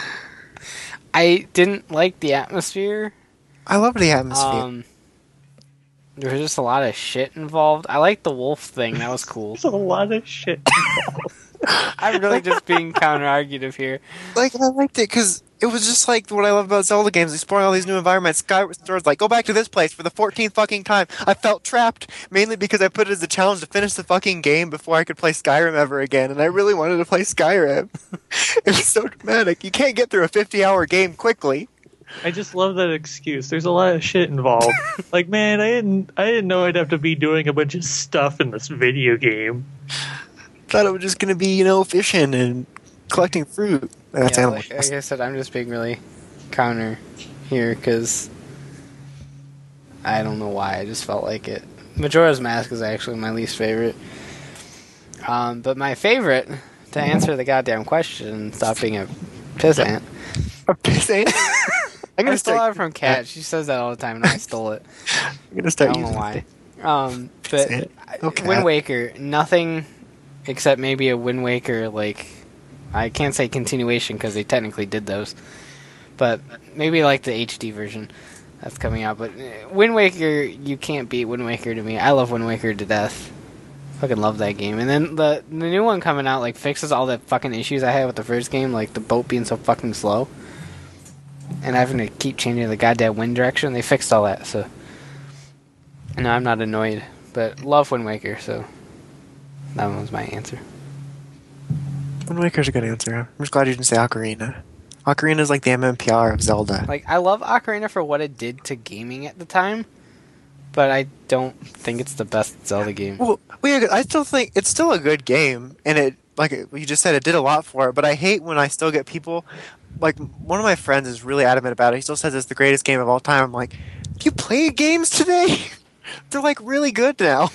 I didn't like the atmosphere. I love the atmosphere. There was just a lot of shit involved. I liked the wolf thing. That was cool. There's a lot of shit. I'm really just being counter-argumentative here. Like, I liked it because it was just like what I love about Zelda games, exploring all these new environments. Skyward Sword's like, go back to this place for the 14th fucking time. I felt trapped, mainly because I put it as a challenge to finish the fucking game before I could play Skyrim ever again, and I really wanted to play Skyrim. It was so dramatic. You can't get through a 50-hour game quickly. I just love that excuse. There's a lot of shit involved. Like, man, I didn't know I'd have to be doing a bunch of stuff in this video game. Thought it was just gonna be, fishing and collecting fruit. That's Yeah, Animal like Crossing. I said, I'm just being really counter here because I don't know why. I just felt like it. Majora's Mask is actually my least favorite. But my favorite, to answer the goddamn question and stop being a pissant, A pissant? I'm I gonna stole start. it from Kat. She says that all the time, and I stole it. I'm gonna I start don't know using why. But Pissant. Okay. Wind Waker, nothing except maybe a Wind Waker, like, I can't say continuation because they technically did those, but maybe like the HD version that's coming out. But Wind Waker, you can't beat Wind Waker to me. I love Wind Waker to death. Fucking love that game. And then the new one coming out like fixes all the fucking issues I had with the first game, like the boat being so fucking slow and having to keep changing the goddamn wind direction. They fixed all that, so no, I'm not annoyed. But love Wind Waker, so that one was my answer. Wind Waker's a good answer. I'm just glad you didn't say Ocarina. Ocarina's like the MMPR of Zelda. Like, I love Ocarina for what it did to gaming at the time, but I don't think it's the best Zelda game. Well, yeah, I still think it's still a good game, and it, like you just said, it did a lot for it. But I hate when I still get people, like one of my friends is really adamant about it. He still says it's the greatest game of all time. I'm like, do you play games today? They're like really good now.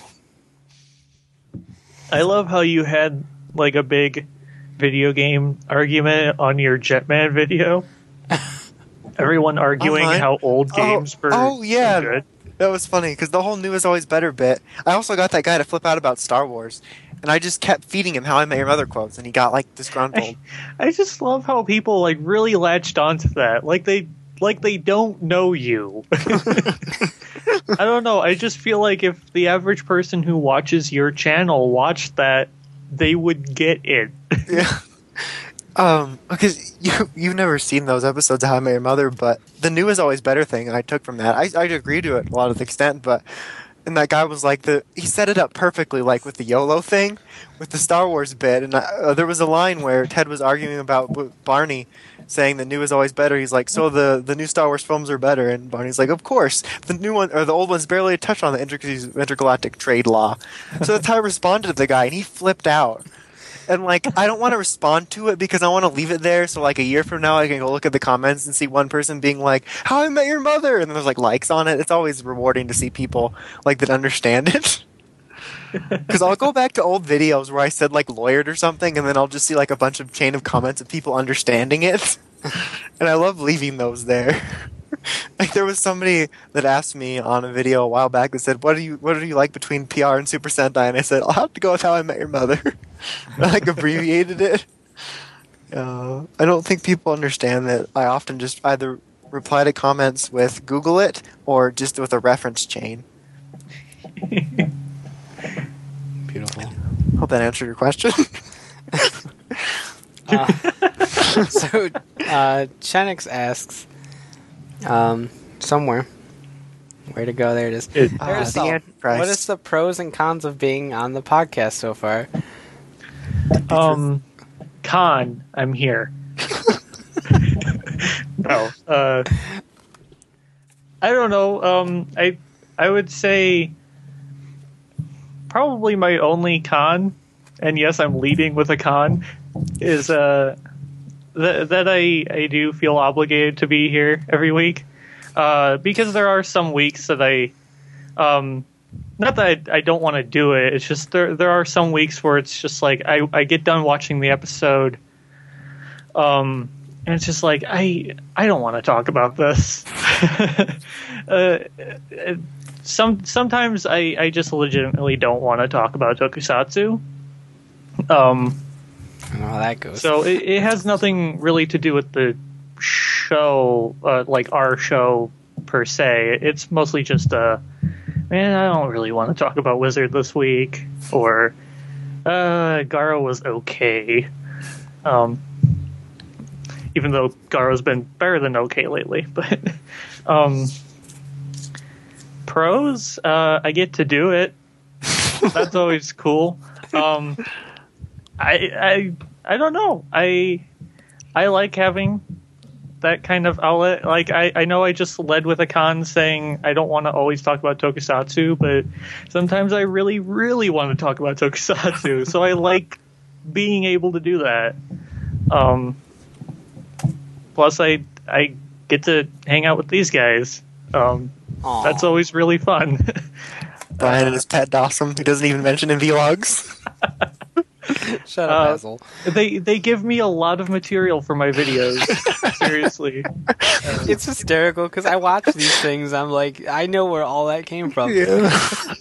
I love how you had like a big video game argument on your Jetman video. Everyone arguing Online? how old games were oh, yeah. so good. That was funny because the whole new is always better bit. I also got that guy to flip out about Star Wars, and I just kept feeding him How I Met Your Mother quotes, and he got like disgruntled. I just love how people like really latched onto that. Like they don't know you. I don't know. I just feel like if the average person who watches your channel watched that, they would get it. Yeah. Because you've never seen those episodes of How I Met Your Mother, but the new is always better thing I took from that. I agree to it a lot of the extent, but and that guy was like he set it up perfectly, like with the YOLO thing, with the Star Wars bit, and there was a line where Ted was arguing about Barney, saying the new is always better. He's like, so the new Star Wars films are better, and Barney's like, of course, the new one or the old ones barely touch on the intergalactic trade law. So that's how I responded to the guy, and he flipped out. And, like, I don't want to respond to it because I want to leave it there so, like, a year from now I can go look at the comments and see one person being like, How I Met Your Mother! And then there's, like, likes on it. It's always rewarding to see people, like, that understand it. Because I'll go back to old videos where I said, like, lawyered or something, and then I'll just see, like, a bunch of chain of comments of people understanding it. And I love leaving those there. Like, there was somebody that asked me on a video a while back that said, what do you like between PR and Super Sentai? And I said, I'll have to go with How I Met Your Mother. I, like, abbreviated it. I don't think people understand that I often just either reply to comments with Google it or just with a reference chain. Beautiful. Hope that answered your question. So, Chenix asks, somewhere. Where to go? There it is. There's the Antichrist. what is the pros and cons of being on the podcast so far? Con, I'm here. No. I don't know. I would say probably my only con, and yes, I'm leading with a con, is that I do feel obligated to be here every week. Because there are some weeks that not that I don't want to do it, it's just there are some weeks where it's just like I get done watching the episode, and it's just like I don't want to talk about this. Sometimes I just legitimately don't want to talk about Tokusatsu. I don't know how that goes. So it has nothing really to do with the show, like our show per se. It's mostly just man, I don't really want to talk about Wizard this week, or Garo was okay. Even though Garo's been better than okay lately, but pros, I get to do it. That's always cool. I don't know. I like having that kind of outlet. Like I know I just led with a con saying I don't want to always talk about Tokusatsu, but sometimes I really, really want to talk about Tokusatsu. So I like being able to do that. Plus I get to hang out with these guys. That's always really fun. Brian and his pet Dawson, who doesn't even mention in vlogs. Shut up, Basil. They give me a lot of material for my videos. Seriously. It's hysterical because I watch these things. I'm like, I know where all that came from. Yeah.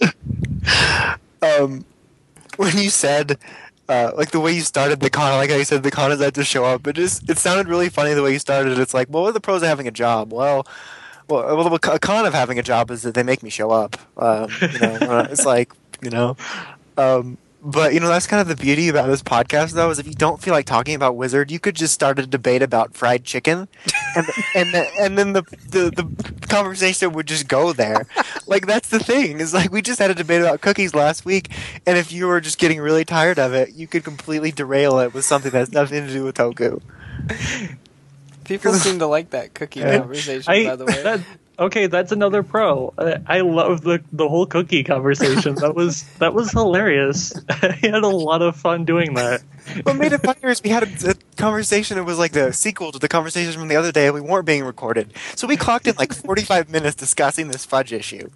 When you said, like the way you started the con, like how you said the con is that to show up, it sounded really funny the way you started. It's like, well, what are the pros of having a job? Well, a con of having a job is that they make me show up. It's like, but that's kind of the beauty about this podcast, though, is if you don't feel like talking about Wizard, you could just start a debate about fried chicken, and then the conversation would just go there. Like that's the thing is like we just had a debate about cookies last week, and if you were just getting really tired of it, you could completely derail it with something that's nothing to do with Toku. People seem to like that cookie conversation, by the way. Okay, that's another pro. I love the whole cookie conversation. That was hilarious. I had a lot of fun doing that. What made it funnier is we had a conversation. It was like the sequel to the conversation from the other day, and we weren't being recorded. So we clocked in like 45 minutes discussing this fudge issue.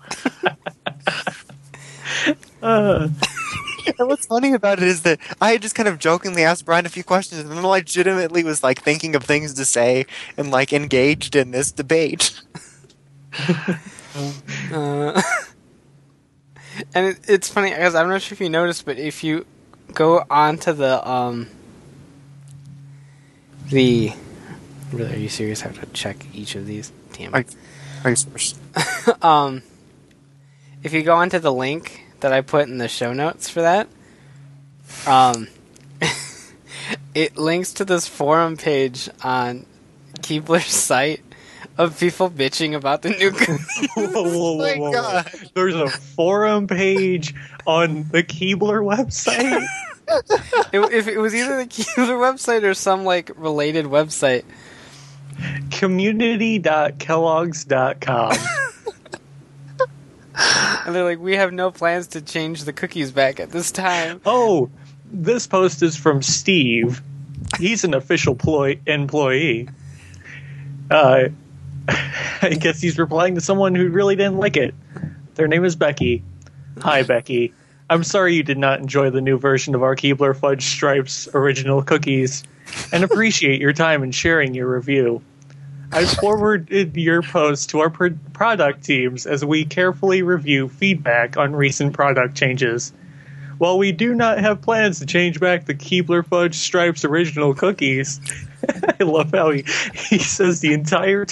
And what's funny about it is that I had just kind of jokingly asked Brian a few questions, and then I legitimately was like thinking of things to say and like engaged in this debate. And it's funny because I'm not sure if you noticed, but if you go onto the really, are you serious? I have to check each of these. Damn it. Are you first? If you go onto the link that I put in the show notes for that, it links to this forum page on Keebler's site of people bitching about the new. Whoa. There's a forum page on the Keebler website. If it was either the Keebler website or some like related website. Community.kellogg's.com. And they're like, we have no plans to change the cookies back at this time. Oh, this post is from Steve. He's an official employee. I guess he's replying to someone who really didn't like it. Their name is Becky. Hi, Becky. I'm sorry you did not enjoy the new version of our Keebler Fudge Stripes original cookies, and appreciate your time in sharing your review. I forwarded your post to our product teams as we carefully review feedback on recent product changes. While we do not have plans to change back the Keebler Fudge Stripes original cookies, I love how he says the entire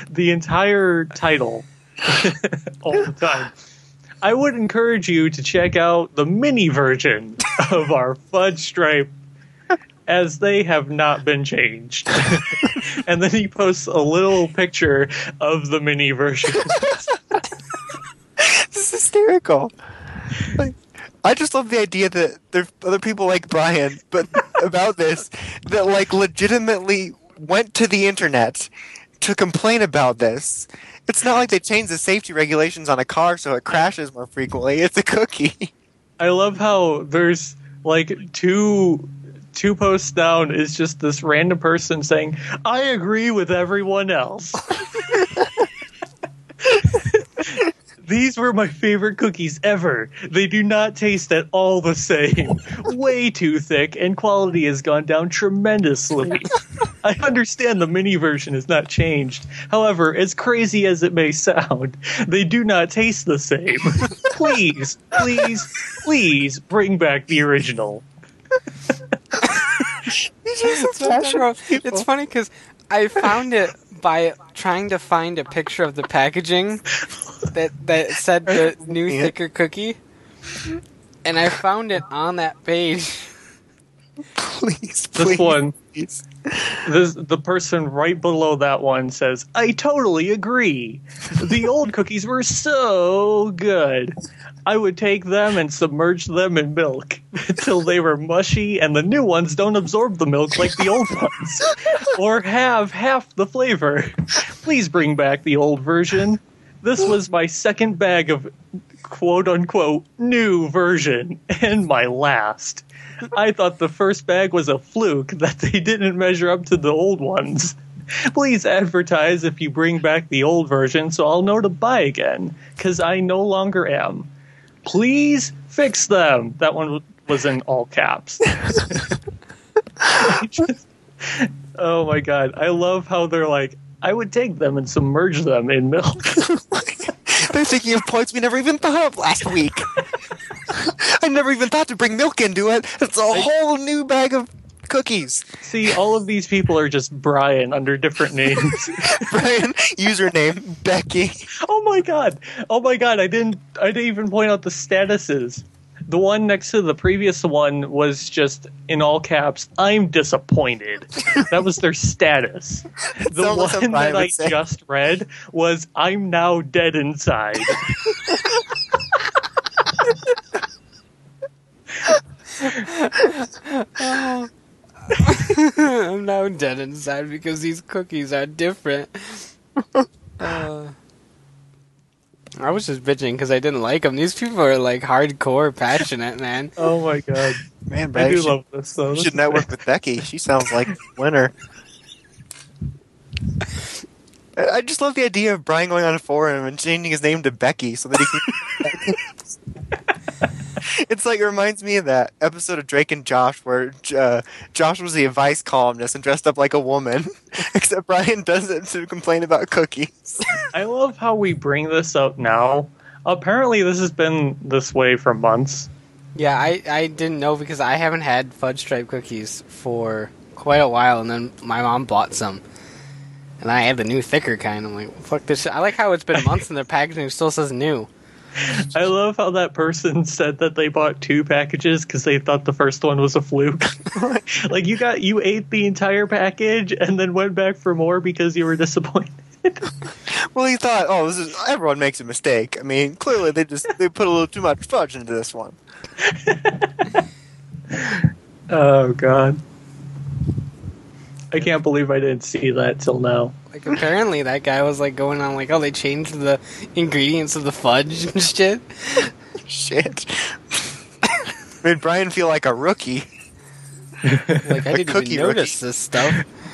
title all the time. I would encourage you to check out the mini version of our Fudge Stripe, as they have not been changed. And then he posts a little picture of the mini version. This is hysterical. Like, I just love the idea that there's other people like Brian, but about this, that like legitimately went to the internet to complain about this. It's not like they changed the safety regulations on a car so it crashes more frequently. It's a cookie. I love how there's like two posts down is just this random person saying, I agree with everyone else. These were my favorite cookies ever. They do not taste at all the same. Way too thick, and quality has gone down tremendously. I understand the mini version is not changed. However, as crazy as it may sound, they do not taste the same. Please, please, please bring back the original. It's funny because I found it by trying to find a picture of the packaging that said the new thicker cookie, and I found it on that page. Please, this one, the person right below that one says, I totally agree. The old cookies were so good. I would take them and submerge them in milk until they were mushy, and the new ones don't absorb the milk like the old ones, or have half the flavor. Please bring back the old version. This was my second bag of quote-unquote new version, and my last. I thought the first bag was a fluke that they didn't measure up to the old ones. Please advertise if you bring back the old version so I'll know to buy again, because I no longer am. Please fix them. That one was in all caps. Oh my god. I love how they're like, I would take them and submerge them in milk. They're thinking of points we never even thought of last week. I never even thought to bring milk into it. It's a whole new bag of cookies. See, all of these people are just Brian under different names. Brian, username Becky. Oh my god! I didn't even point out the statuses. The one next to the previous one was just in all caps, I'm disappointed. That was their status. The one that I just read was, I'm now dead inside. I'm now dead inside because these cookies are different. I was just bitching because I didn't like them. These people are like hardcore passionate, man. Oh my god. Man, I do love this though. You should network with Becky. She sounds like a winner. I just love the idea of Brian going on a forum and changing his name to Becky so that he can... It's like, it reminds me of that episode of Drake and Josh where Josh was the advice columnist and dressed up like a woman, except Brian does it to complain about cookies. I love how we bring this up now. Apparently this has been this way for months. Yeah, I didn't know because I haven't had fudge stripe cookies for quite a while, and then my mom bought some. And I had the new thicker kind. I'm like, fuck this shit. I like how it's been months and their packaging still says new. I love how that person said that they bought 2 packages because they thought the first one was a fluke. Like you ate the entire package and then went back for more because you were disappointed. Well, he thought, oh, everyone makes a mistake. I mean, clearly they put a little too much fudge into this one. Oh god. I can't believe I didn't see that till now. Like, apparently that guy was, like, going on, like, oh, they changed the ingredients of the fudge and shit. Shit. Made Brian feel like a rookie. Like, I didn't cookie even notice rookie. this stuff.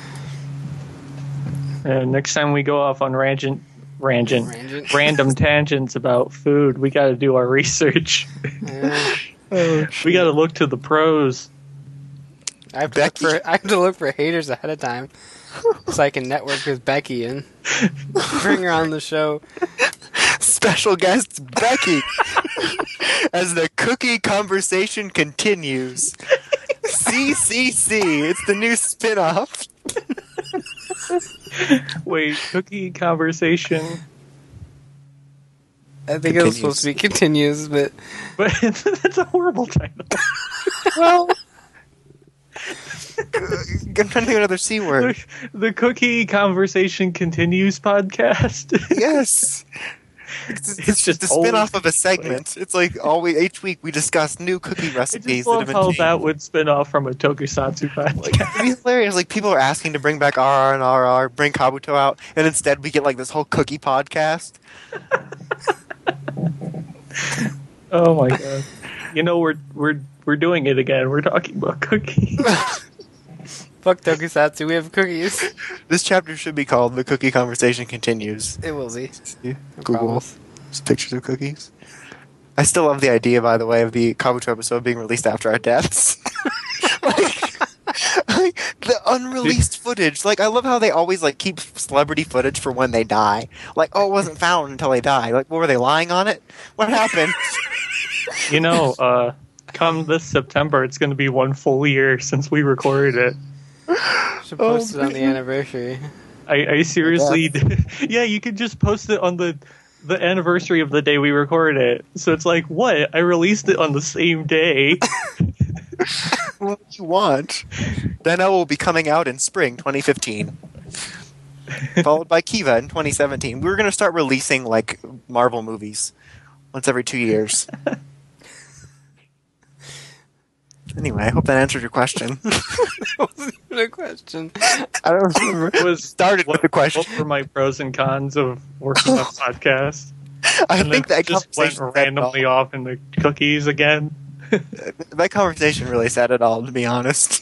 Next time we go off on Rangent. random tangents about food, we got to do our research. We got to look to the pros. I have to look for haters ahead of time so I can network with Becky and bring her on the show. Special guest Becky as the cookie conversation continues. CCC, it's the new spin-off. Wait, cookie conversation. I think it was supposed to be continues, but that's a horrible title. Well, I'm trying to think of another C word. The Cookie Conversation Continues podcast. Yes. It's just a always spin-off of a segment. It's like each week we discuss new cookie I recipes just that love have been how changed. that would spin off from a Tokusatsu podcast. It'd be hilarious. Like, people are asking to bring back RR and RR, bring Kabuto out, and instead we get like this whole cookie podcast. Oh my god! You know we're doing it again. We're talking about cookies. fuck Tokusatsu, we have cookies. This chapter should be called "The Cookie Conversation Continues." It will be. Google promise. just pictures of cookies. I still love the idea, by the way, of the Kabuto episode being released after our deaths. like the unreleased footage. Like, I love how they always like keep celebrity footage for when they die. Like, oh, it wasn't found until they die. Like, what were they lying on it? What happened? You know, come this September, it's going to be 1 full year since we recorded it. Should post it on the anniversary. I seriously, yeah, you could just post it on the anniversary of the day we recorded it. So it's like, what? I released it on the same day. What do you want? Deno will be coming out in spring 2015. Followed by Kiva in 2017. We're going to start releasing, like, Marvel movies once every 2 years. Anyway, I hope that answered your question. That wasn't even a question. I don't remember. It was Started with the question. What were my pros and cons of working on a podcast? I And think then that just went conversation said it all. randomly off into cookies again. That conversation really said it all, to be honest.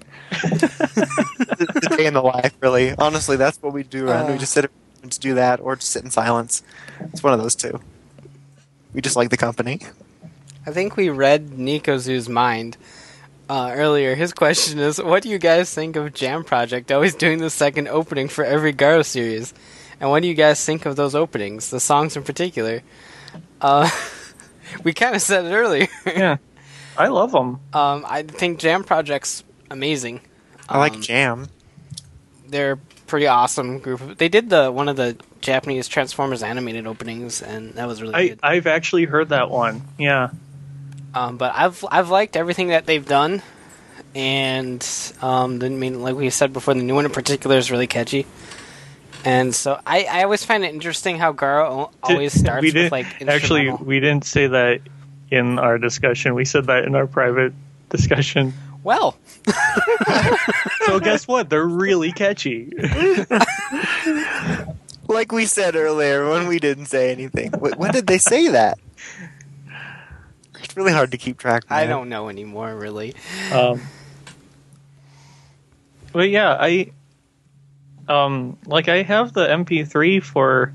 The day in the life, really. Honestly, that's what we do around. We just sit and do that, or just sit in silence. It's one of those two. We just like the company. I think we read Nikozu's mind earlier. His question is, what do you guys think of Jam Project always doing the second opening for every Garo series? And what do you guys think of those openings, the songs in particular? We kind of said it earlier. Yeah, I love them. I think Jam Project's amazing. I like Jam. They're a pretty awesome group. They did one of the Japanese Transformers animated openings, and that was really good. I've actually heard that one. Yeah. But I've liked everything that they've done, and like we said before, the new one in particular is really catchy. And so I always find it interesting how Garo always starts with like Actually, instrumental. we didn't say that in our discussion. We said that in our private discussion. Well, So guess what? They're really catchy. Like we said earlier when we didn't say anything. When did they say that? It's really hard to keep track. I man. don't know anymore, really. But yeah, I have the MP3 for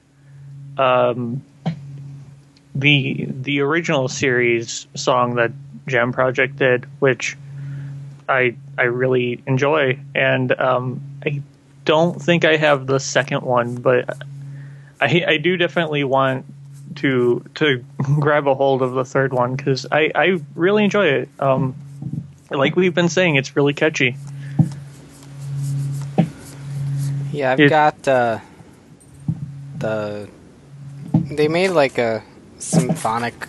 the original series song that Jam Project did, which I really enjoy, and I don't think I have the second one, but I do definitely want to grab a hold of the third one, because I really enjoy it. Like we've been saying, it's really catchy. Yeah, I've got they made like a symphonic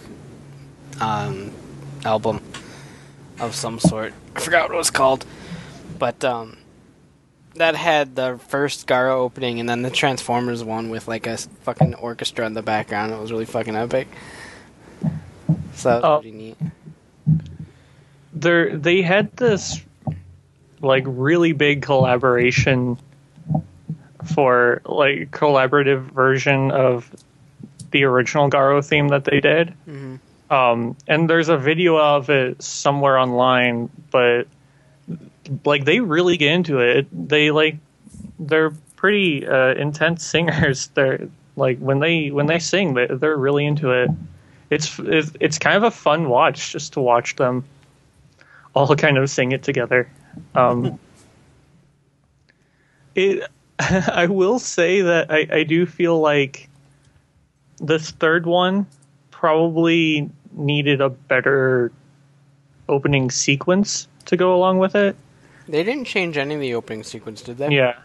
album of some sort. I forgot what it was called, but that had the first Garo opening and then the Transformers one with like a fucking orchestra in the background. It was really fucking epic. So that was pretty neat. They had this like really big collaboration for like collaborative version of the original Garo theme that they did. Mm-hmm. And there's a video of it somewhere online, but like they really get into it. They're pretty intense singers. They're like when they sing, they're really into it. It's kind of a fun watch just to watch them all kind of sing it together. I will say that I do feel like this third one probably needed a better opening sequence to go along with it. They didn't change any of the opening sequence, did they? Yeah.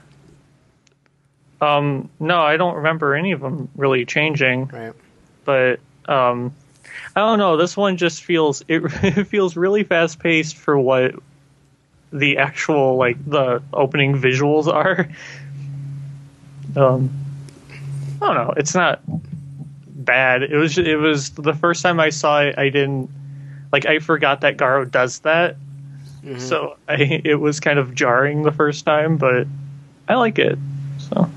No, I don't remember any of them really changing. Right. But I don't know. This one just feels it feels really fast paced for what the actual like the opening visuals are. I don't know. It's not bad. It was the first time I saw it. I forgot that Garo does that. Mm-hmm. So it was kind of jarring the first time, but I like it. So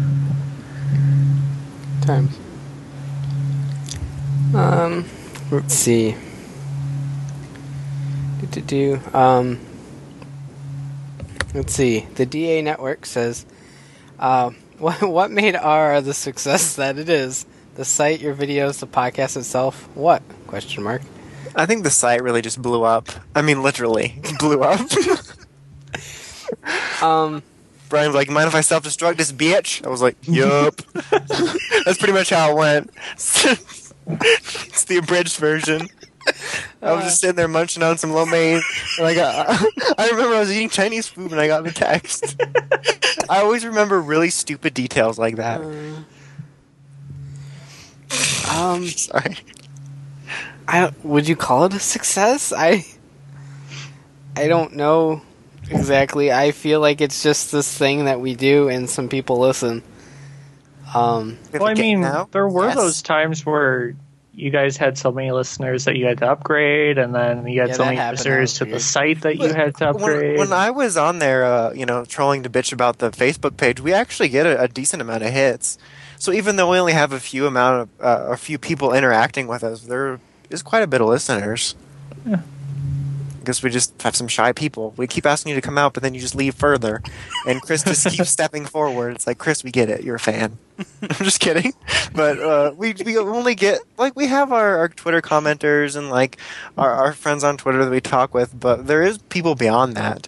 times. Let's see. Let's see. The DA Network says, what made R the success that it is? The site, your videos, the podcast itself? What? Question mark. I think the site really just blew up. I mean, literally blew up. Brian's like, mind if I self-destruct this bitch? I was like, yup. That's pretty much how it went. It's the abridged version. I was just sitting there munching on some lo mein, and I remember I was eating Chinese food when I got the text. I always remember really stupid details like that. Sorry. Would you call it a success? I don't know exactly. I feel like it's just this thing that we do and some people listen. Well, I mean, there were those times where you guys had so many listeners that you had to upgrade, and then you had so many visitors to the site that you had to upgrade. When I was on there, trolling to bitch about the Facebook page, we actually get a decent amount of hits. So even though we only have a few people interacting with us, there is quite a bit of listeners. Yeah. I guess we just have some shy people. We keep asking you to come out, but then you just leave further. And Chris just keeps stepping forward. It's like, Chris, we get it. You're a fan. I'm just kidding. But we only get, like, we have our Twitter commenters and, like, our friends on Twitter that we talk with, but there is people beyond that.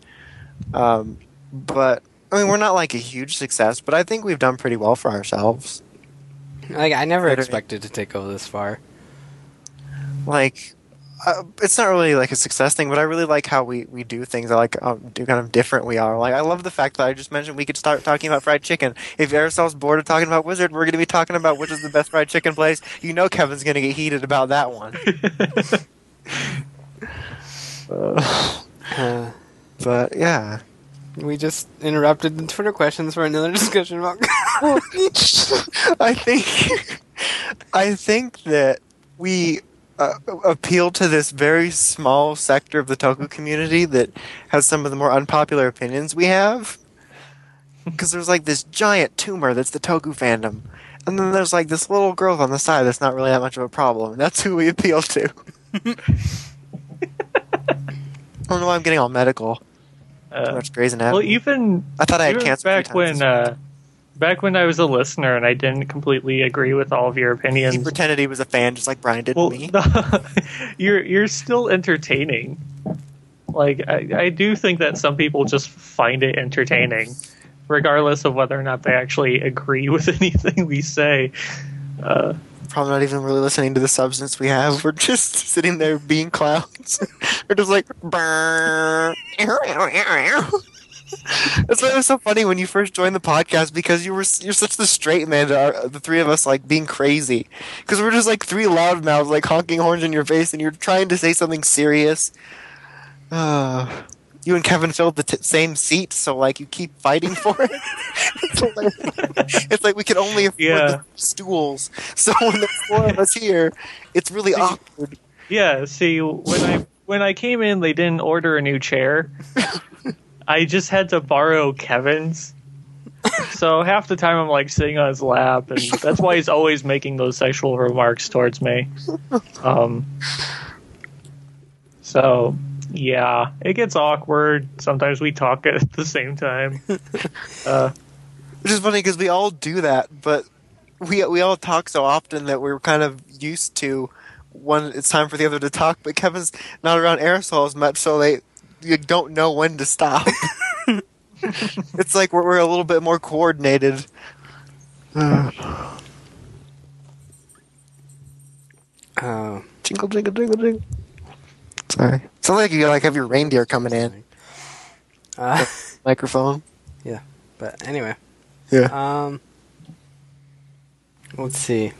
But, I mean, we're not, like, a huge success, but I think we've done pretty well for ourselves. Like, I never expected to take over this far. Like, it's not really like a success thing, but I really like how we do things. I like how kind of different we are. Like, I love the fact that I just mentioned we could start talking about fried chicken. If Aristotel's bored of talking about Wizard, we're going to be talking about which is the best fried chicken place. You know Kevin's going to get heated about that one. But, yeah. We just interrupted the Twitter questions for another discussion about... I think that we... appeal to this very small sector of the Toku community that has some of the more unpopular opinions we have. Because there's like this giant tumor that's the Toku fandom. And then there's like this little growth on the side that's not really that much of a problem. That's who we appeal to. I don't know why I'm getting all medical. Too much Grey's Anatomy. Well, I thought I had cancer back when I was a listener and I didn't completely agree with all of your opinions. He pretended he was a fan just like Brian did me. You're still entertaining. Like, I do think that some people just find it entertaining, regardless of whether or not they actually agree with anything we say. probably not even really listening to the substance we have. We're just sitting there being clowns. We're just like, brrr. That's why it was so funny when you first joined the podcast, because you're such the straight man to the three of us like being crazy, because we're just like three loudmouths like honking horns in your face, and you're trying to say something serious. You and Kevin filled the same seat, so like you keep fighting for it. It's like we can only afford the stools, so when there's four of us here, it's really awkward. Yeah, see, when I came in, they didn't order a new chair. I just had to borrow Kevin's. So half the time I'm like sitting on his lap, and that's why he's always making those sexual remarks towards me. So yeah, it gets awkward. Sometimes we talk at the same time. Which is funny because we all do that, but we all talk so often that we're kind of used to when it's time for the other to talk. But Kevin's not around Aerosol as much, so you don't know when to stop. It's like we're a little bit more coordinated. Jingle, jingle, jingle, jingle. Sorry. Sounds like you have your reindeer coming in. Microphone. Yeah, but anyway. Yeah. Let's see.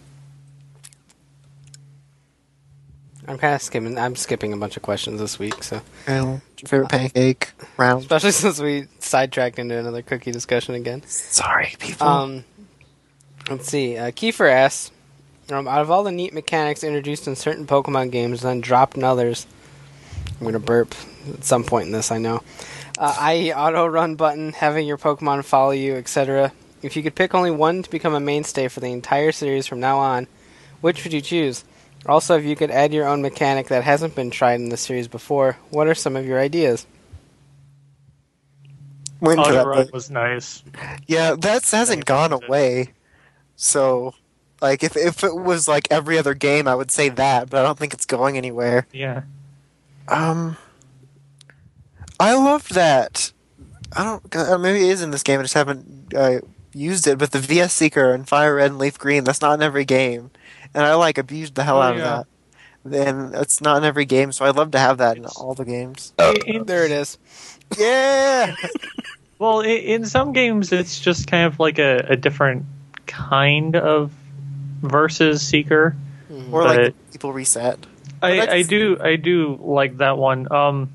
I'm skipping a bunch of questions this week, so. Your favorite pancake round? Especially since we sidetracked into another cookie discussion again. Sorry, people. Let's see. Kiefer asks, out of all the neat mechanics introduced in certain Pokemon games and then dropped in others, I'm going to burp at some point in this, I know, i.e. auto-run button, having your Pokemon follow you, etc. If you could pick only one to become a mainstay for the entire series from now on, which would you choose? Also, if you could add your own mechanic that hasn't been tried in the series before, what are some of your ideas? Auto-run was nice. Yeah, that hasn't gone away. So, like, if it was like every other game, I would say that, but I don't think it's going anywhere. Yeah. I love that. Maybe it is in this game. I just haven't used it. But the VS Seeker and Fire Red and Leaf Green, that's not in every game, and I abused the hell out of that. Then it's not in every game, so I'd love to have that in all the games. There it is. Yeah. Well, in some games, it's just kind of like a different kind of versus Seeker, or like people reset. I do like that one.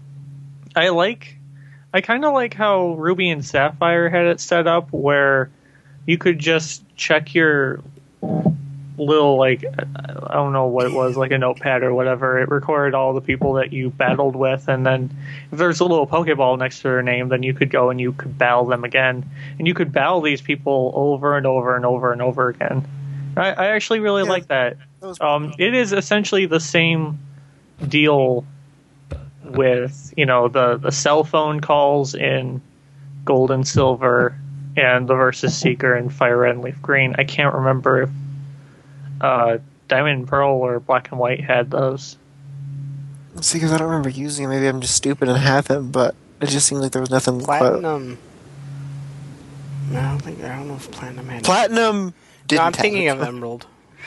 I kind of like how Ruby and Sapphire had it set up where you could just check your little, like, I don't know what it was, like a notepad or whatever. It recorded all the people that you battled with, and then if there's a little Pokeball next to their name, then you could go and you could battle them again. And you could battle these people over and over and over and over again. I actually really like that. It is essentially the same deal with, the cell phone calls in Gold and Silver and the Versus Seeker and Fire Red and Leaf Green. I can't remember if Diamond and Pearl or Black and White had those. See, because I don't remember using it. Maybe I'm just stupid and have them, but it just seemed like there was nothing. Platinum. No, I don't know if Platinum had. Platinum didn't. No, I'm thinking of Emerald.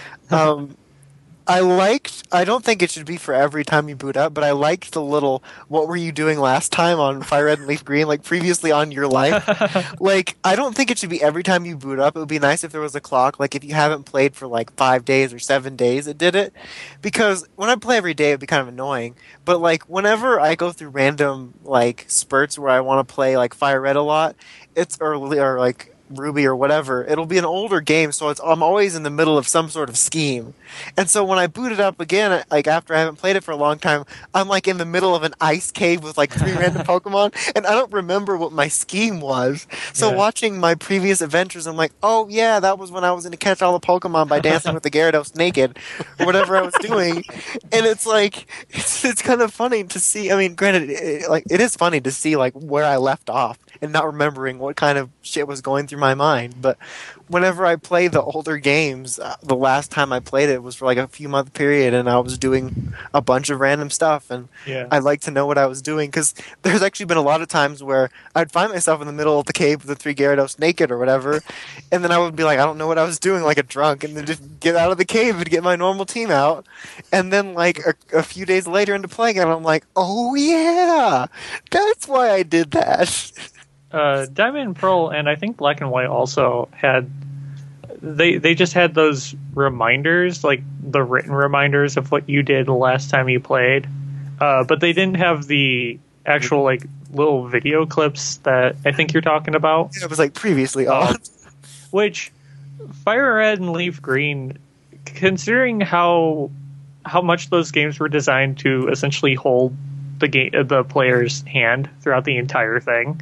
I don't think it should be for every time you boot up, but I liked the little, what were you doing last time on Fire Red and Leaf Green, like previously on your life. Like, I don't think it should be every time you boot up. It would be nice if there was a clock, like if you haven't played for like 5 days or 7 days, it did it. Because when I play every day, it'd be kind of annoying. But like, whenever I go through random like spurts where I want to play like Fire Red a lot, or like Ruby or whatever, it'll be an older game, so I'm always in the middle of some sort of scheme. And so when I boot it up again, like after I haven't played it for a long time, I'm like in the middle of an ice cave with like 3 random Pokemon, and I don't remember what my scheme was. So watching my previous adventures, I'm like, oh yeah, that was when I was going to catch all the Pokemon by dancing with the Gyarados naked, or whatever I was doing. And it's like, it's kind of funny to see. I mean, granted, it is funny to see like where I left off and not remembering what kind of shit was going through my mind. But whenever I play the older games, the last time I played it was for like a few month period, and I was doing a bunch of random stuff, and Yeah. I like to know what I was doing, because there's actually been a lot of times where I'd find myself in the middle of the cave with the 3 Gyarados naked or whatever, and then I would be like, I don't know what I was doing, like a drunk, and then just get out of the cave and get my normal team out, and then like a few days later into playing it, I'm like, oh yeah, that's why I did that. Diamond and Pearl, and I think Black and White also had. They just had those reminders, like the written reminders of what you did the last time you played, but they didn't have the actual like little video clips that I think you're talking about. It was like previously on. Which Fire Red and Leaf Green, considering how much those games were designed to essentially hold the player's hand throughout the entire thing.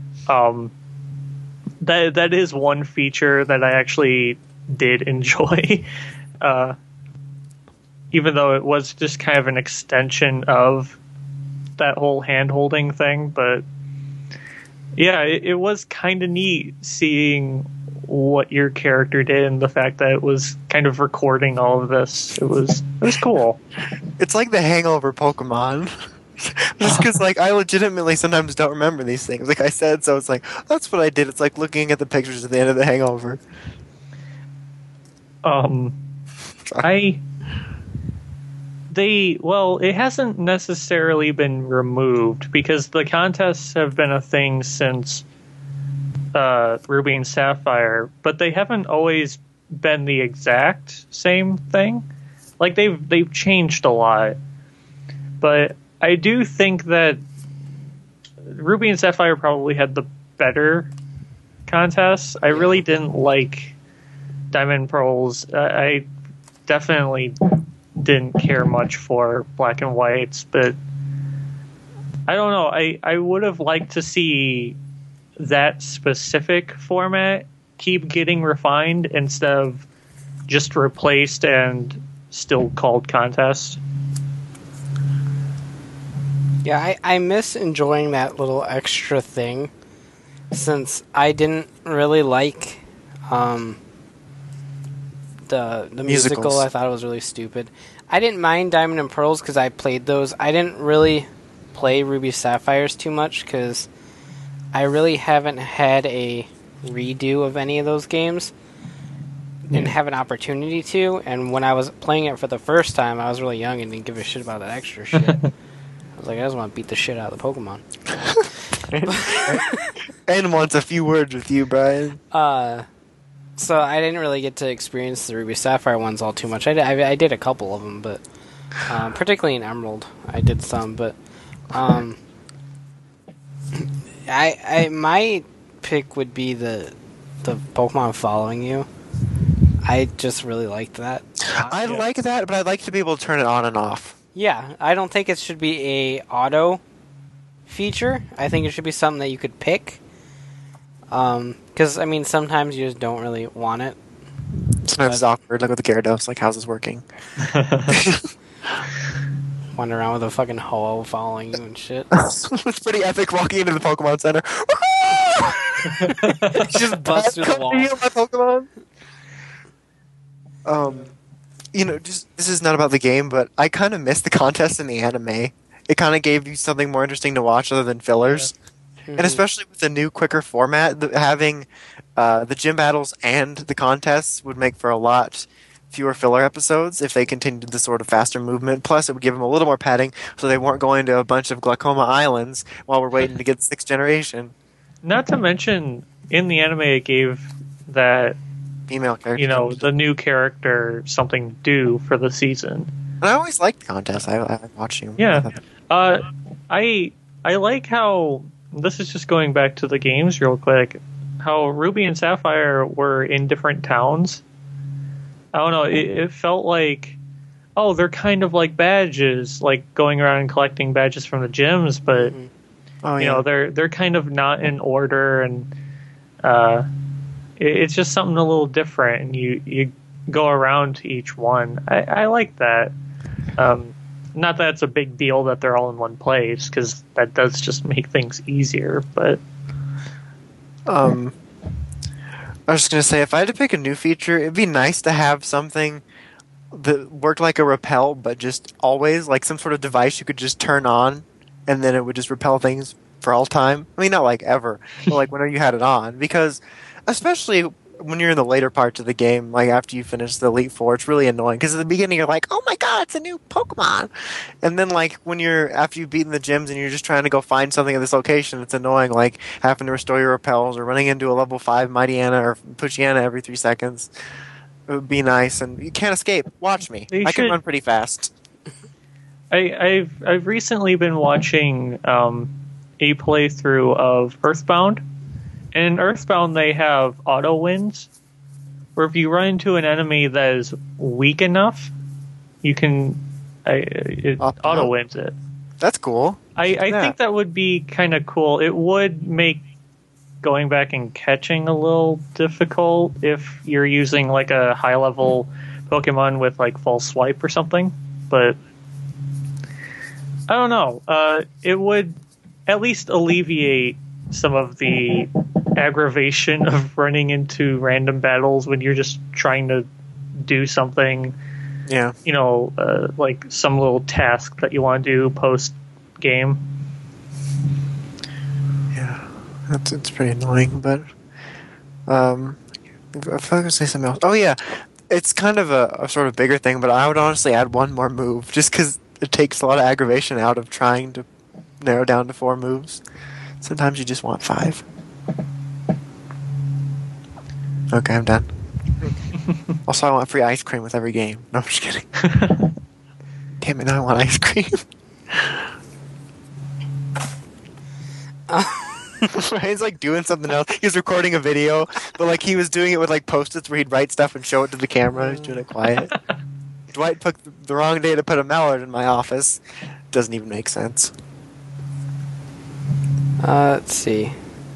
That is one feature that I actually did enjoy, even though it was just kind of an extension of that whole hand-holding thing. But yeah, it was kind of neat seeing what your character did and the fact that it was kind of recording all of this. It was cool. It's like the Hangover Pokemon. Just because, like, I legitimately sometimes don't remember these things. Like I said, so it's like, that's what I did. It's like looking at the pictures at the end of the Hangover. It hasn't necessarily been removed because the contests have been a thing since Ruby and Sapphire, but they haven't always been the exact same thing. Like they've changed a lot, but I do think that Ruby and Sapphire probably had the better contests. I really didn't like Diamond and Pearls. I definitely didn't care much for Black and Whites, but I don't know. I would have liked to see that specific format keep getting refined instead of just replaced and still called contests. Yeah, I miss enjoying that little extra thing, since I didn't really like the musical. Musicals. I thought it was really stupid. I didn't mind Diamond and Pearls because I played those. I didn't really play Ruby Sapphires too much because I really haven't had a redo of any of those games and have an opportunity to. And when I was playing it for the first time, I was really young and didn't give a shit about that extra shit. I was like, I just want to beat the shit out of the Pokemon. And wants a few words with you, Brian. So I didn't really get to experience the Ruby Sapphire ones all too much. I did a couple of them, but particularly in Emerald, I did some. But my pick would be the Pokemon following you. I just really liked that. I like that, but I'd like to be able to turn it on and off. Yeah, I don't think it should be a auto feature. I think it should be something that you could pick. Because, I mean, sometimes you just don't really want it. Sometimes it's awkward, like with the Gyarados, like, how's this working? Wander around with a fucking Ho-Oh following you and shit. It's pretty epic walking into the Pokemon Center. Just bust through the wall. Come to heal my Pokemon. This is not about the game, but I kind of missed the contest in the anime. It kind of gave you something more interesting to watch other than fillers. Yeah. And especially with the new, quicker format, having the gym battles and the contests would make for a lot fewer filler episodes if they continued the sort of faster movement. Plus, it would give them a little more padding so they weren't going to a bunch of Glaucoma Islands while we're waiting to get 6th generation. Not to mention, in the anime, it gave that, Female character. the new character something to do for the season. And I always liked the contest. I watched you. Yeah. I like how, this is just going back to the games real quick, how Ruby and Sapphire were in different towns. I don't know, it felt like, oh, they're kind of like badges, like going around and collecting badges from the gyms, but they're kind of not in order, and it's just something a little different, and you go around to each one. I like that. Not that it's a big deal that they're all in one place, because that does just make things easier, but I was just gonna say, if I had to pick a new feature, it'd be nice to have something that worked like a repel, but just always like some sort of device you could just turn on, and then it would just repel things for all time. I mean, not like ever, but like whenever you had it on, because especially when you're in the later parts of the game, like after you finish the Elite Four, it's really annoying because at the beginning you're like, "Oh my god, it's a new Pokemon," and then like when you're after you've beaten the gyms and you're just trying to go find something at this location, it's annoying, like having to restore your repels or running into a level 5 Mightyena or Pushiana every 3 seconds. It would be nice, and you can't escape. Watch me. I can run pretty fast. I've recently been watching a playthrough of Earthbound. And in Earthbound, they have auto wins, where if you run into an enemy that is weak enough, you can auto wins it. That's cool. I think that would be kind of cool. It would make going back and catching a little difficult if you're using like a high level Pokemon with like false swipe or something. But I don't know. It would at least alleviate some of the aggravation of running into random battles when you're just trying to do something. Yeah. You know, like some little task that you want to do post game. Yeah, it's pretty annoying, but if I was gonna say something else. Oh yeah, it's kind of a sort of bigger thing, but I would honestly add one more move just because it takes a lot of aggravation out of trying to narrow down to 4 moves. Sometimes you just want 5. Okay, I'm done. Also, I want free ice cream with every game. No, I'm just kidding. Damn it, now I want ice cream. Ryan's like doing something else. He was recording a video, but like he was doing it with like post-its where he'd write stuff and show it to the camera. He's doing it quiet. Dwight picked the wrong day to put a mallard in my office. Doesn't even make sense. Let's see.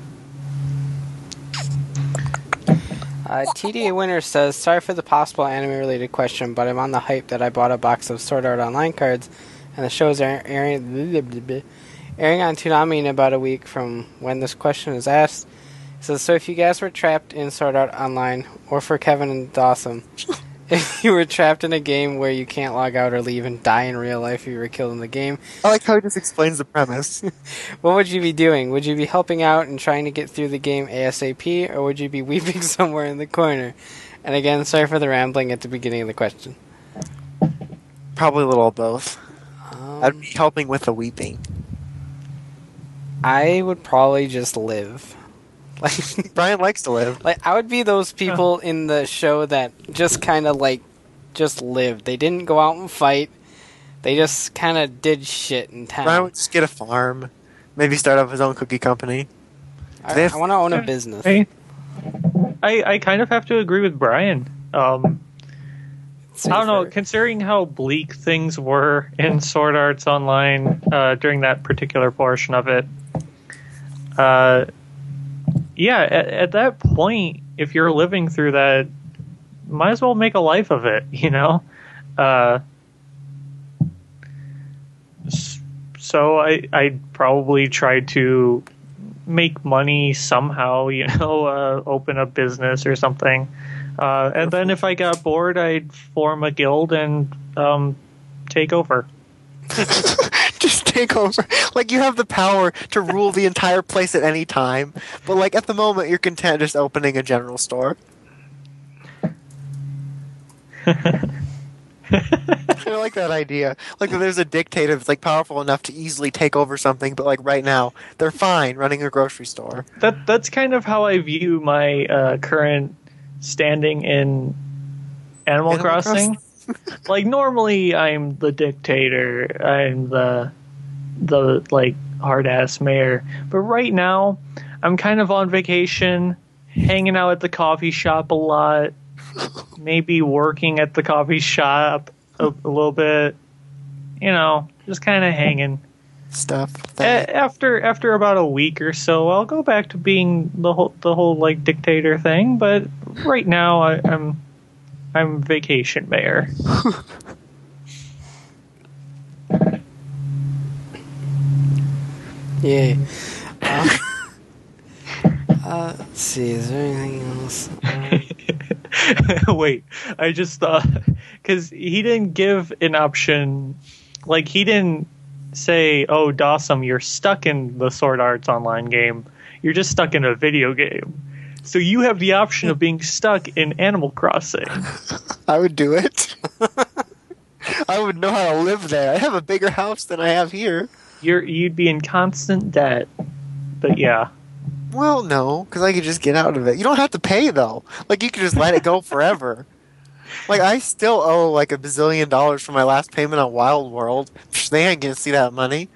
TDA Winner says, sorry for the possible anime-related question, but I'm on the hype that I bought a box of Sword Art Online cards, and the show is airing on Toonami in about a week from when this question is asked. It says, so if you guys were trapped in Sword Art Online, or for Kevin and Dawson, if you were trapped in a game where you can't log out or leave and die in real life if you were killed in the game, I like how he just explains the premise. what would you be doing? Would you be helping out and trying to get through the game ASAP, or would you be weeping somewhere in the corner? And again, sorry for the rambling at the beginning of the question. Probably a little of both. I'd be helping with the weeping. I would probably just live. Like Brian likes to live. Like I would be those people in the show that just kind of like just lived. They didn't go out and fight. They just kind of did shit in town. Brian would just get a farm, maybe start up his own cookie company. I want to own a business. I kind of have to agree with Brian. I don't know, considering how bleak things were in Sword Arts Online during that particular portion of it. Yeah, at that point, if you're living through that, might as well make a life of it, you know? So I'd probably try to make money somehow, you know, open a business or something. And then if I got bored, I'd form a guild and take over. Just take over. Like, you have the power to rule the entire place at any time, but like at the moment you're content just opening a general store. I like that idea. Like, there's a dictator that's like powerful enough to easily take over something, but like right now they're fine running a grocery store. That's kind of how I view my current standing in Animal Crossing. Like, normally I'm the dictator, I'm the like hard ass mayor, but right now I'm kind of on vacation, hanging out at the coffee shop a lot, maybe working at the coffee shop a little bit, you know, just kind of hanging stuff. After about a week or so, I'll go back to being the whole like dictator thing, but right now I'm vacation mayor. Yeah. Let's see, is there anything else? Wait, I just thought because he didn't give an option, like he didn't say, "Oh, Dawson, you're stuck in the Sword Arts Online game. You're just stuck in a video game." So you have the option of being stuck in Animal Crossing. I would do it. I would know how to live there. I have a bigger house than I have here. You'd be in constant debt. But yeah. Well, no, because I could just get out of it. You don't have to pay, though. Like, you could just let it go forever. Like, I still owe, like, $1 bazillion for my last payment on Wild World. They ain't gonna see that money.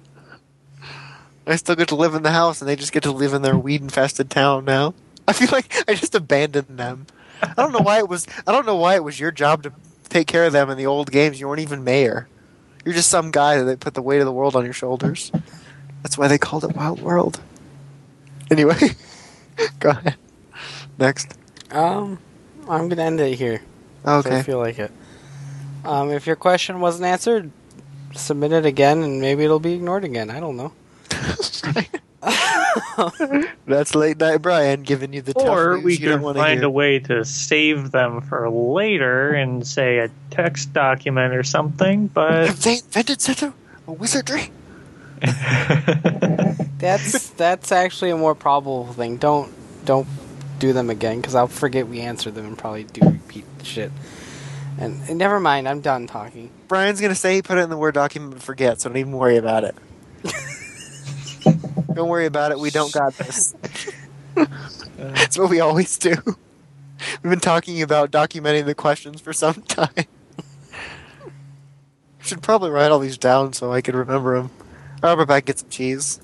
I still get to live in the house, and they just get to live in their weed-infested town now. I feel like I just abandoned them. I don't know why it was your job to take care of them in the old games. You weren't even mayor. You're just some guy that put the weight of the world on your shoulders. That's why they called it Wild World. Anyway, go ahead. Next. I'm gonna end it here. Okay. I feel like it. If your question wasn't answered, submit it again, and maybe it'll be ignored again. I don't know. That's Late Night Brian giving you the tough Or news we you don't could wanna find hear. a way to save them for later and say a text document or something, but Have they invented such a wizardry? That's actually a more probable thing. Don't do them again, because I'll forget we answered them and probably do repeat the shit. And never mind, I'm done talking. Brian's gonna say he put it in the Word document but forget, so don't even worry about it. Don't worry about it, we don't got this. That's what we always do. We've been talking about documenting the questions for some time. Should probably write all these down so I can remember them. I'll be back and get some cheese.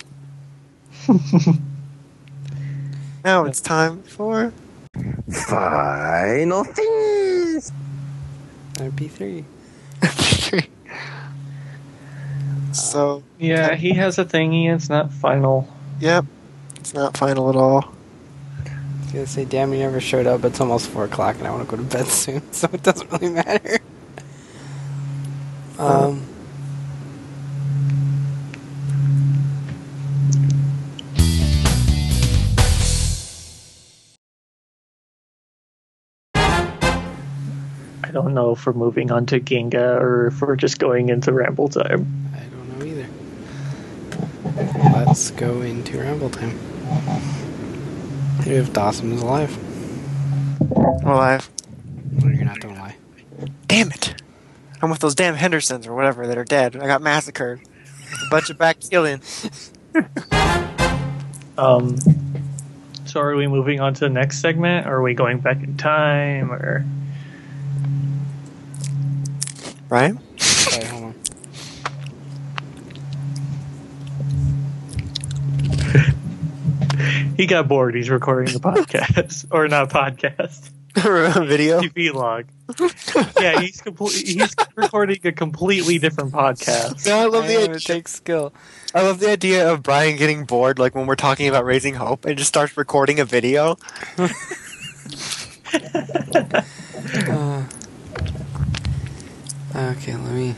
Now it's time for Final things. MP3. So, yeah, he has a thingy. It's not final. yep, it's not final at all. I was gonna say, damn, you never showed up. It's almost 4 o'clock, and I want to go to bed soon, so it doesn't really matter. I don't know if we're moving on to Ginga or if we're just going into ramble time. I don't know either. Let's go into ramble time. If Dawson is alive. Alive. Well, you're not gonna lie. Damn it! I'm with those damn Hendersons or whatever that are dead. I got massacred. A bunch of Bactillians. So are we moving on to the next segment, or are we going back in time, or... Right? Sorry, hold on. He got bored. He's recording the podcast. Or not podcast. Video? TV log. Yeah, he's recording a completely different podcast. No, I love the It idea. takes skill. I love the idea of Brian getting bored, like when we're talking about Raising Hope, and just starts recording a video. Okay, let me.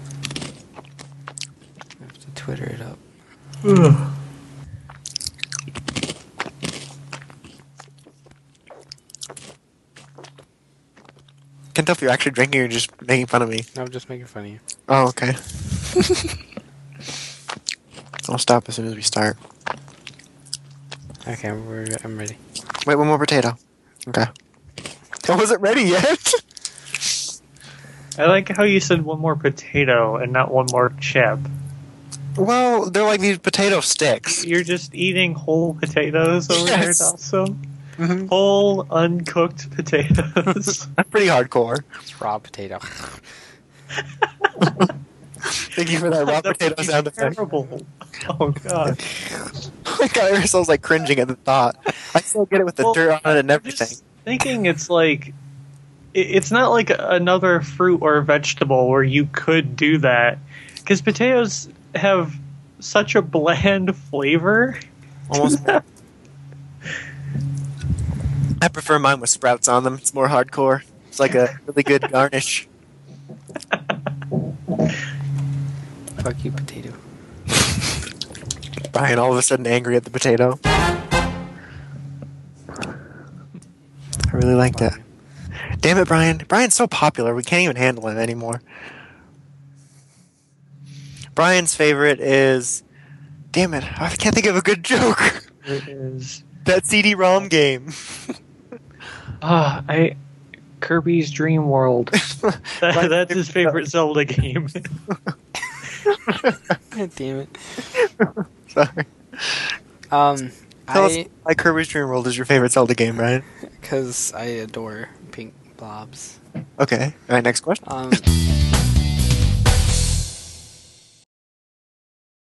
I have to Twitter it up. Can't tell if you're actually drinking or just making fun of me. No, I'm just making fun of you. Oh, okay. I'll stop as soon as we start. Okay, I'm ready. Wait, one more potato. Okay. I wasn't ready yet. I like how you said one more potato and not one more chip. Well, they're like these potato sticks. You're just eating whole potatoes over there, Yes. Dawson? Mm-hmm. Whole, uncooked potatoes. That's pretty hardcore. It's raw potato. Thank you for that raw That's potato sound effect. terrible. Oh, God. My God, Aristo's like cringing at the thought. I still get it with the Well, dirt on it and I'm everything. just thinking it's like... It's not like another fruit or vegetable where you could do that. Because potatoes have such a bland flavor. Almost. I prefer mine with sprouts on them. It's more hardcore. It's like a really good garnish. Fuck you, potato. Brian all of a sudden angry at the potato. really liked it. Damn it, Brian. Brian's so popular, we can't even handle him anymore. Brian's favorite is... Damn it, I can't think of a good joke. It is. That CD-ROM game. Kirby's Dream World. That's his favorite Zelda game. God damn it. Sorry. Tell us why Kirby's Dream World is your favorite Zelda game, Ryan. Because I adore pink blobs. Okay. All right, next question.